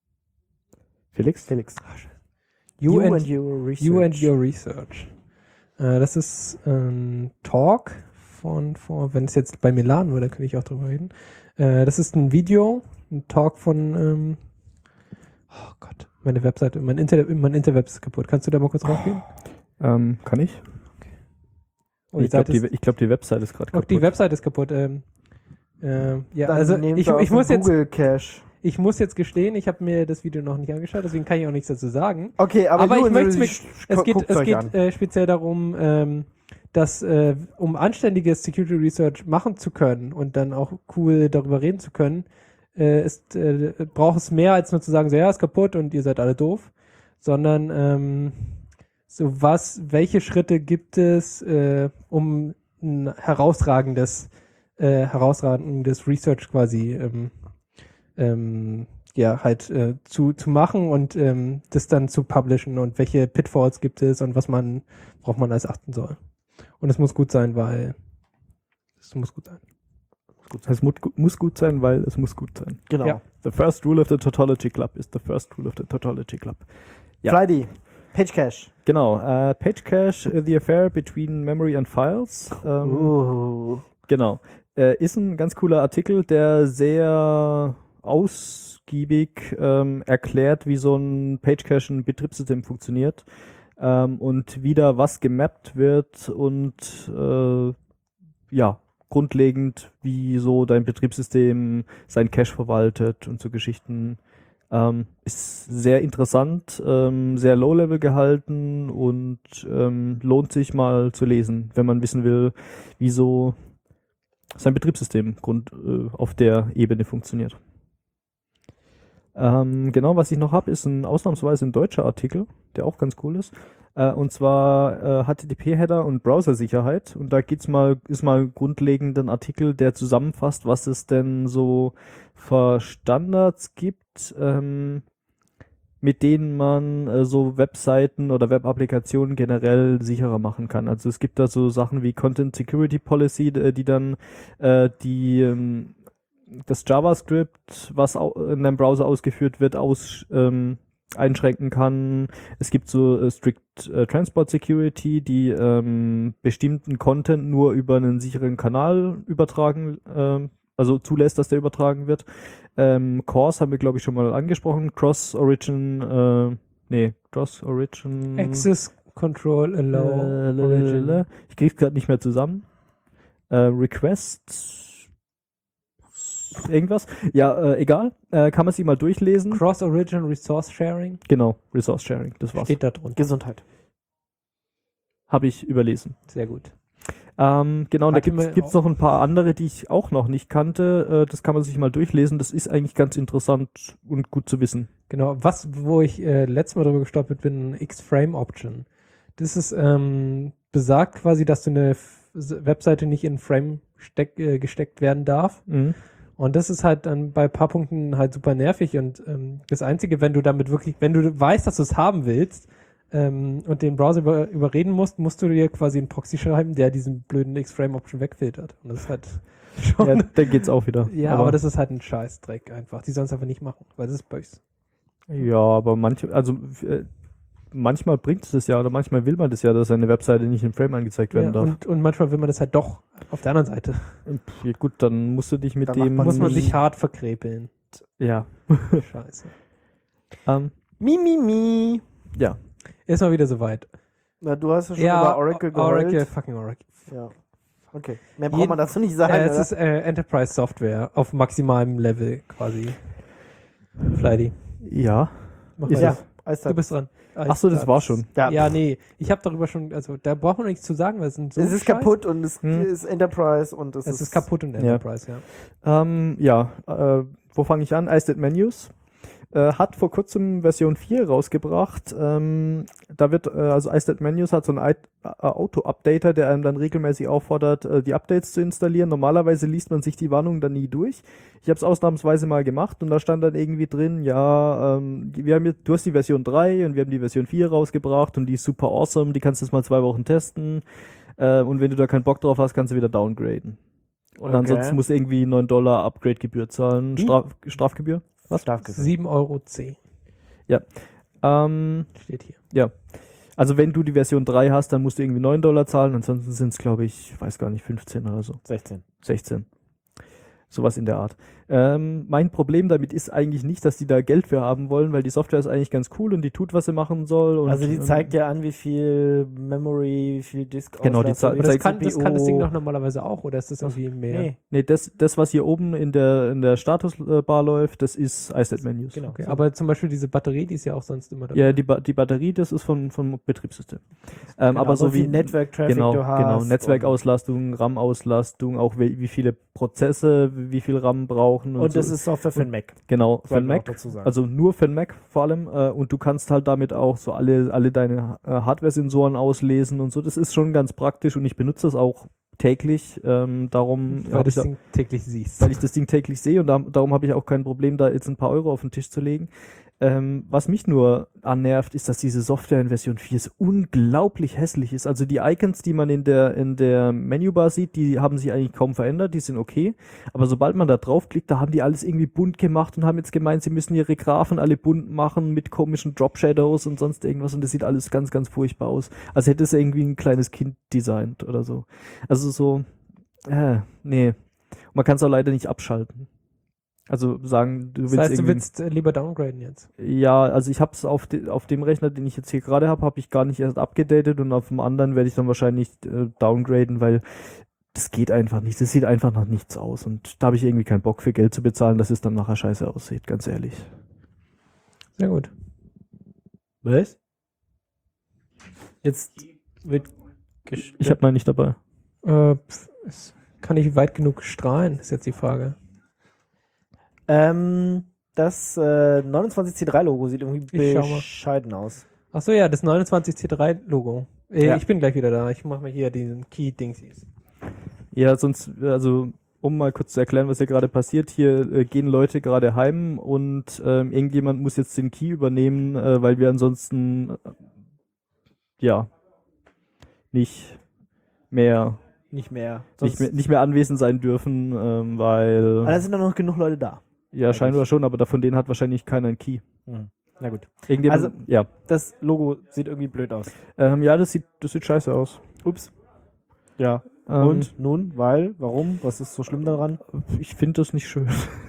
Felix? Felix. You and your research. you and your research. Das ist ein Talk wenn es jetzt bei mir laden würde, könnte ich auch drüber reden. Das ist ein Video, ein Talk von, oh Gott, meine Webseite, mein Interweb ist kaputt. Kannst du da mal kurz raufgehen? Kann ich? Oh, Ich glaube, die Website ist gerade kaputt. kaputt. Die Website ist kaputt. Ja, Dann also nehmt ich ihr aus muss dem jetzt, Google Cache. ich muss jetzt gestehen, ich habe mir das Video noch nicht angeschaut, deswegen kann ich auch nichts dazu sagen. Okay, aber ich nur möchte natürlich es geht guckt's euch an. speziell darum, dass um anständiges Security Research machen zu können und dann auch cool darüber reden zu können, braucht es mehr als nur zu sagen, so ja, ist kaputt und ihr seid alle doof, sondern welche Schritte gibt es, um ein herausragendes Research quasi zu machen und das dann zu publishen und welche Pitfalls gibt es und worauf man alles achten soll. Und es muss gut sein, weil es muss gut sein. Es muss gut sein, weil es muss gut sein. Genau. Ja. The first rule of the Tautology Club is the first rule of the Tautology Club. Ja. Flighty, Page Cache. Genau. Page Cache, the affair between memory and files. Genau. Ist ein ganz cooler Artikel, der sehr ausgiebig erklärt, wie so ein Page Cache ein Betriebssystem funktioniert und wie da was gemappt wird und grundlegend, wie so dein Betriebssystem sein Cache verwaltet und so Geschichten. Ist sehr interessant, sehr low-level gehalten und lohnt sich mal zu lesen, wenn man wissen will, wie so sein Betriebssystem auf der Ebene funktioniert. Genau, was ich noch habe, ist ausnahmsweise ein deutscher Artikel, der auch ganz cool ist. Und zwar HTTP-Header und Browsersicherheit. Und da ist mal grundlegend ein Artikel, der zusammenfasst, was es denn so für Standards gibt, mit denen man so Webseiten oder Web-Applikationen generell sicherer machen kann. Also es gibt da so Sachen wie Content Security Policy, die dann das JavaScript, was in deinem Browser ausgeführt wird, einschränken kann. Es gibt so Strict Transport Security, die bestimmten Content nur über einen sicheren Kanal übertragen, also zulässt, dass der übertragen wird. CORS haben wir, glaube ich, schon mal angesprochen. Cross-Origin. Access Control Allow Origin. Ich krieg's gerade nicht mehr zusammen. Request irgendwas. Ja, egal. Kann man sich mal durchlesen. Cross-Origin Resource Sharing. Genau, Resource Sharing, das war's. Steht da drunter. Gesundheit. Habe ich überlesen. Sehr gut. Genau, da gibt's noch ein paar andere, die ich auch noch nicht kannte. Das kann man sich mal durchlesen. Das ist eigentlich ganz interessant und gut zu wissen. Genau, wo ich letztes Mal drüber gestolpert bin, X-Frame Option. Das ist besagt quasi, dass du eine Webseite nicht in Frame gesteckt werden darf. Mhm. Und das ist halt dann bei ein paar Punkten halt super nervig und das Einzige, wenn du weißt, dass du es haben willst und den Browser überreden musst du dir quasi einen Proxy schreiben, der diesen blöden X-Frame-Option wegfiltert. Und das ist halt schon... Ja, dann geht's auch wieder. Ja, aber das ist halt ein Scheißdreck einfach. Die sollen es einfach nicht machen, weil das ist böse. Ja, aber manchmal bringt es das ja oder manchmal will man das ja, dass eine Webseite nicht im Frame angezeigt werden darf. Und manchmal will man das halt doch auf der anderen Seite. Ja, gut, dann musst du dich mit Dann dem... macht Muss man sich hart verkrepeln. Ja. Scheiße. Mi. Ja. Ist mal wieder soweit. Na, du hast ja schon über Oracle geheult. Fucking Oracle. Ja. Okay. Mehr braucht man dazu nicht sagen. Es oder? ist Enterprise Software auf maximalem Level quasi. Flighty. Ja. Mach Ist weiter. Alles Du bist dran. Achso, das war schon. Ja, nee. Ich habe darüber schon, also da braucht man nichts zu sagen, weil es sind so Es ist Scheiß. kaputt und es ist Enterprise und es Es ist kaputt und Enterprise, Wo fange ich an? iStat Menus hat vor kurzem Version 4 rausgebracht. Da wird, also iStat Menus hat so einen Auto-Updater, der einem dann regelmäßig auffordert, die Updates zu installieren. Normalerweise liest man sich die Warnung dann nie durch. Ich habe es ausnahmsweise mal gemacht und da stand dann irgendwie drin, du hast die Version 3 und wir haben die Version 4 rausgebracht und die ist super awesome, die kannst du jetzt mal 2 Wochen testen und wenn du da keinen Bock drauf hast, kannst du wieder downgraden. Und ansonsten musst du irgendwie $9 Upgrade-Gebühr zahlen. Strafgebühr? Was? Strafgebühr. 7,10 €. Ja. Steht hier. Ja. Also wenn du die Version 3 hast, dann musst du irgendwie $9 zahlen, ansonsten sind es, glaube ich, weiß gar nicht, 15 oder so. 16. Sowas in der Art. Mein Problem damit ist eigentlich nicht, dass die da Geld für haben wollen, weil die Software ist eigentlich ganz cool und die tut, was sie machen soll. Und, Also die zeigt ja an, wie viel Memory, wie viel Disk Genau, die Auslastung, zeigt- Aber das wie kann das Ding doch normalerweise auch, oder ist das irgendwie mehr? Nee, Nee, das, was hier oben in der Statusbar läuft, das ist iStat-Menus. genau. Okay, aber zum Beispiel diese Batterie, die ist ja auch sonst immer dabei. Ja, die Batterie, das ist vom Betriebssystem. Genau, aber so wie wie Network-Traffic genau, du hast. genau, Netzwerkauslastung, RAM-Auslastung, auch wie viele Prozesse, wie viel RAM brauchen. Und das so. ist Software für den Mac. Genau, für Sollten den wir auch Mac. dazu sagen. Also nur für den Mac vor allem. Und du kannst halt damit auch so alle deine Hardware-Sensoren auslesen und so. Das ist schon ganz praktisch und ich benutze das auch täglich. Darum Weil habe du ich das da, Ding täglich siehst. weil ich das Ding täglich sehe und darum habe ich auch kein Problem, da jetzt ein paar Euro auf den Tisch zu legen. Was mich nur annervt, ist, dass diese Software in Version 4 so unglaublich hässlich ist. Also die Icons, die man in der Menübar sieht, die haben sich eigentlich kaum verändert, die sind okay. Aber sobald man da draufklickt, da haben die alles irgendwie bunt gemacht und haben jetzt gemeint, sie müssen ihre Graphen alle bunt machen mit komischen Drop Shadows und sonst irgendwas und das sieht alles ganz, ganz furchtbar aus. Als hätte es irgendwie ein kleines Kind designt oder so. Also so, nee. Man kann es auch leider nicht abschalten. Also sagen, du willst Das heißt, du irgendwie... willst lieber downgraden jetzt. Ja, also ich habe es auf dem Rechner, den ich jetzt hier gerade habe ich gar nicht erst abgedatet und auf dem anderen werde ich dann wahrscheinlich downgraden, weil das geht einfach nicht. Das sieht einfach nach nichts aus und da habe ich irgendwie keinen Bock für Geld zu bezahlen, dass es dann nachher scheiße aussieht, ganz ehrlich. Sehr gut. Was? Jetzt wird Ich habe mal nicht dabei. Es kann ich weit genug strahlen, ist jetzt die Frage. Das 29C3-Logo sieht irgendwie Ich schau mal. bescheiden aus. Achso, ja, das 29C3-Logo. Ja. Ich bin gleich wieder da. Ich mache mal hier diesen Key-Dingsies. Ja, sonst, also um mal kurz zu erklären, was hier gerade passiert, hier gehen Leute gerade heim und irgendjemand muss jetzt den Key übernehmen, weil wir ansonsten nicht mehr Nicht mehr. nicht mehr anwesend sein dürfen, weil Aber da sind dann noch genug Leute da. ja, scheinbar schon, aber von denen hat wahrscheinlich keiner einen Key. Na gut. Irgendjemand, Also- ja. Das Logo sieht irgendwie blöd aus. Ja, das sieht scheiße aus. Ups. Ja. Und nun? Weil? Warum? Was ist so schlimm daran? Ich finde das nicht schön.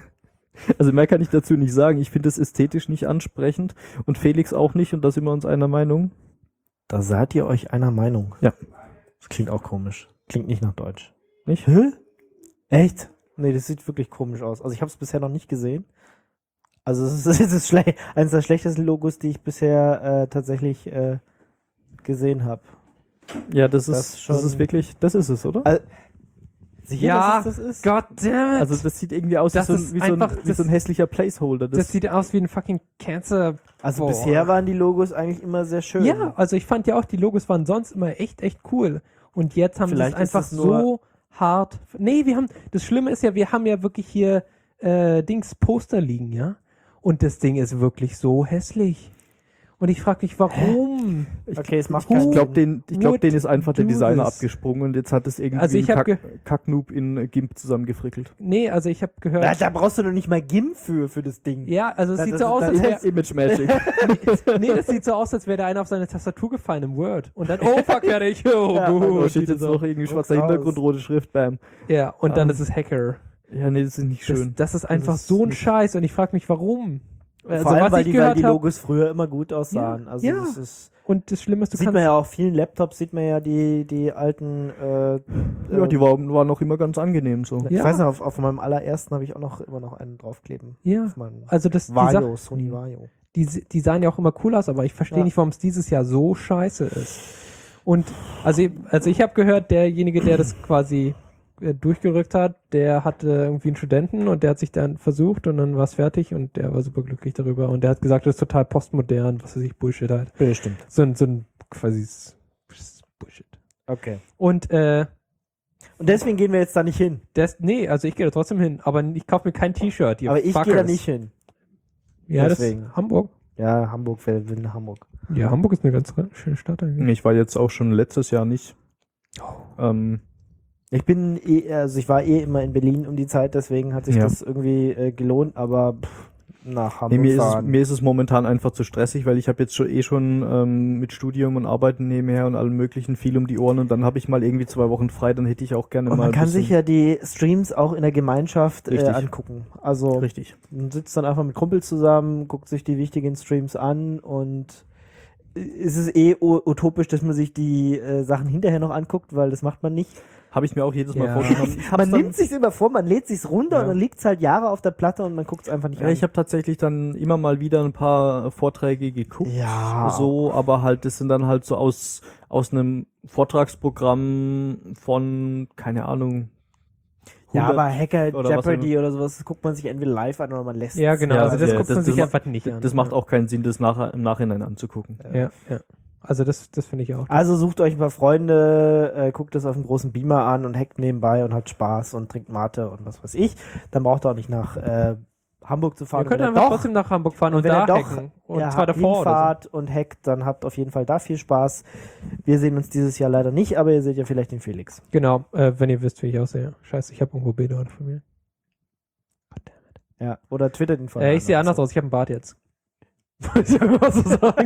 Also mehr kann ich dazu nicht sagen. Ich finde es ästhetisch nicht ansprechend und Felix auch nicht und da sind wir uns einer Meinung. Da seid ihr euch einer Meinung. Ja. Das klingt auch komisch. Klingt nicht nach Deutsch. Nicht? Hä? Echt? Nee, das sieht wirklich komisch aus. Also ich habe es bisher noch nicht gesehen. Also es ist eines der schlechtesten Logos, die ich bisher tatsächlich gesehen habe. Ja, das Das ist schon- wirklich, das ist es, oder? Sicher, Ja, dass es das ist? God damn it! Also das sieht irgendwie aus Das ist wie einfach- so ein hässlicher Placeholder. das sieht aus wie ein fucking Cancer. Also Boah. bisher waren die Logos eigentlich immer sehr schön. Ja, also ich fand ja auch, die Logos waren sonst immer echt cool. Und jetzt haben sie es Vielleicht ist einfach es nur- so hart. Nee, das Schlimme ist ja, wir haben ja wirklich hier Poster liegen, ja? Und das Ding ist wirklich so hässlich. Und ich frage mich, warum? Okay, es macht Who keinen Ich glaube, Sinn. den ist einfach der do Designer this? abgesprungen und jetzt hat es irgendwie Also ich hab ein Kacknoob in GIMP zusammengefrickelt. Nee, also ich habe Na, gehört. da brauchst du doch nicht mal GIMP für das Ding. Ja, also es Das- sieht das- so aus, das- als wäre. Image Magic. Nee, das sieht so aus, als wäre da einer auf seine Tastatur gefallen im Word. Und dann, oh fuck, fertig. Oh, Ja, gut. Da steht jetzt noch irgendwie schwarzer raus. Hintergrund, rote Schrift, bam. Ja, und dann Ähm, ist es Hacker. Ja, nee, das ist nicht schön. Das ist einfach ist so ein nicht- Scheiß und ich frage mich, warum. Also, Vor allem, was weil ich die gehört habe. Logos früher immer gut aussahen. Also ja. das ist, Und das Schlimme ist, du sieht kannst. man ja auch auf vielen Laptops, sieht man ja die alten Ja, die waren noch immer ganz angenehm so. Ich Ja. weiß noch, auf meinem allerersten habe ich auch immer noch einen draufkleben. Ja, Auf meinem also das, die, Vario, Sache, Sony Vario. die sahen ja auch immer cool aus, aber ich verstehe Ja. nicht, warum es dieses Jahr so scheiße ist. Und also ich habe gehört, derjenige, der das quasi durchgerückt hat, der hatte irgendwie einen Studenten und der hat sich dann versucht und dann war es fertig und der war super glücklich darüber und der hat gesagt, das ist total postmodern, was weiß ich, Bullshit halt. Bestimmt. So ein quasi Bullshit. Okay. Und Und deswegen gehen wir jetzt da nicht hin. nee, also ich gehe da trotzdem hin, aber ich kaufe mir kein T-Shirt. ihr Aber ich gehe da Fuckers. nicht hin. Ja, deswegen. das ist Hamburg. Ja, Hamburg, wer will nach Hamburg? Ja, Hamburg ist eine ganz schöne Stadt eigentlich. Ich war jetzt auch schon letztes Jahr nicht. Ich war immer in Berlin um die Zeit, deswegen hat sich Ja. das irgendwie gelohnt, aber nach Nee, Hamburg fahren. mir ist es momentan einfach zu stressig, weil ich habe jetzt schon mit Studium und Arbeiten nebenher und allem möglichen viel um die Ohren und dann habe ich mal irgendwie 2 Wochen frei, dann hätte ich auch gerne Und mal man ein kann bisschen- sich ja die Streams auch in der Gemeinschaft Richtig. angucken. Also Richtig. man sitzt dann einfach mit Kumpels zusammen, guckt sich die wichtigen Streams an und es ist utopisch, dass man sich die Sachen hinterher noch anguckt, weil das macht man nicht. Habe ich mir auch jedes Mal Ja. vorgenommen. Man nimmt sich's immer vor, man lädt sich's runter Ja. und dann liegt's halt Jahre auf der Platte und man guckt's einfach nicht Ja, an. ich habe tatsächlich dann immer mal wieder ein paar Vorträge geguckt. Ja. So, aber halt, das sind dann halt so aus einem Vortragsprogramm von, keine Ahnung. Ja, 100 aber Hacker oder was Jeopardy oder sowas das guckt man sich entweder live an oder man lässt Ja, genau. Ja, also das ja, guckt das- man sich das einfach nicht an. Das macht auch keinen Sinn, das im Nachhinein anzugucken. Ja, ja. Also das finde ich auch. Also sucht euch ein paar Freunde, guckt das auf dem großen Beamer an und hackt nebenbei und hat Spaß und trinkt Mate und was weiß ich. Dann braucht ihr auch nicht nach Hamburg zu fahren. Ihr könnt Wenn ihr einfach doch- trotzdem nach Hamburg fahren und wenn da ihr doch hacken. Und zwar davor oder hinfahrt und hackt, dann habt auf jeden Fall da viel Spaß. Wir sehen uns dieses Jahr leider nicht, aber ihr seht ja vielleicht den Felix. so. Genau, wenn ihr wisst, wie ich aussehe. Scheiße, ich habe irgendwo Bilder von mir. Ja. Oder twittert ihn vorher. Ich sehe anders aus, ich habe einen Bart jetzt. Wollte ich einfach so sagen.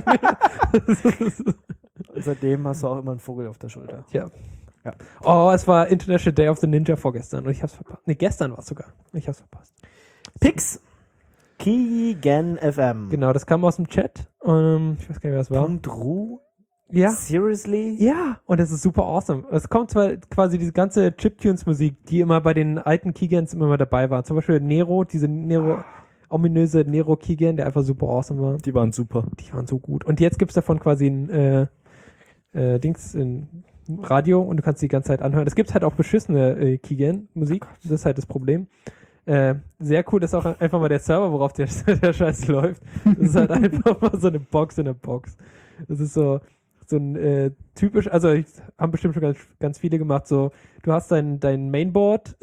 Seitdem hast du auch immer einen Vogel auf der Schulter. Ja. Ja. Oh, es war International Day of the Ninja vorgestern und ich hab's verpasst. Ne, gestern war es sogar. Ich hab's verpasst. Pix. Kigen FM. Genau, das kam aus dem Chat. Ich weiß gar nicht, wer das war. Punkt Ru. Ja. Seriously? Ja, und das ist super awesome. Es kommt zwar quasi diese ganze Chiptunes-Musik, die immer bei den alten Keygens immer mal dabei war. Zum Beispiel Nero, ominöse Nero Keygen, der einfach super awesome war. Die waren super. Die waren so gut. Und jetzt gibt's davon quasi ein Radio und du kannst die ganze Zeit anhören. Es gibt halt auch beschissene Keygen-Musik. Das ist halt das Problem. Sehr cool ist auch einfach mal der Server, worauf der Scheiß läuft. Das ist halt einfach mal so eine Box in der Box. Das ist so ein typisch, also haben bestimmt schon ganz viele gemacht, so, du hast dein Mainboard,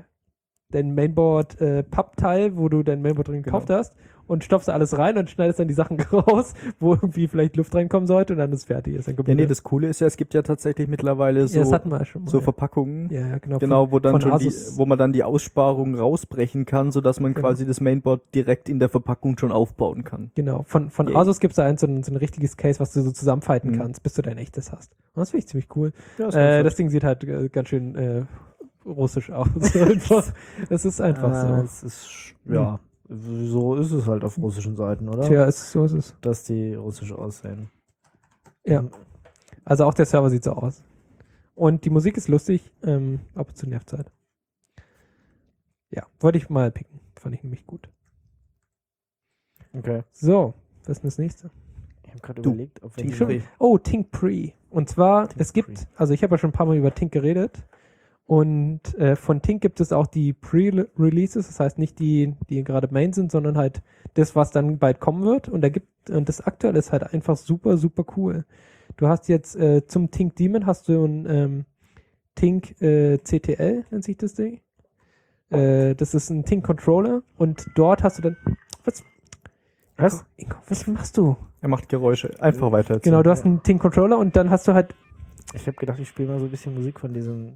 Pappteil, wo du dein Mainboard drin gekauft hast und stopfst da alles rein und schneidest dann die Sachen raus, wo irgendwie vielleicht Luft reinkommen sollte und dann ist fertig. Ist ein Ja, Computer. nee, das Coole ist ja, es gibt ja tatsächlich mittlerweile Ja, das so, hatten wir schon mal. so Verpackungen. Ja, genau. Genau, wo dann von schon Asus. wo man dann die Aussparung rausbrechen kann, sodass man Genau. quasi das Mainboard direkt in der Verpackung schon aufbauen kann. Genau, von Yay. Asus gibt es da so ein richtiges Case, was du so zusammenfalten Mhm. kannst, bis du dein echtes hast. Und das finde ich ziemlich cool. Ja, Das Ding sieht halt ganz schön russisch aus. Einfach. Es ist einfach so. Es ist, ja, so ist es halt auf russischen Seiten, oder? Tja, so ist es. Dass die russisch aussehen. Ja. Also auch der Server sieht so aus. Und die Musik ist lustig, ab und zu nervt's halt. Ja, wollte ich mal picken. Fand ich nämlich gut. Okay. So, was ist denn das nächste? Ich habe gerade Du, überlegt, ob wir Tink die- Pre. Oh, Tink Pre. Und zwar, Tink es gibt, Pre. also ich habe ja schon ein paar Mal über Tink geredet. Und von Tink gibt es auch die Pre-Releases, das heißt nicht die gerade Main sind, sondern halt das, was dann bald kommen wird. Und das aktuelle ist halt einfach super, super cool. Du hast jetzt zum Tink Daemon hast du ein Tink CTL, nennt sich das Ding. Das ist ein Tink Controller und dort hast du dann. Was? Ingo, was machst du? Er macht Geräusche. Einfach weiter erzählen. Genau, du hast einen Tink Controller und dann hast du halt Ich habe gedacht, ich spiele mal so ein bisschen Musik von diesem.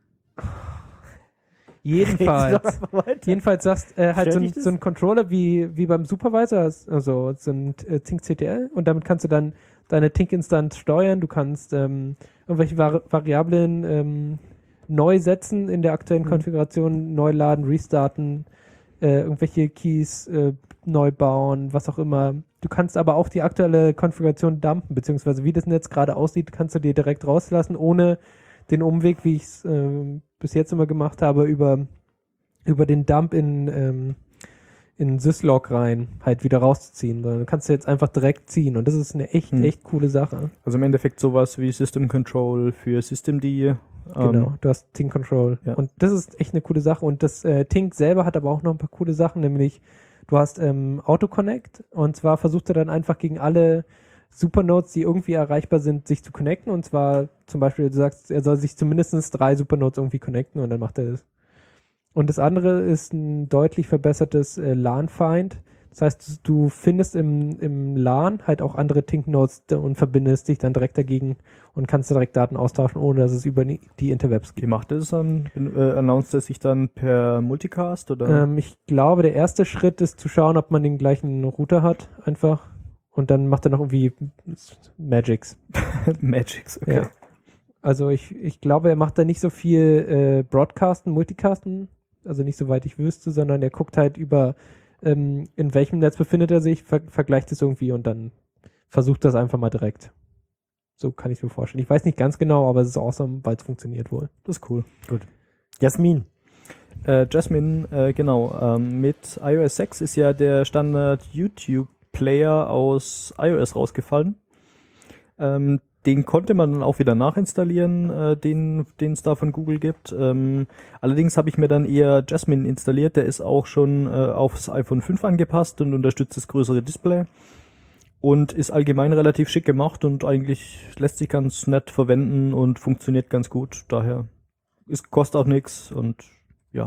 jedenfalls. Jedenfalls sagst halt Stört so dich das? ein Controller wie beim Supervisor, also so ein Tink CTL und damit kannst du dann deine Tink-Instanz steuern, du kannst irgendwelche Variablen neu setzen in der aktuellen Konfiguration, neu laden, restarten, irgendwelche Keys neu bauen, was auch immer. Du kannst aber auch die aktuelle Konfiguration dumpen, beziehungsweise wie das Netz gerade aussieht, kannst du dir direkt rauslassen, ohne den Umweg, wie ich es bis jetzt immer gemacht habe, über den Dump in Syslog rein halt wieder rauszuziehen. Dann kannst du jetzt einfach direkt ziehen und das ist eine echt coole Sache. Also im Endeffekt sowas wie System Control für Systemd. Genau, du hast Tink Control. Ja. Und das ist echt eine coole Sache. Und das Tink selber hat aber auch noch ein paar coole Sachen, nämlich du hast Auto-Connect und zwar versucht er dann einfach gegen alle Supernodes, die irgendwie erreichbar sind, sich zu connecten. Und zwar zum Beispiel, du sagst, er soll sich zumindest 3 Supernodes irgendwie connecten und dann macht er das. Und das andere ist ein deutlich verbessertes LAN-Find. Das heißt, du findest im LAN halt auch andere Tink-Nodes und verbindest dich dann direkt dagegen und kannst direkt Daten austauschen, ohne dass es über die Interwebs Wie geht. macht er das dann? Announced er sich dann per Multicast oder? Ich glaube, der erste Schritt ist zu schauen, ob man den gleichen Router hat, einfach. Und dann macht er noch irgendwie Magics. Magics, okay. Ja. Also ich glaube, er macht da nicht so viel Broadcasten, Multicasten, also nicht soweit ich wüsste, sondern er guckt halt über, in welchem Netz befindet er sich, vergleicht es irgendwie und dann versucht das einfach mal direkt. So kann ich mir vorstellen. Ich weiß nicht ganz genau, aber es ist awesome, weil es funktioniert wohl. Das ist cool. Jasmin. Jasmine, genau. Mit iOS 6 ist ja der Standard YouTube-Player aus iOS rausgefallen. Den konnte man dann auch wieder nachinstallieren, den es da von Google gibt. Allerdings habe ich mir dann eher Jasmine installiert. Der ist auch schon aufs iPhone 5 angepasst und unterstützt das größere Display. Und ist allgemein relativ schick gemacht und eigentlich lässt sich ganz nett verwenden und funktioniert ganz gut. Daher kostet auch nichts und ja,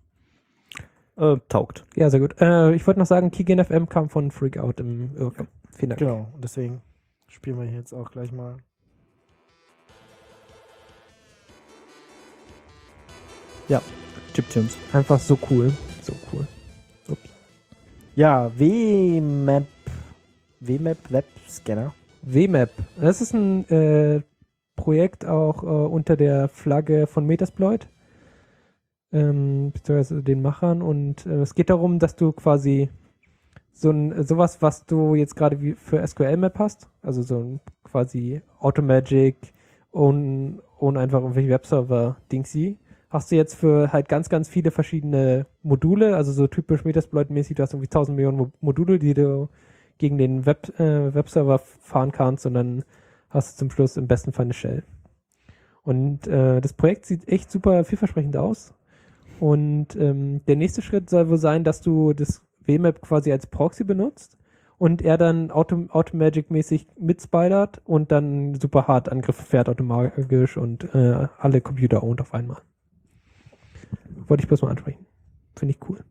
taugt. Ja, sehr gut. Ich wollte noch sagen, Keygen FM kam von Freakout im IRC. Vielen Dank. Genau, und deswegen spielen wir hier jetzt auch gleich mal. Chiptunes. Einfach so cool. So cool. Ja, WMAP Web Scanner. WMAP. Das ist ein Projekt auch unter der Flagge von Metasploit, beziehungsweise den Machern. Und es geht darum, dass du quasi sowas, was du jetzt gerade wie für SQL-Map hast, also so ein quasi Automagic ohne einfach irgendwelche Webserver-Dingsy, hast du jetzt für halt ganz, ganz viele verschiedene Module, also so typisch Metasploit-mäßig, du hast irgendwie 1000 Millionen Module, die du gegen den Webserver fahren kannst und dann hast du zum Schluss im besten Fall eine Shell. Und das Projekt sieht echt super vielversprechend aus. Und der nächste Schritt soll wohl sein, dass du das WMAP quasi als Proxy benutzt und er dann Automagic-mäßig mitspidert und dann super hart Angriffe fährt automatisch und alle Computer owned auf einmal. Wollte ich bloß mal ansprechen. Finde ich cool.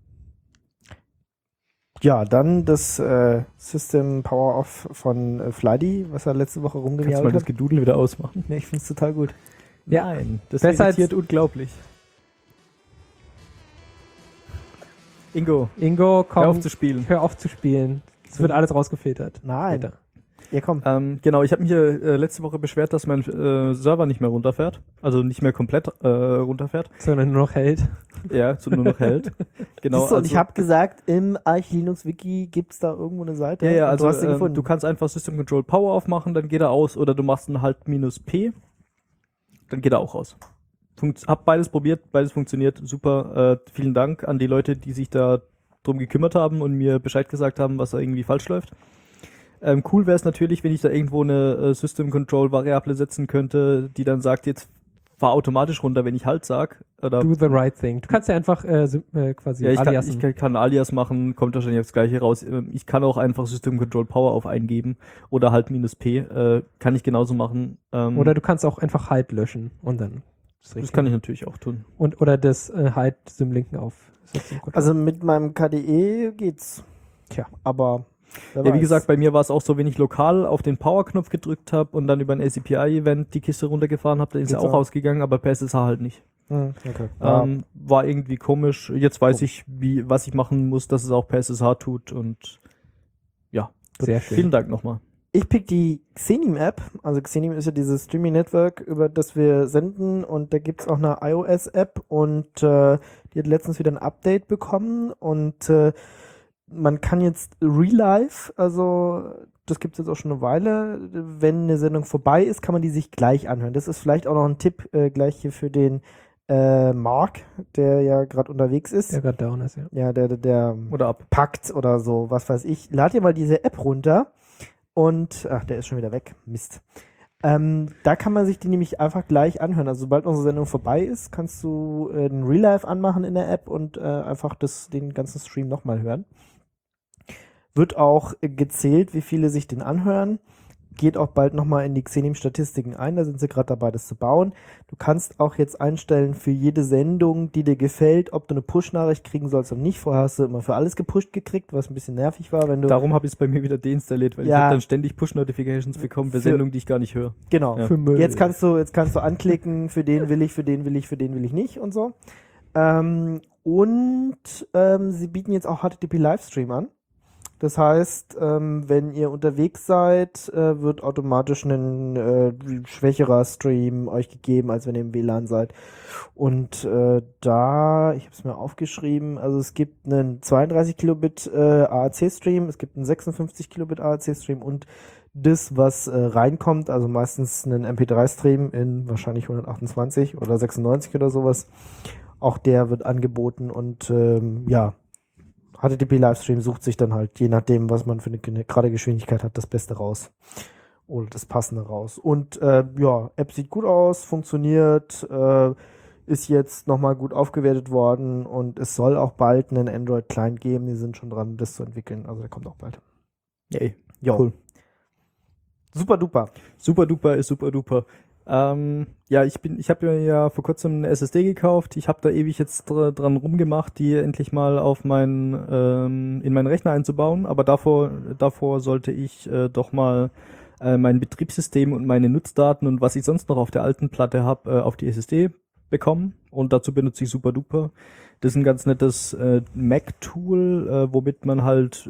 Ja, dann das System Power Off von Flighty, was er letzte Woche Kannst du mal rumgejault das hat. Gedudel wieder ausmachen? Nee, ich finde es total gut. Ja. Nein, das Besser als- irritiert unglaublich. Ingo, Ingo, komm, hör auf zu spielen. hör auf zu spielen. Es wird alles rausgefiltert. Nein. Später. Ja, komm. Genau, ich habe mich hier letzte Woche beschwert, dass mein Server nicht mehr runterfährt. Also nicht mehr komplett runterfährt. Sondern nur noch hält. Ja, so nur noch hält. Genau. Siehst du, und also, ich habe gesagt, im Arch Linux Wiki gibt es da irgendwo eine Seite. ja, und also du hast sie gefunden. du kannst einfach System Control Power aufmachen, dann geht er aus, oder du machst einen halt -P, dann geht er auch aus. Hab beides probiert, beides funktioniert, super. Vielen Dank an die Leute, die sich da drum gekümmert haben und mir Bescheid gesagt haben, was da irgendwie falsch läuft. Cool wäre es natürlich, wenn ich da irgendwo eine System Control Variable setzen könnte, die dann sagt, jetzt fahr automatisch runter, wenn ich halt sag. Oder Do the right thing. Du kannst ja einfach quasi ja, aliasen. ich kann Alias machen, kommt wahrscheinlich aufs Gleiche raus. Ich kann auch einfach System Control Power auf eingeben oder halt -P. Kann ich genauso machen. Oder du kannst auch einfach halt löschen und dann ist das richtig. kann ich natürlich auch tun. Oder das halt Symlinken auf. System Control. Also mit meinem KDE geht's. Tja. Aber wer Ja, wie weiß. gesagt, bei mir war es auch so, wenn ich lokal auf den Power-Knopf gedrückt habe und dann über ein ACPI-Event die Kiste runtergefahren habe, dann ist Geht's er auch auch? ausgegangen, aber per SSH halt nicht. Okay. War irgendwie komisch. Jetzt weiß ich, was ich machen muss, dass es auch per SSH tut und ja. Sehr schön. Vielen Dank nochmal. Ich pick die Xenim-App. Also Xenim ist ja dieses Streaming-Network, über das wir senden. Und da gibt's auch eine iOS-App. Und die hat letztens wieder ein Update bekommen. Und man kann jetzt Relive, also das gibt's jetzt auch schon eine Weile. Wenn eine Sendung vorbei ist, kann man die sich gleich anhören. Das ist vielleicht auch noch ein Tipp gleich hier für den Mark, der ja gerade unterwegs ist. Der gerade down ist, ja. Ja, der Oder ab. packt oder so, was weiß ich. Lad dir mal diese App runter und, ach, der ist schon wieder weg. Mist. Da kann man sich die nämlich einfach gleich anhören. Also sobald unsere Sendung vorbei ist, kannst du den Relive anmachen in der App und einfach den ganzen Stream nochmal hören. Wird auch gezählt, wie viele sich den anhören. geht auch bald nochmal in die Xenim-Statistiken ein, da sind sie gerade dabei, das zu bauen. Du kannst auch jetzt einstellen für jede Sendung, die dir gefällt, ob du eine Push-Nachricht kriegen sollst oder nicht. Vorher hast du immer für alles gepusht gekriegt, was ein bisschen nervig war, wenn du... Darum habe ich es bei mir wieder deinstalliert, weil ich habe dann ständig Push-Notifications bekommen für Sendungen, die ich gar nicht höre. Genau. Ja. Für Müll. Jetzt kannst du anklicken, für den will ich, für den will ich, für den will ich nicht und so. Sie bieten jetzt auch HTTP-Livestream an. Das heißt, wenn ihr unterwegs seid, wird automatisch ein schwächerer Stream euch gegeben, als wenn ihr im WLAN seid. Und ich habe es mir aufgeschrieben, also es gibt einen 32 Kilobit AAC-Stream, es gibt einen 56 Kilobit AAC-Stream und das, was reinkommt, also meistens einen MP3-Stream in wahrscheinlich 128 oder 96 oder sowas, auch der wird angeboten und HTTP-Livestream sucht sich dann halt, je nachdem, was man für eine gerade Geschwindigkeit hat, das Beste raus. Oder das Passende raus. Und App sieht gut aus, funktioniert, ist jetzt nochmal gut aufgewertet worden und es soll auch bald einen Android-Client geben. Die sind schon dran, das zu entwickeln. Also der kommt auch bald. Yay. Jo. Cool. Super duper. Super duper ist super duper. Ich habe mir ja vor kurzem eine SSD gekauft. Ich habe da ewig jetzt dran rumgemacht, die endlich mal auf in meinen Rechner einzubauen. Aber davor sollte ich doch mal mein Betriebssystem und meine Nutzdaten und was ich sonst noch auf der alten Platte habe, auf die SSD bekommen. Und dazu benutze ich SuperDuper. Das ist ein ganz nettes Mac-Tool, womit man halt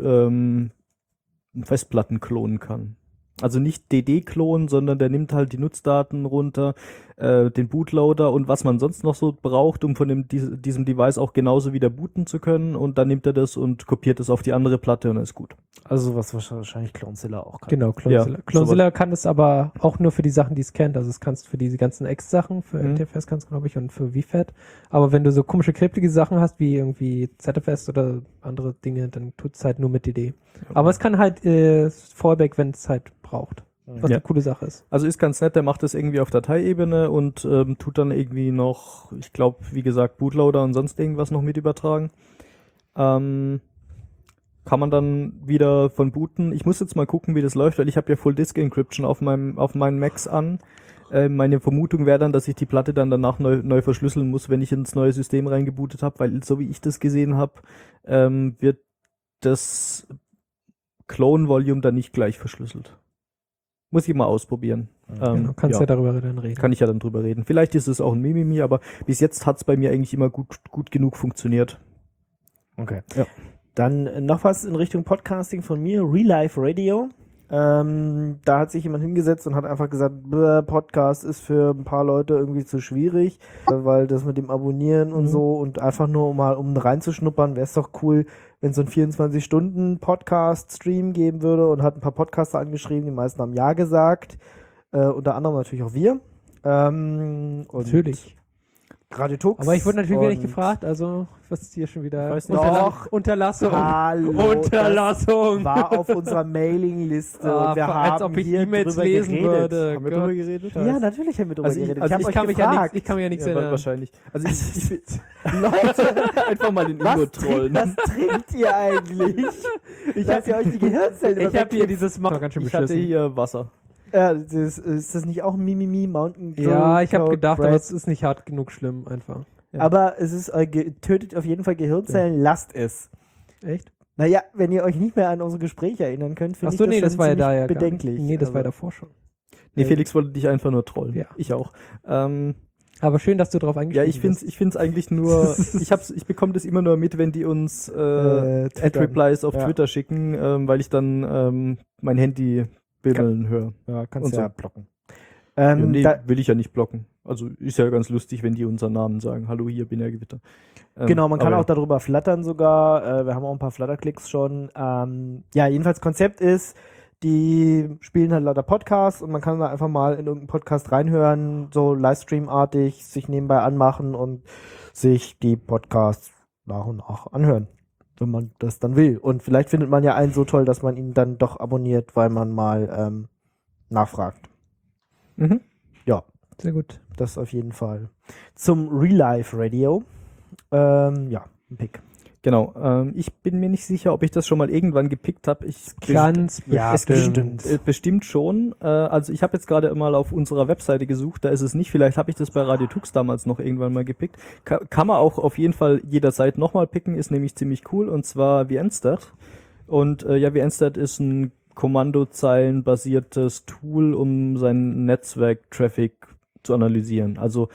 Festplatten klonen kann. Also nicht DD-Klon, sondern der nimmt halt die Nutzdaten runter, den Bootloader und was man sonst noch so braucht, um von diesem Device auch genauso wieder booten zu können. Und dann nimmt er das und kopiert es auf die andere Platte und dann ist gut. Also was wahrscheinlich Clonezilla auch kann. Genau, Clonezilla. Ja, Clonezilla kann es aber auch nur für die Sachen, die es kennt. Also es kannst für diese ganzen X-Sachen, für NTFS kannst du, glaube ich, und für VFAT. Aber wenn du so komische, kryptige Sachen hast, wie irgendwie ZFS oder andere Dinge, dann tut es halt nur mit DD. Aber es kann halt Fallback, wenn es halt braucht. Was eine coole Sache ist. Also ist ganz nett, der macht das irgendwie auf Dateiebene und tut dann irgendwie noch, ich glaube, wie gesagt, Bootloader und sonst irgendwas noch mit übertragen. Kann man dann wieder von booten. Ich muss jetzt mal gucken, wie das läuft, weil ich habe ja Full Disk Encryption auf meinen Macs an. Meine Vermutung wäre dann, dass ich die Platte dann danach neu verschlüsseln muss, wenn ich ins neue System reingebootet habe, weil so wie ich das gesehen habe, wird das Clone Volume dann nicht gleich verschlüsselt. Muss ich mal ausprobieren. Genau, kannst ja darüber dann reden. Kann ich ja dann drüber reden. Vielleicht ist es auch ein Mimimi, aber bis jetzt hat es bei mir eigentlich immer gut genug funktioniert. Okay. Ja. Dann noch was in Richtung Podcasting von mir, Real Life Radio. Da hat sich jemand hingesetzt und hat einfach gesagt, Podcast ist für ein paar Leute irgendwie zu schwierig, weil das mit dem Abonnieren und so und einfach nur mal um reinzuschnuppern, wäre es doch cool, wenn es so einen 24-Stunden-Podcast-Stream geben würde und hat ein paar Podcaster angeschrieben, die meisten haben Ja gesagt, unter anderem natürlich auch wir. Natürlich. Radio Tux. Aber ich wurde natürlich wieder nicht gefragt, also was ist hier schon wieder? Weiß nicht. Unterlassung. Hallo, Unterlassung. das war auf unserer Mailingliste und wir haben als ob ich hier E-Mails drüber lesen geredet. würde. Haben wir drüber geredet? Ja, natürlich haben wir drüber Also geredet. ich hab euch gefragt. Ich kann mir ja nichts Ja, erinnern. wahrscheinlich. Also ich Leute, einfach mal den Ingo was trollen. trinkt ihr eigentlich? Ich habe ja euch die Gehirnzellen Ich habe hier dieses ganz schön Ich hatte beschissen. hier Wasser. Ja, ist das nicht auch ein Mimimi Mountain Dew? Ja, ich habe Code gedacht, Bread? aber es ist nicht hart genug schlimm einfach. Ja. Aber es ist, tötet auf jeden Fall Gehirnzellen, lasst es. Echt? Naja, wenn ihr euch nicht mehr an unsere Gespräche erinnern könnt, finde Achso, ich nee, das das schon war ja ziemlich da ja bedenklich. Gar nicht. Nee, das war ja Also, davor schon. Nee, Felix wollte dich einfach nur trollen. Ja. Ich auch. Aber schön, dass du drauf Ja, eingestiegen ich find's eigentlich nur, ich bekomme das immer nur mit, wenn die uns Ad-Replies auf Ja. Twitter schicken, weil ich dann mein Handy bimmeln höre. Ja, kannst Und du so. ja blocken. Nee, Da, will ich ja nicht blocken. Also ist ja ganz lustig, wenn die unseren Namen sagen. Hallo, hier bin Gewitter. genau, man kann aber auch darüber flattern sogar. Wir haben auch ein paar Flutter-Klicks schon. Ja, jedenfalls Konzept ist, die spielen halt lauter Podcasts und man kann da einfach mal in irgendeinen Podcast reinhören, so Livestream-artig, sich nebenbei anmachen und sich die Podcasts nach und nach anhören, wenn man das dann will. Und vielleicht findet man ja einen so toll, dass man ihn dann doch abonniert, weil man mal nachfragt. Mhm. Ja, Sehr gut. das auf jeden Fall. Zum Real Life Radio. Ja, ein Pick. Genau. Ich bin mir nicht sicher, ob ich das schon mal irgendwann gepickt habe. Ganz Bestimmt schon. Also ich habe jetzt gerade mal auf unserer Webseite gesucht, da ist es nicht. Vielleicht habe ich das bei Radio Tux damals noch irgendwann mal gepickt. Kann man auch auf jeden Fall jederzeit nochmal picken, ist nämlich ziemlich cool, und zwar VNstat. Und VNstat ist ein kommandozeilenbasiertes Tool, um seinen Netzwerk-Traffic zu analysieren. Also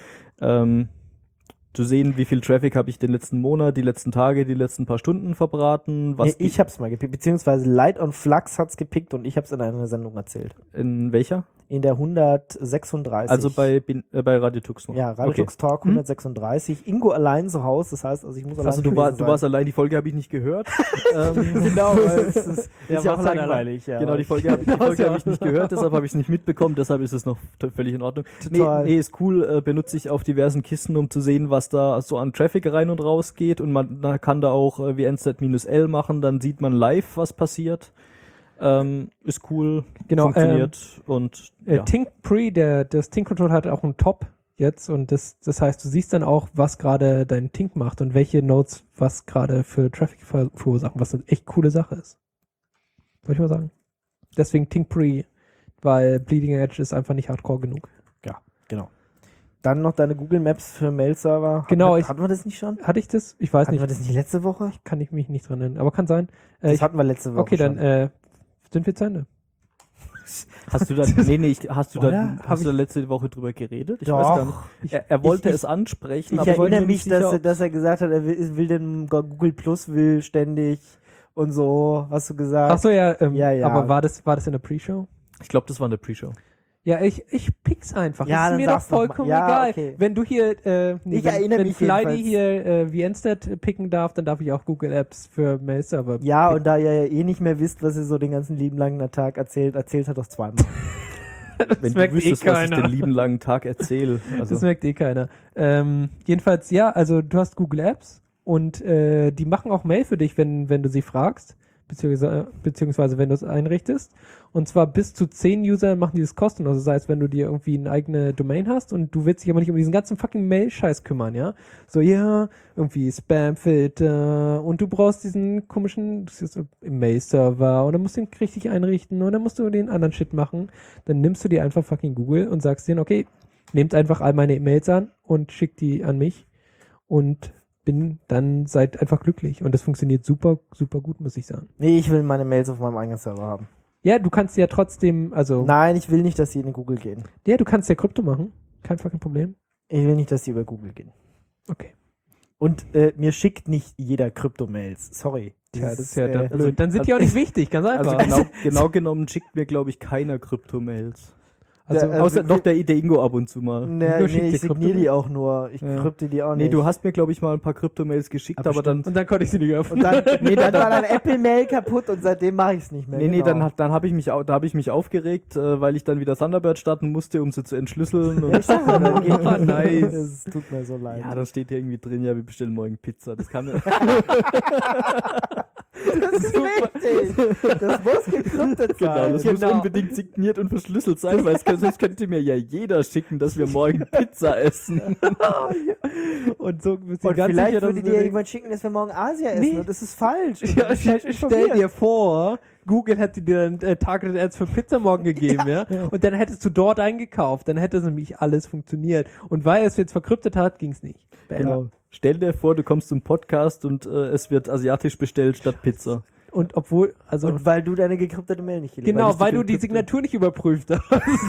zu sehen, wie viel Traffic habe ich den letzten Monat, die letzten Tage, die letzten paar Stunden verbraten. Ich hab's mal gepickt, beziehungsweise Light on Flux hat's gepickt und ich hab's in einer Sendung erzählt. In welcher? In der 136. Also bei Radio Tux noch. Ja, Radio Tux Talk 136. Ingo allein zu Hause, das heißt, also ich muss allein Also du warst allein, die Folge habe ich nicht gehört. Genau, es ist ja auch langweilig. Ja. Genau, die Folge habe ich nicht gehört, deshalb habe ich es nicht mitbekommen, deshalb ist es noch völlig in Ordnung. Nee, ist cool, benutze ich auf diversen Kisten, um zu sehen, was da so an Traffic rein und raus geht, und man kann da auch VNstat-L machen, dann sieht man live, was passiert. Ist cool, genau, funktioniert und ja. TinkPre, das Tink-Control hat auch einen Top jetzt, und das heißt, du siehst dann auch, was gerade dein Tink macht und welche Nodes was gerade für Traffic verursachen, was eine echt coole Sache ist. Soll ich mal sagen. Deswegen TinkPre, weil Bleeding Edge ist einfach nicht hardcore genug. Ja, genau. Dann noch deine Google Maps für Mail-Server. Genau. Hatten wir das nicht schon? Hatte ich das? Ich weiß nicht. Hatten wir das nicht letzte Woche? Kann ich mich nicht dran erinnern, aber kann sein. Das hatten wir letzte Woche okay, schon. dann sind wir zu Ende. Hast du da letzte Woche drüber geredet? Ich weiß gar nicht. Er wollte es ansprechen, aber ich erinnere mich, dass er gesagt hat, er will den Google Plus will ständig und so, hast du gesagt. Ach so, ja, ja. Aber war das in der Pre-Show? Ich glaube, das war eine Pre-Show. Ja, ich pick's einfach. Ja, das ist mir doch vollkommen egal. Okay. Wenn du hier, wenn Flydy hier VNstat picken darf, dann darf ich auch Google Apps für Mail-Server picken. Und da ihr ja eh nicht mehr wisst, was ihr so den ganzen lieben langen Tag erzählt er doch zweimal. Wenn du wüsstest, was ich den lieben langen Tag erzähle. Also. Das merkt eh keiner. Jedenfalls, ja, also du hast Google Apps und die machen auch Mail für dich, wenn du sie fragst, beziehungsweise wenn du es einrichtest. Und zwar bis zu 10 User machen die das kostenlos. Das heißt, wenn du dir irgendwie eine eigene Domain hast und du willst dich aber nicht um diesen ganzen fucking Mail-Scheiß kümmern, ja? So, ja, irgendwie Spam-Filter und du brauchst diesen komischen Mail-Server und dann musst du ihn richtig einrichten und dann musst du den anderen Shit machen. Dann nimmst du dir einfach fucking Google und sagst denen, okay, nehmt einfach all meine E-Mails an und schickt die an mich und seid einfach glücklich. Und das funktioniert super, super gut, muss ich sagen. Nee, ich will meine Mails auf meinem eigenen Server haben. Ja, du kannst ja trotzdem, also... Nein, ich will nicht, dass die in Google gehen. Ja, du kannst ja Krypto machen. Kein fucking Problem. Ich will nicht, dass die über Google gehen. Okay. Und mir schickt nicht jeder Krypto-Mails. Sorry. Tja, das ist ja blöd. Dann sind die auch nicht wichtig, ganz einfach. Also genau genommen schickt mir, glaube ich, keiner Krypto-Mails. Also, außer noch der Ingo ab und zu mal. Nee, ich signiere die auch nur. Ich krypte die auch nicht. Nee, du hast mir, glaube ich, mal ein paar Krypto-Mails geschickt, aber dann... Und dann konnte ich sie nicht öffnen. Dann war dein Apple-Mail kaputt und seitdem mache ich es nicht mehr. Nee, dann habe ich mich aufgeregt, weil ich dann wieder Thunderbird starten musste, um sie zu entschlüsseln. Und nice. Es tut mir so leid. Ja, dann steht hier irgendwie drin, ja, wir bestellen morgen Pizza. Das kann mir... Das ist wichtig. Das muss gekryptet sein. Das muss unbedingt signiert und verschlüsselt sein, weil sonst könnte mir ja jeder schicken, dass wir morgen Pizza essen. Und so und vielleicht würde dir jemand schicken, dass wir morgen Asia essen. Und das ist falsch. Ja, stell dir vor, Google hätte dir dann Targeted Ads für Pizza morgen gegeben, ja? Und dann hättest du dort eingekauft. Dann hätte nämlich alles funktioniert. Und weil es jetzt verkryptet hat, ging es nicht. Genau. Stell dir vor, du kommst zum Podcast und es wird asiatisch bestellt statt Pizza. Und und weil du deine gekryptete Mail nicht gelesen hast. Genau, weil du die Signatur nicht überprüft hast.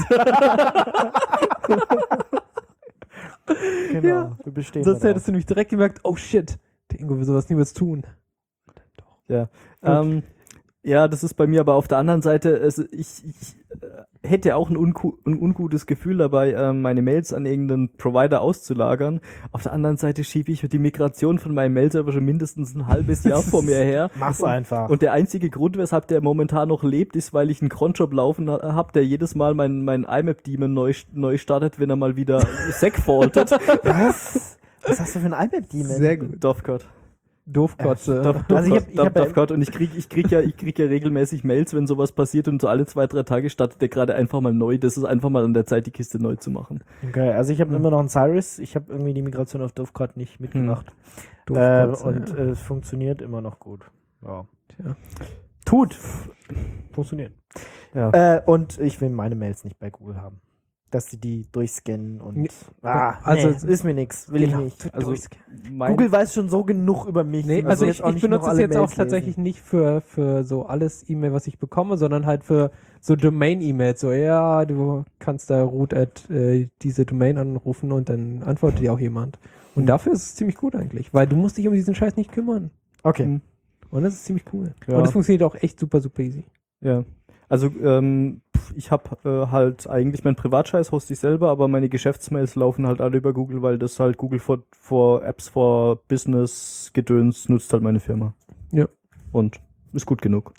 Genau, ja. wir bestehen. Sonst hättest du nämlich direkt gemerkt, oh shit, der Ingo will sowas niemals tun. Ja. Ja, das ist bei mir aber auf der anderen Seite, ich hätte auch ein ungutes Gefühl dabei, meine Mails an irgendeinen Provider auszulagern. Auf der anderen Seite schiebe ich die Migration von meinem Mail-Server schon mindestens ein halbes Jahr vor mir her. Mach's einfach. Und der einzige Grund, weshalb der momentan noch lebt, ist, weil ich einen Cronjob laufen habe, der jedes Mal mein IMAP-Daemon neu startet, wenn er mal wieder segfaultet. Was hast du für einen IMAP-Daemon? Sehr gut. Dovecot. Doofkotze. Also ich hab ja- Gott, und ich krieg ja regelmäßig Mails, wenn sowas passiert und so alle 2-3 Tage startet der gerade einfach mal neu. Das ist einfach mal an der Zeit, die Kiste neu zu machen. Okay, also ich habe immer noch einen Cyrus. Ich habe irgendwie die Migration auf Dovecot nicht mitgemacht. Doofkotze, Und ja. es funktioniert immer noch gut. Ja. Tja. Tut. Funktioniert. Ja. Und ich will meine Mails nicht bei Google haben. Dass sie die durchscannen und Also- ist mir nix. Will ich nicht. Also Google weiß schon so genug über mich. Nee, die also müssen ich auch nicht benutze noch es alle jetzt auch Mails tatsächlich lesen. nicht für so alles E-Mail, was ich bekomme, sondern halt für so Domain-E-Mails. So, ja, du kannst da root at diese Domain anrufen und dann antwortet dir auch jemand. Und dafür ist es ziemlich gut eigentlich, weil du musst dich um diesen Scheiß nicht kümmern. Okay. Und das ist ziemlich cool. Ja. Und es funktioniert auch echt super, super easy. Ja. Also ich habe halt eigentlich meinen Privatscheiß hoste ich selber, aber meine Geschäftsmails laufen halt alle über Google, weil das halt Google for Apps for Business Gedöns nutzt halt meine Firma. Ja. Und ist gut genug.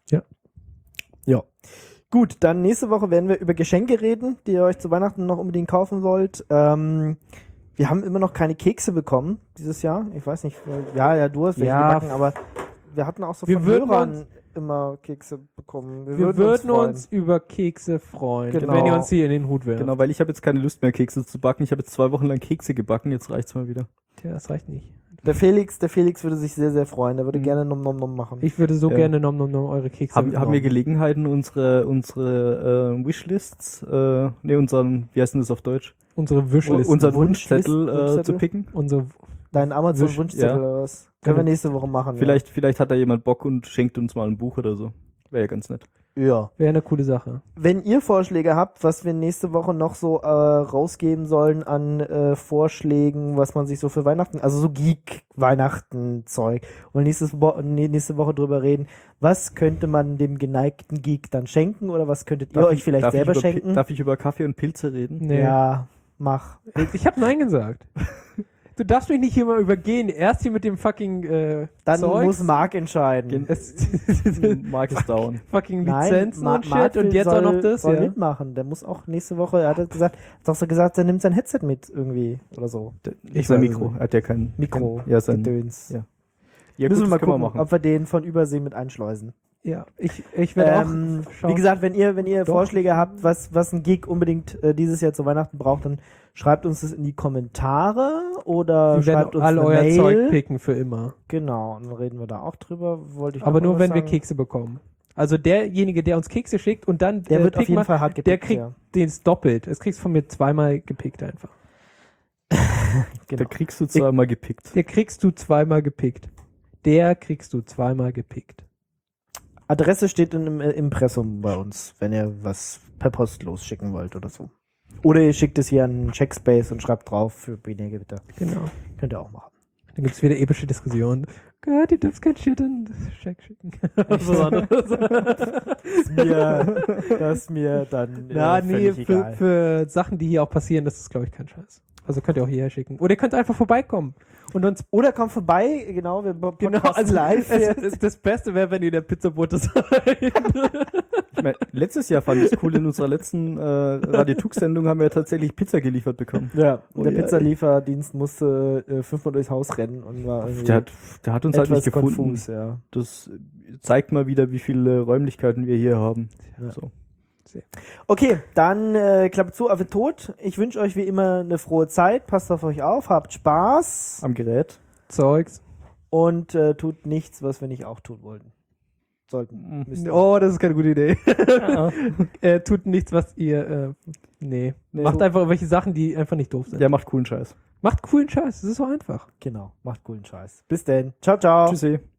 Gut, dann nächste Woche werden wir über Geschenke reden, die ihr euch zu Weihnachten noch unbedingt kaufen wollt. Wir haben immer noch keine Kekse bekommen dieses Jahr. Ich weiß nicht, ja, du hast welche Ja, gebacken, aber wir hatten auch so wir von würden Hörern immer Kekse bekommen. Wir würden freuen. uns über Kekse freuen, Genau. wenn ihr uns hier in den Hut werft. Genau, weil ich habe jetzt keine Lust mehr Kekse zu backen. Ich habe jetzt 2 Wochen lang Kekse gebacken, jetzt reicht's mal wieder. Tja, das reicht nicht. Der Felix würde sich sehr, sehr freuen. Der würde Mhm. gerne Nom Nom Nom machen. Ich würde so Ja. gerne nom eure Kekse Haben wir mitnehmen. Gelegenheiten, unsere Wishlists, unseren, wie heißt denn das auf Deutsch? Unsere Wishlist. Unseren Wunschlist- Wunschzettel Wunschzettel? zu picken? Unsere Dein Wunschzettel Amazon-Wunschzettel oder was? Können wir nächste Woche machen. Vielleicht hat da jemand Bock und schenkt uns mal ein Buch oder so. Wäre ja ganz nett. Ja. wäre eine coole Sache. Wenn ihr Vorschläge habt, was wir nächste Woche noch so rausgeben sollen an Vorschlägen, was man sich so für Weihnachten, also so Geek-Weihnachten-Zeug, und nächste Woche drüber reden, was könnte man dem geneigten Geek dann schenken oder was könntet ihr euch vielleicht selber schenken? Darf ich über Kaffee und Pilze reden? Nee. Ja, mach. Ich habe Nein gesagt. Du darfst mich nicht hier mal übergehen. Erst hier mit dem fucking Dann Zeugs. muss Marc entscheiden. Es- Mark ist down. fucking Nein, Lizenzen und Shit Marc und jetzt auch noch das, soll ja. mitmachen. Der muss auch nächste Woche, er hat doch so gesagt, er nimmt sein Headset mit irgendwie oder so. Ich weiß sein es Mikro. nicht. Er hat ja kein Mikro, Ja, sein. Gedöns. Ja. Ja, Müssen wir mal das können gucken, machen. ob wir den von Übersee mit einschleusen. Ja, ich werde auch schauen. Wie gesagt, wenn ihr Doch. Vorschläge habt, was ein Geek unbedingt dieses Jahr zu Weihnachten braucht, dann schreibt uns das in die Kommentare oder wir schreibt werden uns all eine euer Mail. Zeug picken für immer. Genau, und dann reden wir da auch drüber. Wollte ich Aber noch nur, wenn wir sagen? Kekse bekommen. Also derjenige, der uns Kekse schickt und dann Der wird auf picken jeden wir- Fall hart der gepickt. kriegt Ja. den doppelt. Es kriegst von mir zweimal gepickt einfach. Genau. Da kriegst du zweimal gepickt. Der kriegst du zweimal gepickt. Der kriegst du zweimal gepickt. Adresse steht im Impressum bei uns, wenn ihr was per Post losschicken wollt oder so. Oder ihr schickt es hier an Checkspace und schreibt drauf für Bitte. Genau. Könnt ihr auch machen. Dann gibt's wieder epische Diskussionen. Gott, du darfst kein Shit in Check schicken. Das ist mir dann Na, nee, völlig egal. für Sachen, die hier auch passieren, das ist, glaube ich, kein Scheiß. Also könnt ihr auch hierher schicken. Oder ihr könnt einfach vorbeikommen. Und uns Oder kommt vorbei, genau, wir podcasten genau, also live. das Beste wäre, wenn ihr der Pizzabote seid. Ich mein, letztes Jahr fand ich es cool, in unserer letzten Radio Tux-Sendung haben wir tatsächlich Pizza geliefert bekommen. Ja, und der Oh ja. Pizzalieferdienst musste 5-mal durchs Haus rennen und war irgendwie Der hat uns halt nicht etwas gefunden. konfus, ja. Das zeigt mal wieder, wie viele Räumlichkeiten wir hier haben. Ja. So. Okay, dann klappt zu, Affe tot. Ich wünsche euch wie immer eine frohe Zeit. Passt auf euch auf, habt Spaß Am Gerät. Zeugs. und tut nichts, was wir nicht auch tun wollten. Sollten. Müssen. Oh, das ist keine gute Idee. Tut nichts, was ihr. Nee. Nee. Macht einfach irgendwelche Sachen, die einfach nicht doof sind. Der macht coolen Scheiß. Macht coolen Scheiß. Das ist so einfach. Genau, macht coolen Scheiß. Bis denn. Ciao, ciao. Tschüssi.